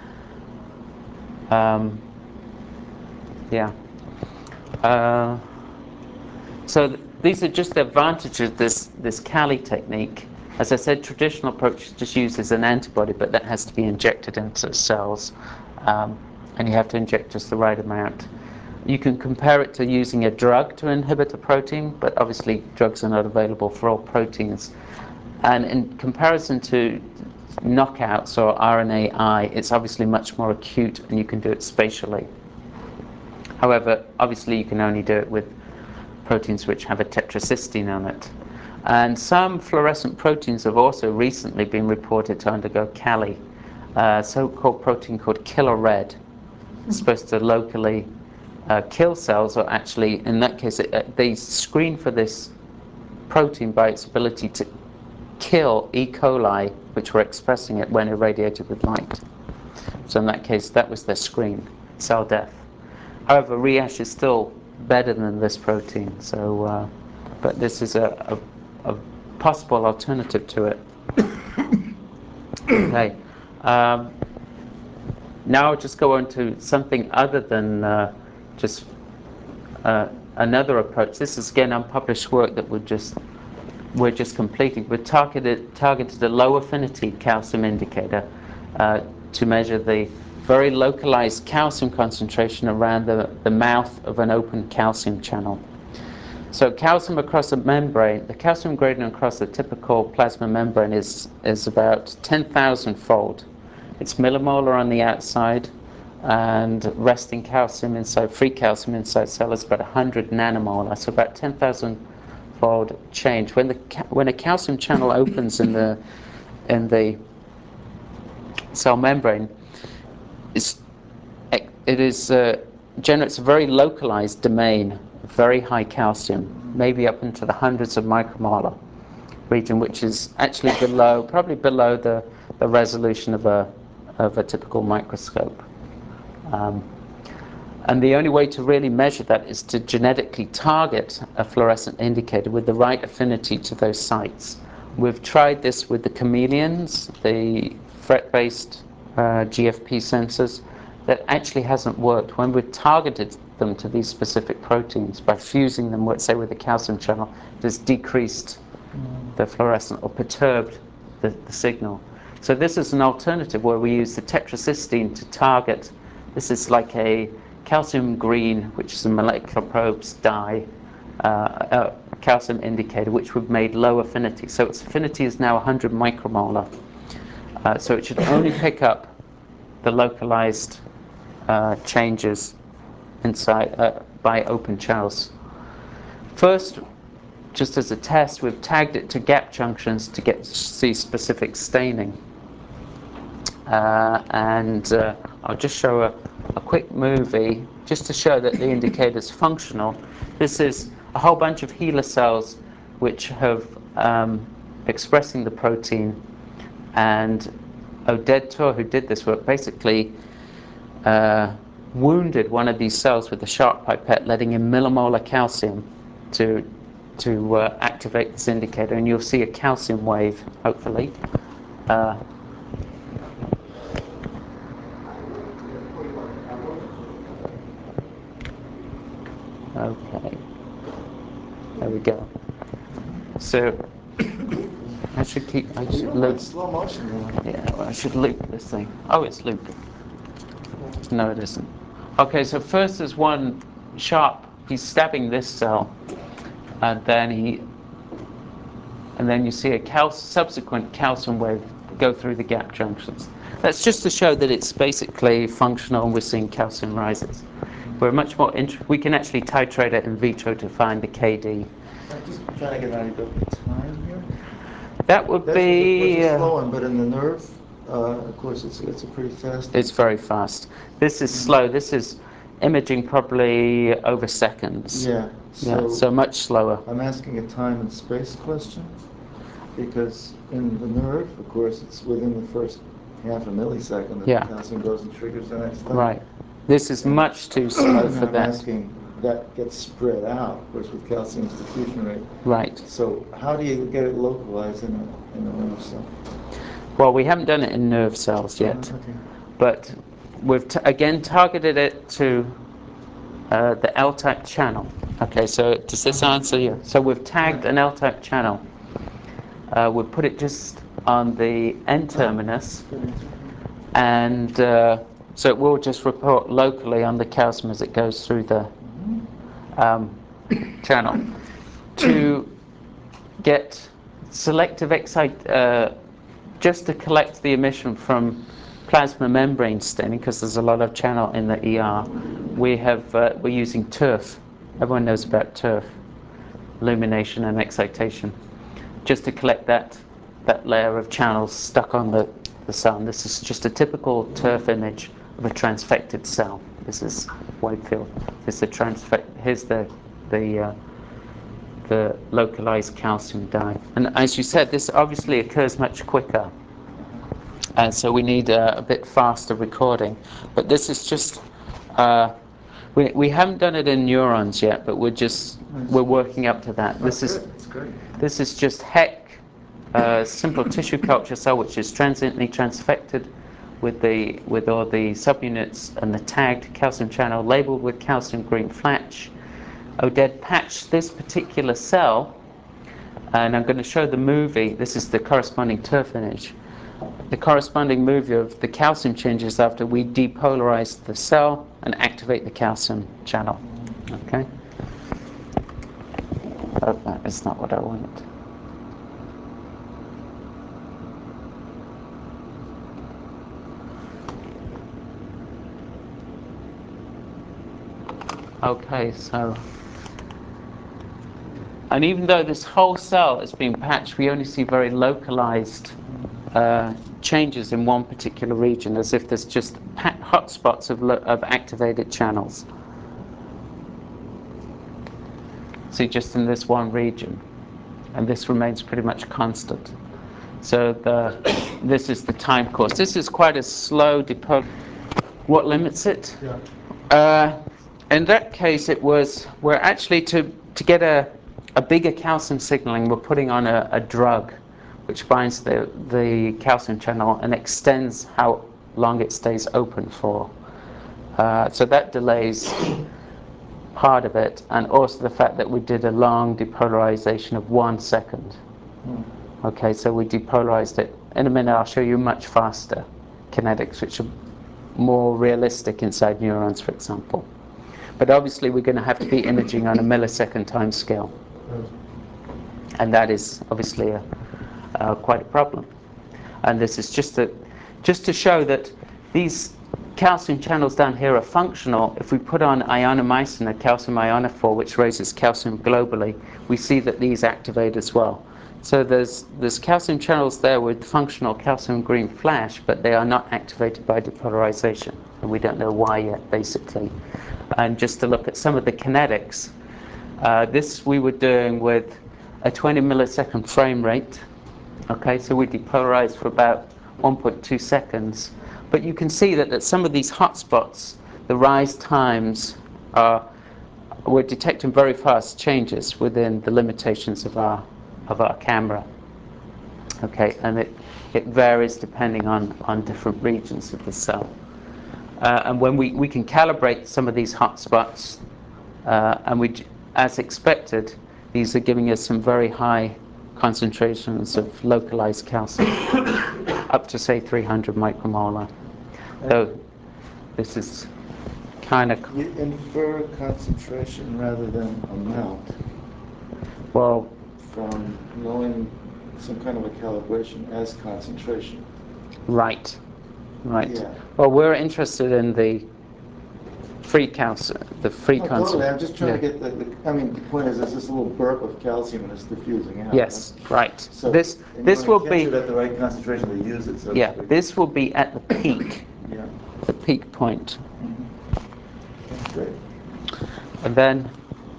um, yeah. Uh, so th these are just the advantages of this, this CALI technique. As I said, traditional approach just uses an antibody, but that has to be injected into cells, um, and you have to inject just the right amount. You can compare it to using a drug to inhibit a protein, but obviously drugs are not available for all proteins. And in comparison to knockouts or R N A I, it's obviously much more acute, and you can do it spatially. However, obviously you can only do it with proteins which have a tetracysteine on it. And some fluorescent proteins have also recently been reported to undergo Cali, a so-called protein called killer red. It's supposed to locally uh, kill cells, or actually, in that case, it, uh, they screen for this protein by its ability to kill E. coli, which were expressing it when irradiated with light. So in that case, that was their screen, cell death. However, Riash is still better than this protein, so, uh, but this is a, a, a possible alternative to it. Okay. Um, now I'll just go on to something other than uh, just uh, another approach. This is again unpublished work that we're just we're just completing. We've targeted targeted a low affinity calcium indicator uh, to measure the very localized calcium concentration around the, the mouth of an open calcium channel. So calcium across a membrane, the calcium gradient across the typical plasma membrane is, is about ten thousand fold. It's millimolar on the outside, and resting calcium inside, free calcium inside cell is about one hundred nanomolar, so about ten thousand fold change. When the when a calcium channel opens in the in the cell membrane, it's, it is uh, generates a very localized domain, very high calcium, maybe up into the hundreds of micromolar region, which is actually below, probably below the, the resolution of a of a typical microscope. Um, and the only way to really measure that is to genetically target a fluorescent indicator with the right affinity to those sites. We've tried this with the chameleons, the FRET-based uh, G F P sensors. That actually hasn't worked. When we've targeted them to these specific proteins by fusing them, let's say, with the calcium channel, it has decreased the fluorescent or perturbed the, the signal. So this is an alternative where we use the tetracysteine to target. This is like a calcium green, which is a molecular probes dye, uh, a calcium indicator, which we've made low affinity. So its affinity is now one hundred micromolar. Uh, so it should only pick up the localized uh, changes inside uh, by open channels. First, just as a test, we've tagged it to gap junctions to get see specific staining. Uh, and uh, I'll just show a, a quick movie just to show that the indicator is functional. This is a whole bunch of HeLa cells which have um, expressing the protein, and Oded Tur, who did this work, basically uh, wounded one of these cells with a sharp pipette, letting in millimolar calcium to to uh, activate this indicator, and you'll see a calcium wave, hopefully. Uh, okay, there we go. So I should keep. I should loop. Slow motion now. Yeah, well, I should loop this thing. Oh, it's looping. No, it isn't. Okay, so first there's one sharp. He's stabbing this cell, and then he, and then you see a cal subsequent calcium wave go through the gap junctions. That's just to show that it's basically functional, and we're seeing calcium rises. We're much more. Int we can actually titrate it in vitro to find the K D. I'm just trying to get an idea of the time here. That would That's be. a, a slow Uh, one, but in the nerve, uh, of course, it's it's a pretty fast. It's very fast. This is slow. This is imaging probably over seconds. Yeah. So, yeah, so much slower. I'm asking a time and space question, because in the nerve, of course, it's within the first half a millisecond that Yeah. the calcium goes and triggers the next thing. Right. This is And much too slow for I'm that. asking, that gets spread out, of course, with calcium's diffusion rate. Right. So how do you get it localized in a, in a nerve cell? Well, we haven't done it in nerve cells yet, Uh, okay. but we've t again targeted it to uh, the L-type channel. Okay, so does this answer you? So we've tagged an L-type channel. Uh, we've put it just on the N-terminus, and uh, so it will just report locally on the calcium as it goes through the um, channel to get selective excite, uh, just to collect the emission from plasma membrane staining, because there's a lot of channel in the E R. We have uh, we're using TURF. Everyone knows about TURF. illumination and excitation, just to collect that that layer of channels stuck on the, the cell. And this is just a typical turf image of a transfected cell. This is Whitefield. This is the transfect. Here's the the uh, the localized calcium dye. And as you said, this obviously occurs much quicker, and so we need a, a bit faster recording. But this is just uh, we we haven't done it in neurons yet, but we're just we're working up to that. This is That's great. this is just Heck, uh, simple tissue culture cell, which is transiently transfected with the with all the subunits and the tagged calcium channel labeled with calcium green flash. Oded patched this particular cell, and I'm going to show the movie. This is the corresponding turf image. The corresponding movie of the calcium changes after we depolarize the cell and activate the calcium channel. Okay? Oh, that is not what I wanted. Okay, so, and even though this whole cell is being patched, we only see very localized uh, changes in one particular region, as if there's just hotspots of, lo of activated channels. See, just in this one region, and this remains pretty much constant. So the this is the time course. This is quite a slow depol. What limits it? Yeah. Uh, in that case, it was we're actually to to get a a bigger calcium signaling. We're putting on a, a drug, which binds the the calcium channel and extends how long it stays open for. Uh, so that delays part of it, and also the fact that we did a long depolarization of one second. Okay, so we depolarized it. In a minute, I'll show you much faster kinetics, which are more realistic inside neurons, for example. But obviously, we're going to have to be imaging on a millisecond time scale, and that is obviously a, uh, quite a problem. And this is just to just to show that these calcium channels down here are functional. If we put on ionomycin, a calcium ionophore, which raises calcium globally, we see that these activate as well. So there's there's calcium channels there with functional calcium green flash, but they are not activated by depolarization, and we don't know why yet, basically. And just to look at some of the kinetics, uh, this we were doing with a twenty millisecond frame rate. Okay, so we depolarized for about one point two seconds. But you can see that at some of these hotspots, the rise times are, we're detecting very fast changes within the limitations of our of our camera. Okay, and it, it varies depending on, on different regions of the cell. Uh, and when we, we can calibrate some of these hotspots, uh, and we, as expected, these are giving us some very high concentrations of localized calcium, up to say three hundred micromolar. So this is kind of... You infer concentration rather than amount. Well, from knowing some kind of a calibration as concentration. Right, right. Yeah. Well, we're interested in the free calcium, the free No, calcium. totally. I'm just trying Yeah. to get the, the. I mean, the point is, there's this little burp of calcium and it's diffusing out. Yes, right. So this and this you will want to catch be it at the right concentration to use it. So to yeah. speak. This will be at the peak, Yeah. the peak point. That's great. And then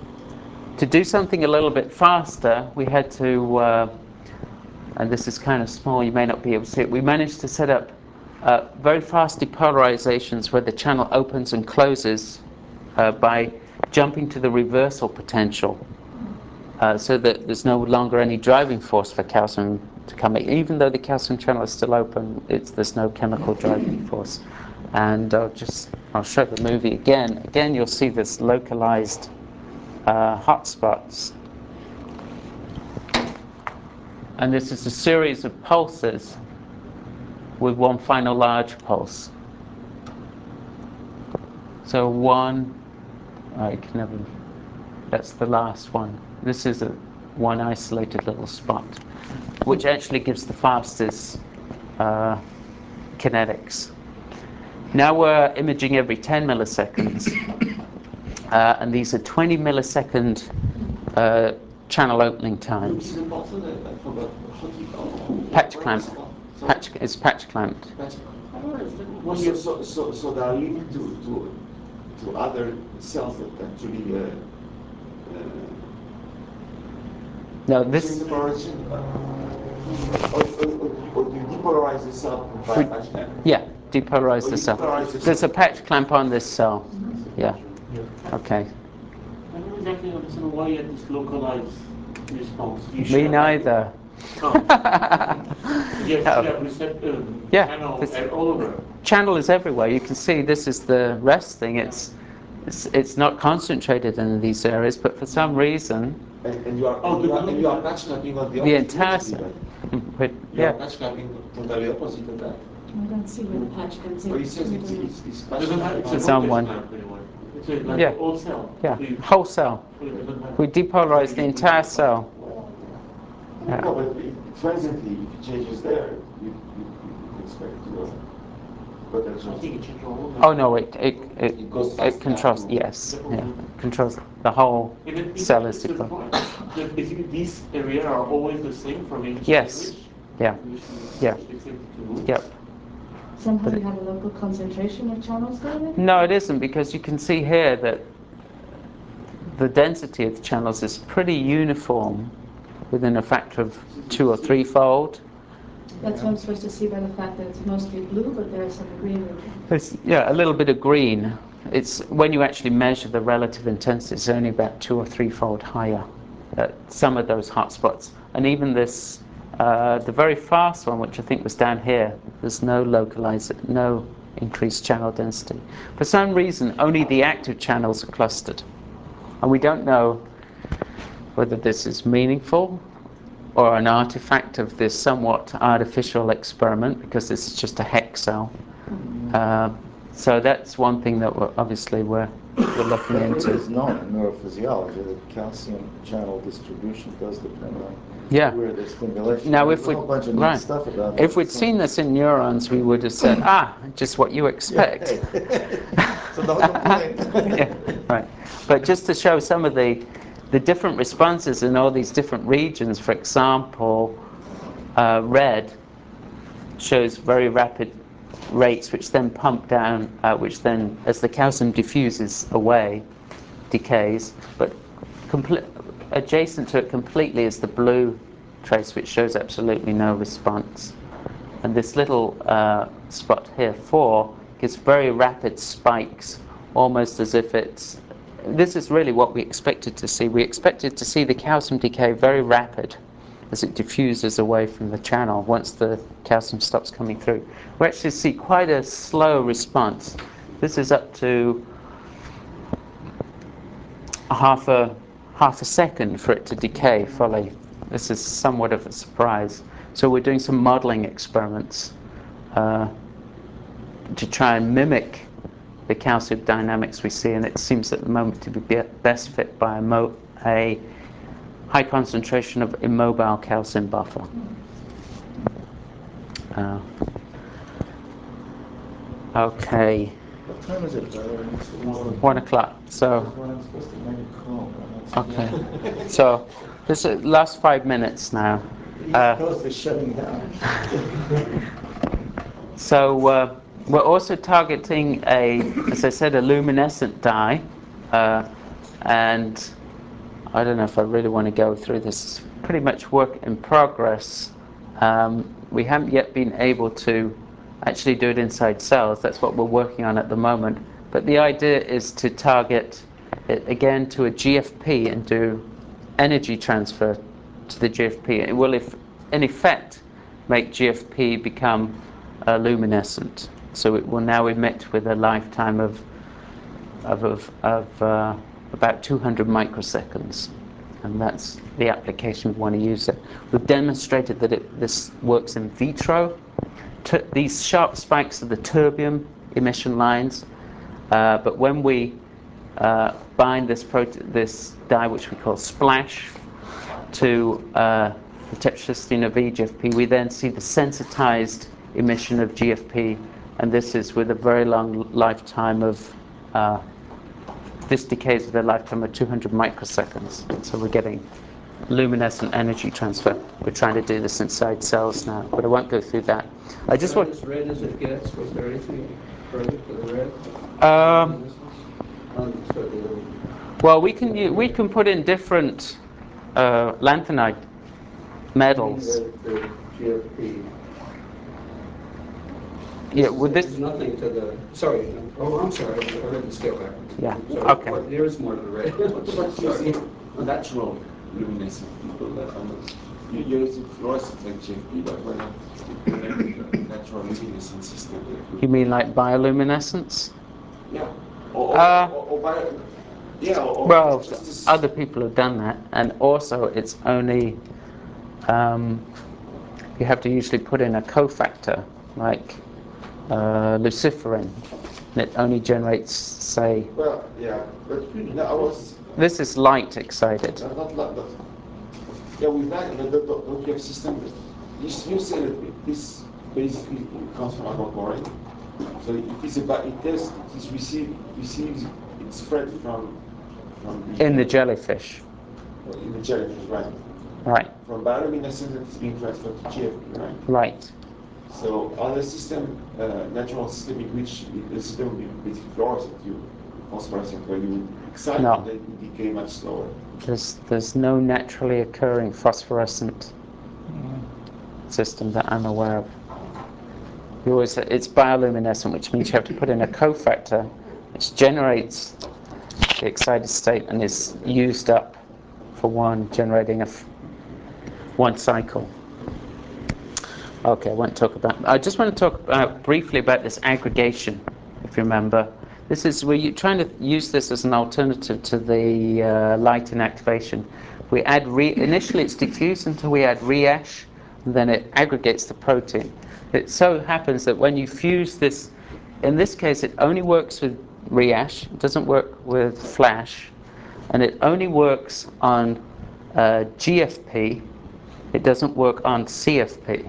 to do something a little bit faster, we had to, uh, and this is kind of small, you may not be able to see it, we managed to set up uh, very fast depolarizations where the channel opens and closes uh, by jumping to the reversal potential, uh, so that there's no longer any driving force for calcium to come in. Even though the calcium channel is still open, it's, there's no chemical driving force. And I'll just, I'll show the movie again. Again, you'll see this localized Uh, hotspots, and this is a series of pulses with one final large pulse. So one, I can never. That's the last one. This is a one isolated little spot, which actually gives the fastest uh, kinetics. Now we're imaging every ten milliseconds. Uh, and these are twenty millisecond uh, channel opening Is times. it also that, I forgot, how do you call it? Patch clamp. Patch, it's patch clamped. Well, so, so, so, so they are leading to, to, to other cells that actually uh, uh, No, this. change the polarization. Uh, or, or, or, or do you depolarize the cell by We, patch clamp? yeah, depolarize Or the you cell. depolarize the There's a cell. patch clamp on this cell. Yeah. Okay. I don't exactly understand why you had this localized response. You should Me have- neither. Oh. You should have receptor Yeah, channel this- at all over. Channel is everywhere. You can see this is the rest thing. It's it's, it's not concentrated in these areas, but for some reason, And, and you are, Oh, and you the are, and you are glue- patch clamping on the the opposite entire direction, cell. right? But, You are yeah. patch clamping totally opposite of that. I don't see where the patch comes in. But it says it's, it's, it's patch Doesn't have, it's a clamping. It's on voltage one. clamp anyway. It's a, like Yeah. an old cell. Yeah, So you- whole cell. so it doesn't have- We depolarize the entire cell. Yeah. No, but if, transiently, if it changes there, you, you, you expect to uh, potential. I think it changed all over. Oh no, it it it, It goes it fast controls. now. Yes, yeah, controls the whole And it- cell it's is the deployed. point that basically these areas are always the same from each Yes. stage, Yeah. which is Yeah. specific to move. Yep. Somehow you have a local concentration of channels there then? No, it isn't, because you can see here that the density of the channels is pretty uniform within a factor of two or three fold. That's what I'm supposed to see by the fact that it's mostly blue, but there are some green regions. It's, yeah, a little bit of green. It's when you actually measure the relative intensity, it's only about two or three fold higher at some of those hotspots. And even this, uh, the very fast one, which I think was down here, there's no localized, no increased channel density. For some reason, only the active channels are clustered. And we don't know whether this is meaningful or an artifact of this somewhat artificial experiment, because this is just a hex cell. Uh, so that's one thing that we're, obviously we're, we're looking It into. is known in neurophysiology that calcium channel distribution does depend on Yeah. where the stimulation. Now, There's if a we whole bunch of neat right, stuff about if that. we'd seen this in neurons, we would have said, ah, just what you expect. So no complaint. Yeah, right. But just to show some of the the different responses in all these different regions, for example, uh, red shows very rapid rates, which then pump down, uh, which then, as the calcium diffuses away, decays. But complete, adjacent to it completely is the blue trace, which shows absolutely no response. And this little uh, spot here, four, gives very rapid spikes, almost as if it's... This is really what we expected to see. We expected to see the calcium decay very rapid as it diffuses away from the channel once the calcium stops coming through. We actually see quite a slow response. This is up to a half a half a second for it to decay fully. This is somewhat of a surprise. So we're doing some modeling experiments uh, to try and mimic the calcium dynamics we see, and it seems at the moment to be best fit by a, mo a high concentration of immobile calcium buffer. Uh, okay. What time is it, by the way? It's one. One o'clock. So. That's when I'm supposed to make a call. but that's- Okay. So this is last five minutes now. The East Uh, Coast is shutting down. So uh, we're also targeting a, as I said, a luminescent dye, uh, and I don't know if I really want to go through this. It's pretty much work in progress. Um, we haven't yet been able to actually do it inside cells. That's what we're working on at the moment. But the idea is to target it again to a G F P and do energy transfer to the G F P. It will, if, in effect, make G F P become uh, luminescent. So it will now emit with a lifetime of of, of, of uh, about two hundred microseconds. And that's the application we want to use it. We've demonstrated that it, this works in vitro. T these sharp spikes are the terbium emission lines. Uh, but when we uh, bind this, this dye, which we call splash, to uh, the tetracysteine of E G F P, we then see the sensitized emission of G F P, and this is with a very long lifetime of, uh, this decays with a lifetime of two hundred microseconds. So we're getting luminescent energy transfer. We're trying to do this inside cells now, but I won't go through that. I just Red want. as red as it gets. Was there anything further to the red? Um, On to the well, we can u- we can put in different uh, lanthanide metals. The, the G F P. Yeah, with There's this. nothing to the. Sorry. Oh, I'm sorry. I read the scale backwards. Yeah. Sorry. Okay. What, there is more to the red. But using natural luminescent people that are not, you- you're using fluorescent like G F P, but we're not implementing a natural luminescent system. You mean like bioluminescence? Yeah. Or, or, Uh, or, or bio, yeah, or Well, just this, other people have done that, and also it's only um, you have to usually put in a cofactor like uh, luciferin, and it only generates, say, well, yeah, but no, I was this is light excited. not, not, not, not yeah, with that, the, the, don't you have system that you, you say that this basically comes from aquaporin. So it is about it does it is received receives it's spread from from the, In the jellyfish, in the jellyfish, right? right? From bioluminescence that is being transferred to G F P, right? Right. So on the system, uh, natural system in which the system would be basically fluorescent, you phosphorescent, where you would excite No. and then it would decay much slower. There's there's no naturally occurring phosphorescent system that I'm aware of. You always, it's bioluminescent, which means you have to put in a cofactor, which generates the excited state and is used up for one, generating a f- one cycle. Okay, I won't talk about. I just want to talk about, briefly about this aggregation, if you remember. This is where you're trying to use this as an alternative to the uh, light inactivation. We add re, initially it's diffused until we add reash, and then it aggregates the protein. It so happens that when you fuse this, in this case, it only works with reash. It doesn't work with flash, and it only works on uh, G F P. It doesn't work on C F P.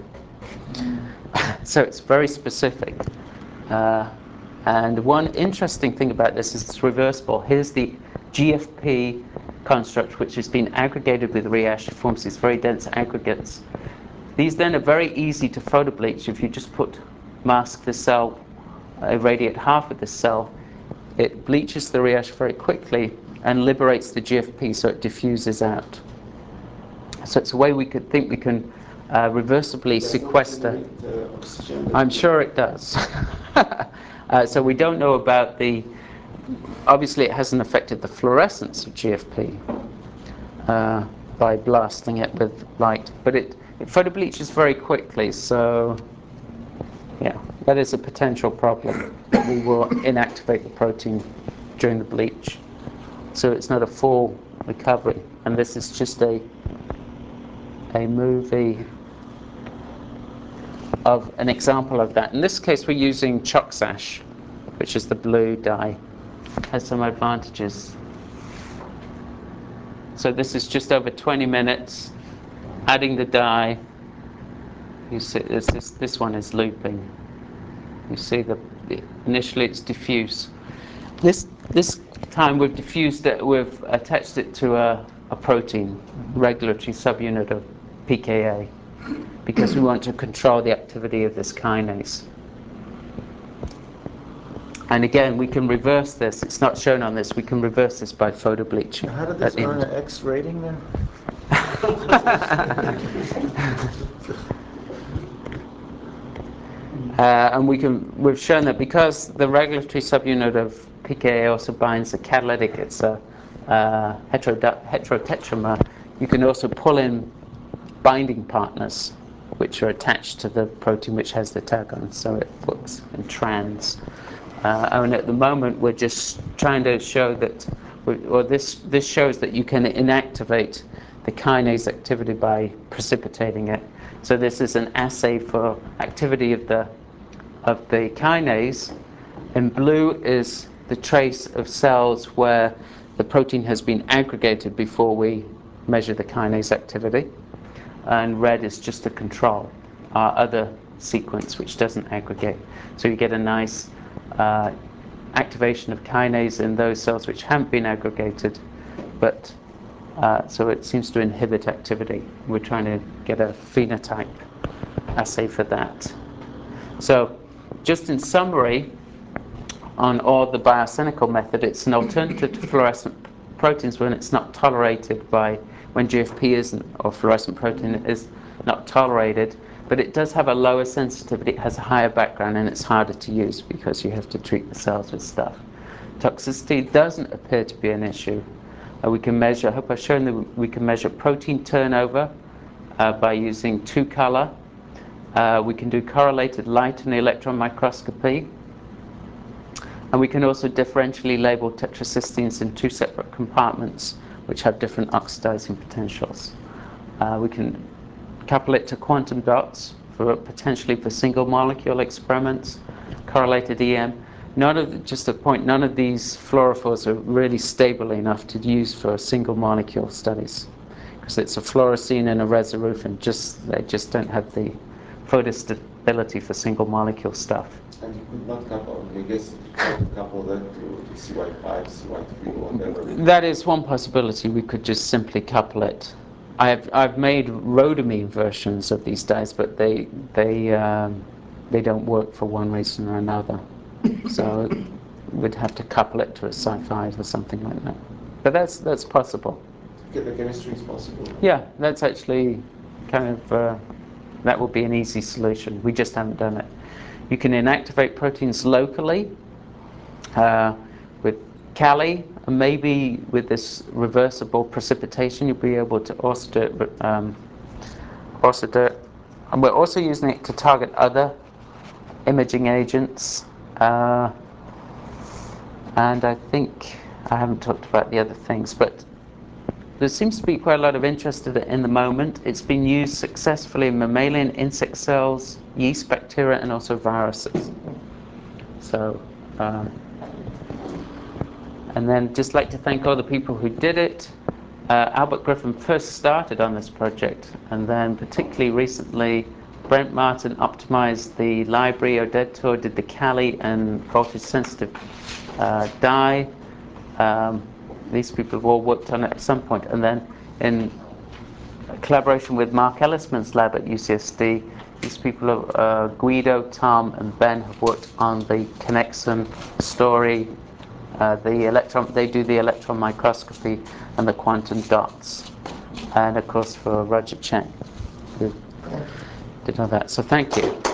So it's very specific. Uh, and one interesting thing about this is it's reversible. Here's the G F P construct, which has been aggregated with reash. It forms these very dense aggregates. These then are very easy to photobleach. If you just put, mask the cell, irradiate half of the cell, it bleaches the reash very quickly and liberates the G F P, so it diffuses out. So it's a way we could think we can uh, reversibly sequester. I'm sure it does. uh, so we don't know about the. Obviously, it hasn't affected the fluorescence of G F P uh, by blasting it with light, but it, it photobleaches very quickly. So, yeah, that is a potential problem. We will inactivate the protein during the bleach, so it's not a full recovery. And this is just a a movie of an example of that. In this case, we're using Choxash, which is the blue dye. It has some advantages. So this is just over twenty minutes, adding the dye. You see, this, this, this one is looping. You see, the, the initially it's diffuse. This this time we've diffused it, we've attached it to a, a protein, regulatory subunit of P K A, because we want to control the activity of this kinase. And again, we can reverse this. It's not shown on this. We can reverse this by photobleaching. How did this at the earn end. an X rating there? Uh, and we can, we've shown that because the regulatory subunit of P K A also binds the catalytic, it's a uh, hetero, heterotetramer, you can also pull in binding partners which are attached to the protein which has the tag on, so it works in trans. Uh, and at the moment we're just trying to show that, we, or this, this shows that you can inactivate the kinase activity by precipitating it. So this is an assay for activity of the of the kinase. In blue is the trace of cells where the protein has been aggregated before we measure the kinase activity. And red is just the control, our other sequence which doesn't aggregate. So you get a nice uh, activation of kinase in those cells which haven't been aggregated, but Uh, so it seems to inhibit activity. We're trying to get a phenotype assay for that. So just in summary, on all the biocynical method, it's an alternative to fluorescent proteins when it's not tolerated by, when G F P isn't, or fluorescent protein is not tolerated, but it does have a lower sensitivity, it has a higher background, and it's harder to use because you have to treat the cells with stuff. Toxicity doesn't appear to be an issue. Uh, we can measure, I hope I've shown that we can measure protein turnover uh, by using two color. Uh, we can do correlated light and electron microscopy. And we can also differentially label tetracysteines in two separate compartments which have different oxidizing potentials. Uh, we can couple it to quantum dots for potentially for single molecule experiments, correlated E M. None of the, just a point, none of these fluorophores are really stable enough to use for single molecule studies because it's a fluorescein and a resirufin. Just they just don't have the photostability for single molecule stuff. And you could not couple, I guess, you could couple that to C Y five, C Y three, or whatever. That is one possibility. We could just simply couple it. I've I've made rhodamine versions of these dyes, but they they um, they don't work for one reason or another. So we'd have to couple it to a C Y five or something like that. But that's that's possible. Okay, the chemistry is possible. Yeah, that's actually kind of uh, that would be an easy solution. We just haven't done it. You can inactivate proteins locally uh, with Kali, and maybe with this reversible precipitation, you'll be able to also do it. Um, also do it. And we're also using it to target other imaging agents. Uh, and I think I haven't talked about the other things, but there seems to be quite a lot of interest in it in the moment. It's been used successfully in mammalian insect cells, yeast bacteria, and also viruses. So, uh, and then just like to thank all the people who did it. Uh, Albert Griffin first started on this project, and then particularly recently, Brent Martin optimized the library. Oded Tor did the Kali and voltage-sensitive uh, dye. Um, these people have all worked on it at some point, and then in collaboration with Mark Ellisman's lab at U C S D, these people, have, uh, Guido, Tom, and Ben, have worked on the Connexon story. Uh, the electron, they do the electron microscopy and the quantum dots, and of course for Roger Cheng, who did all that. So thank you.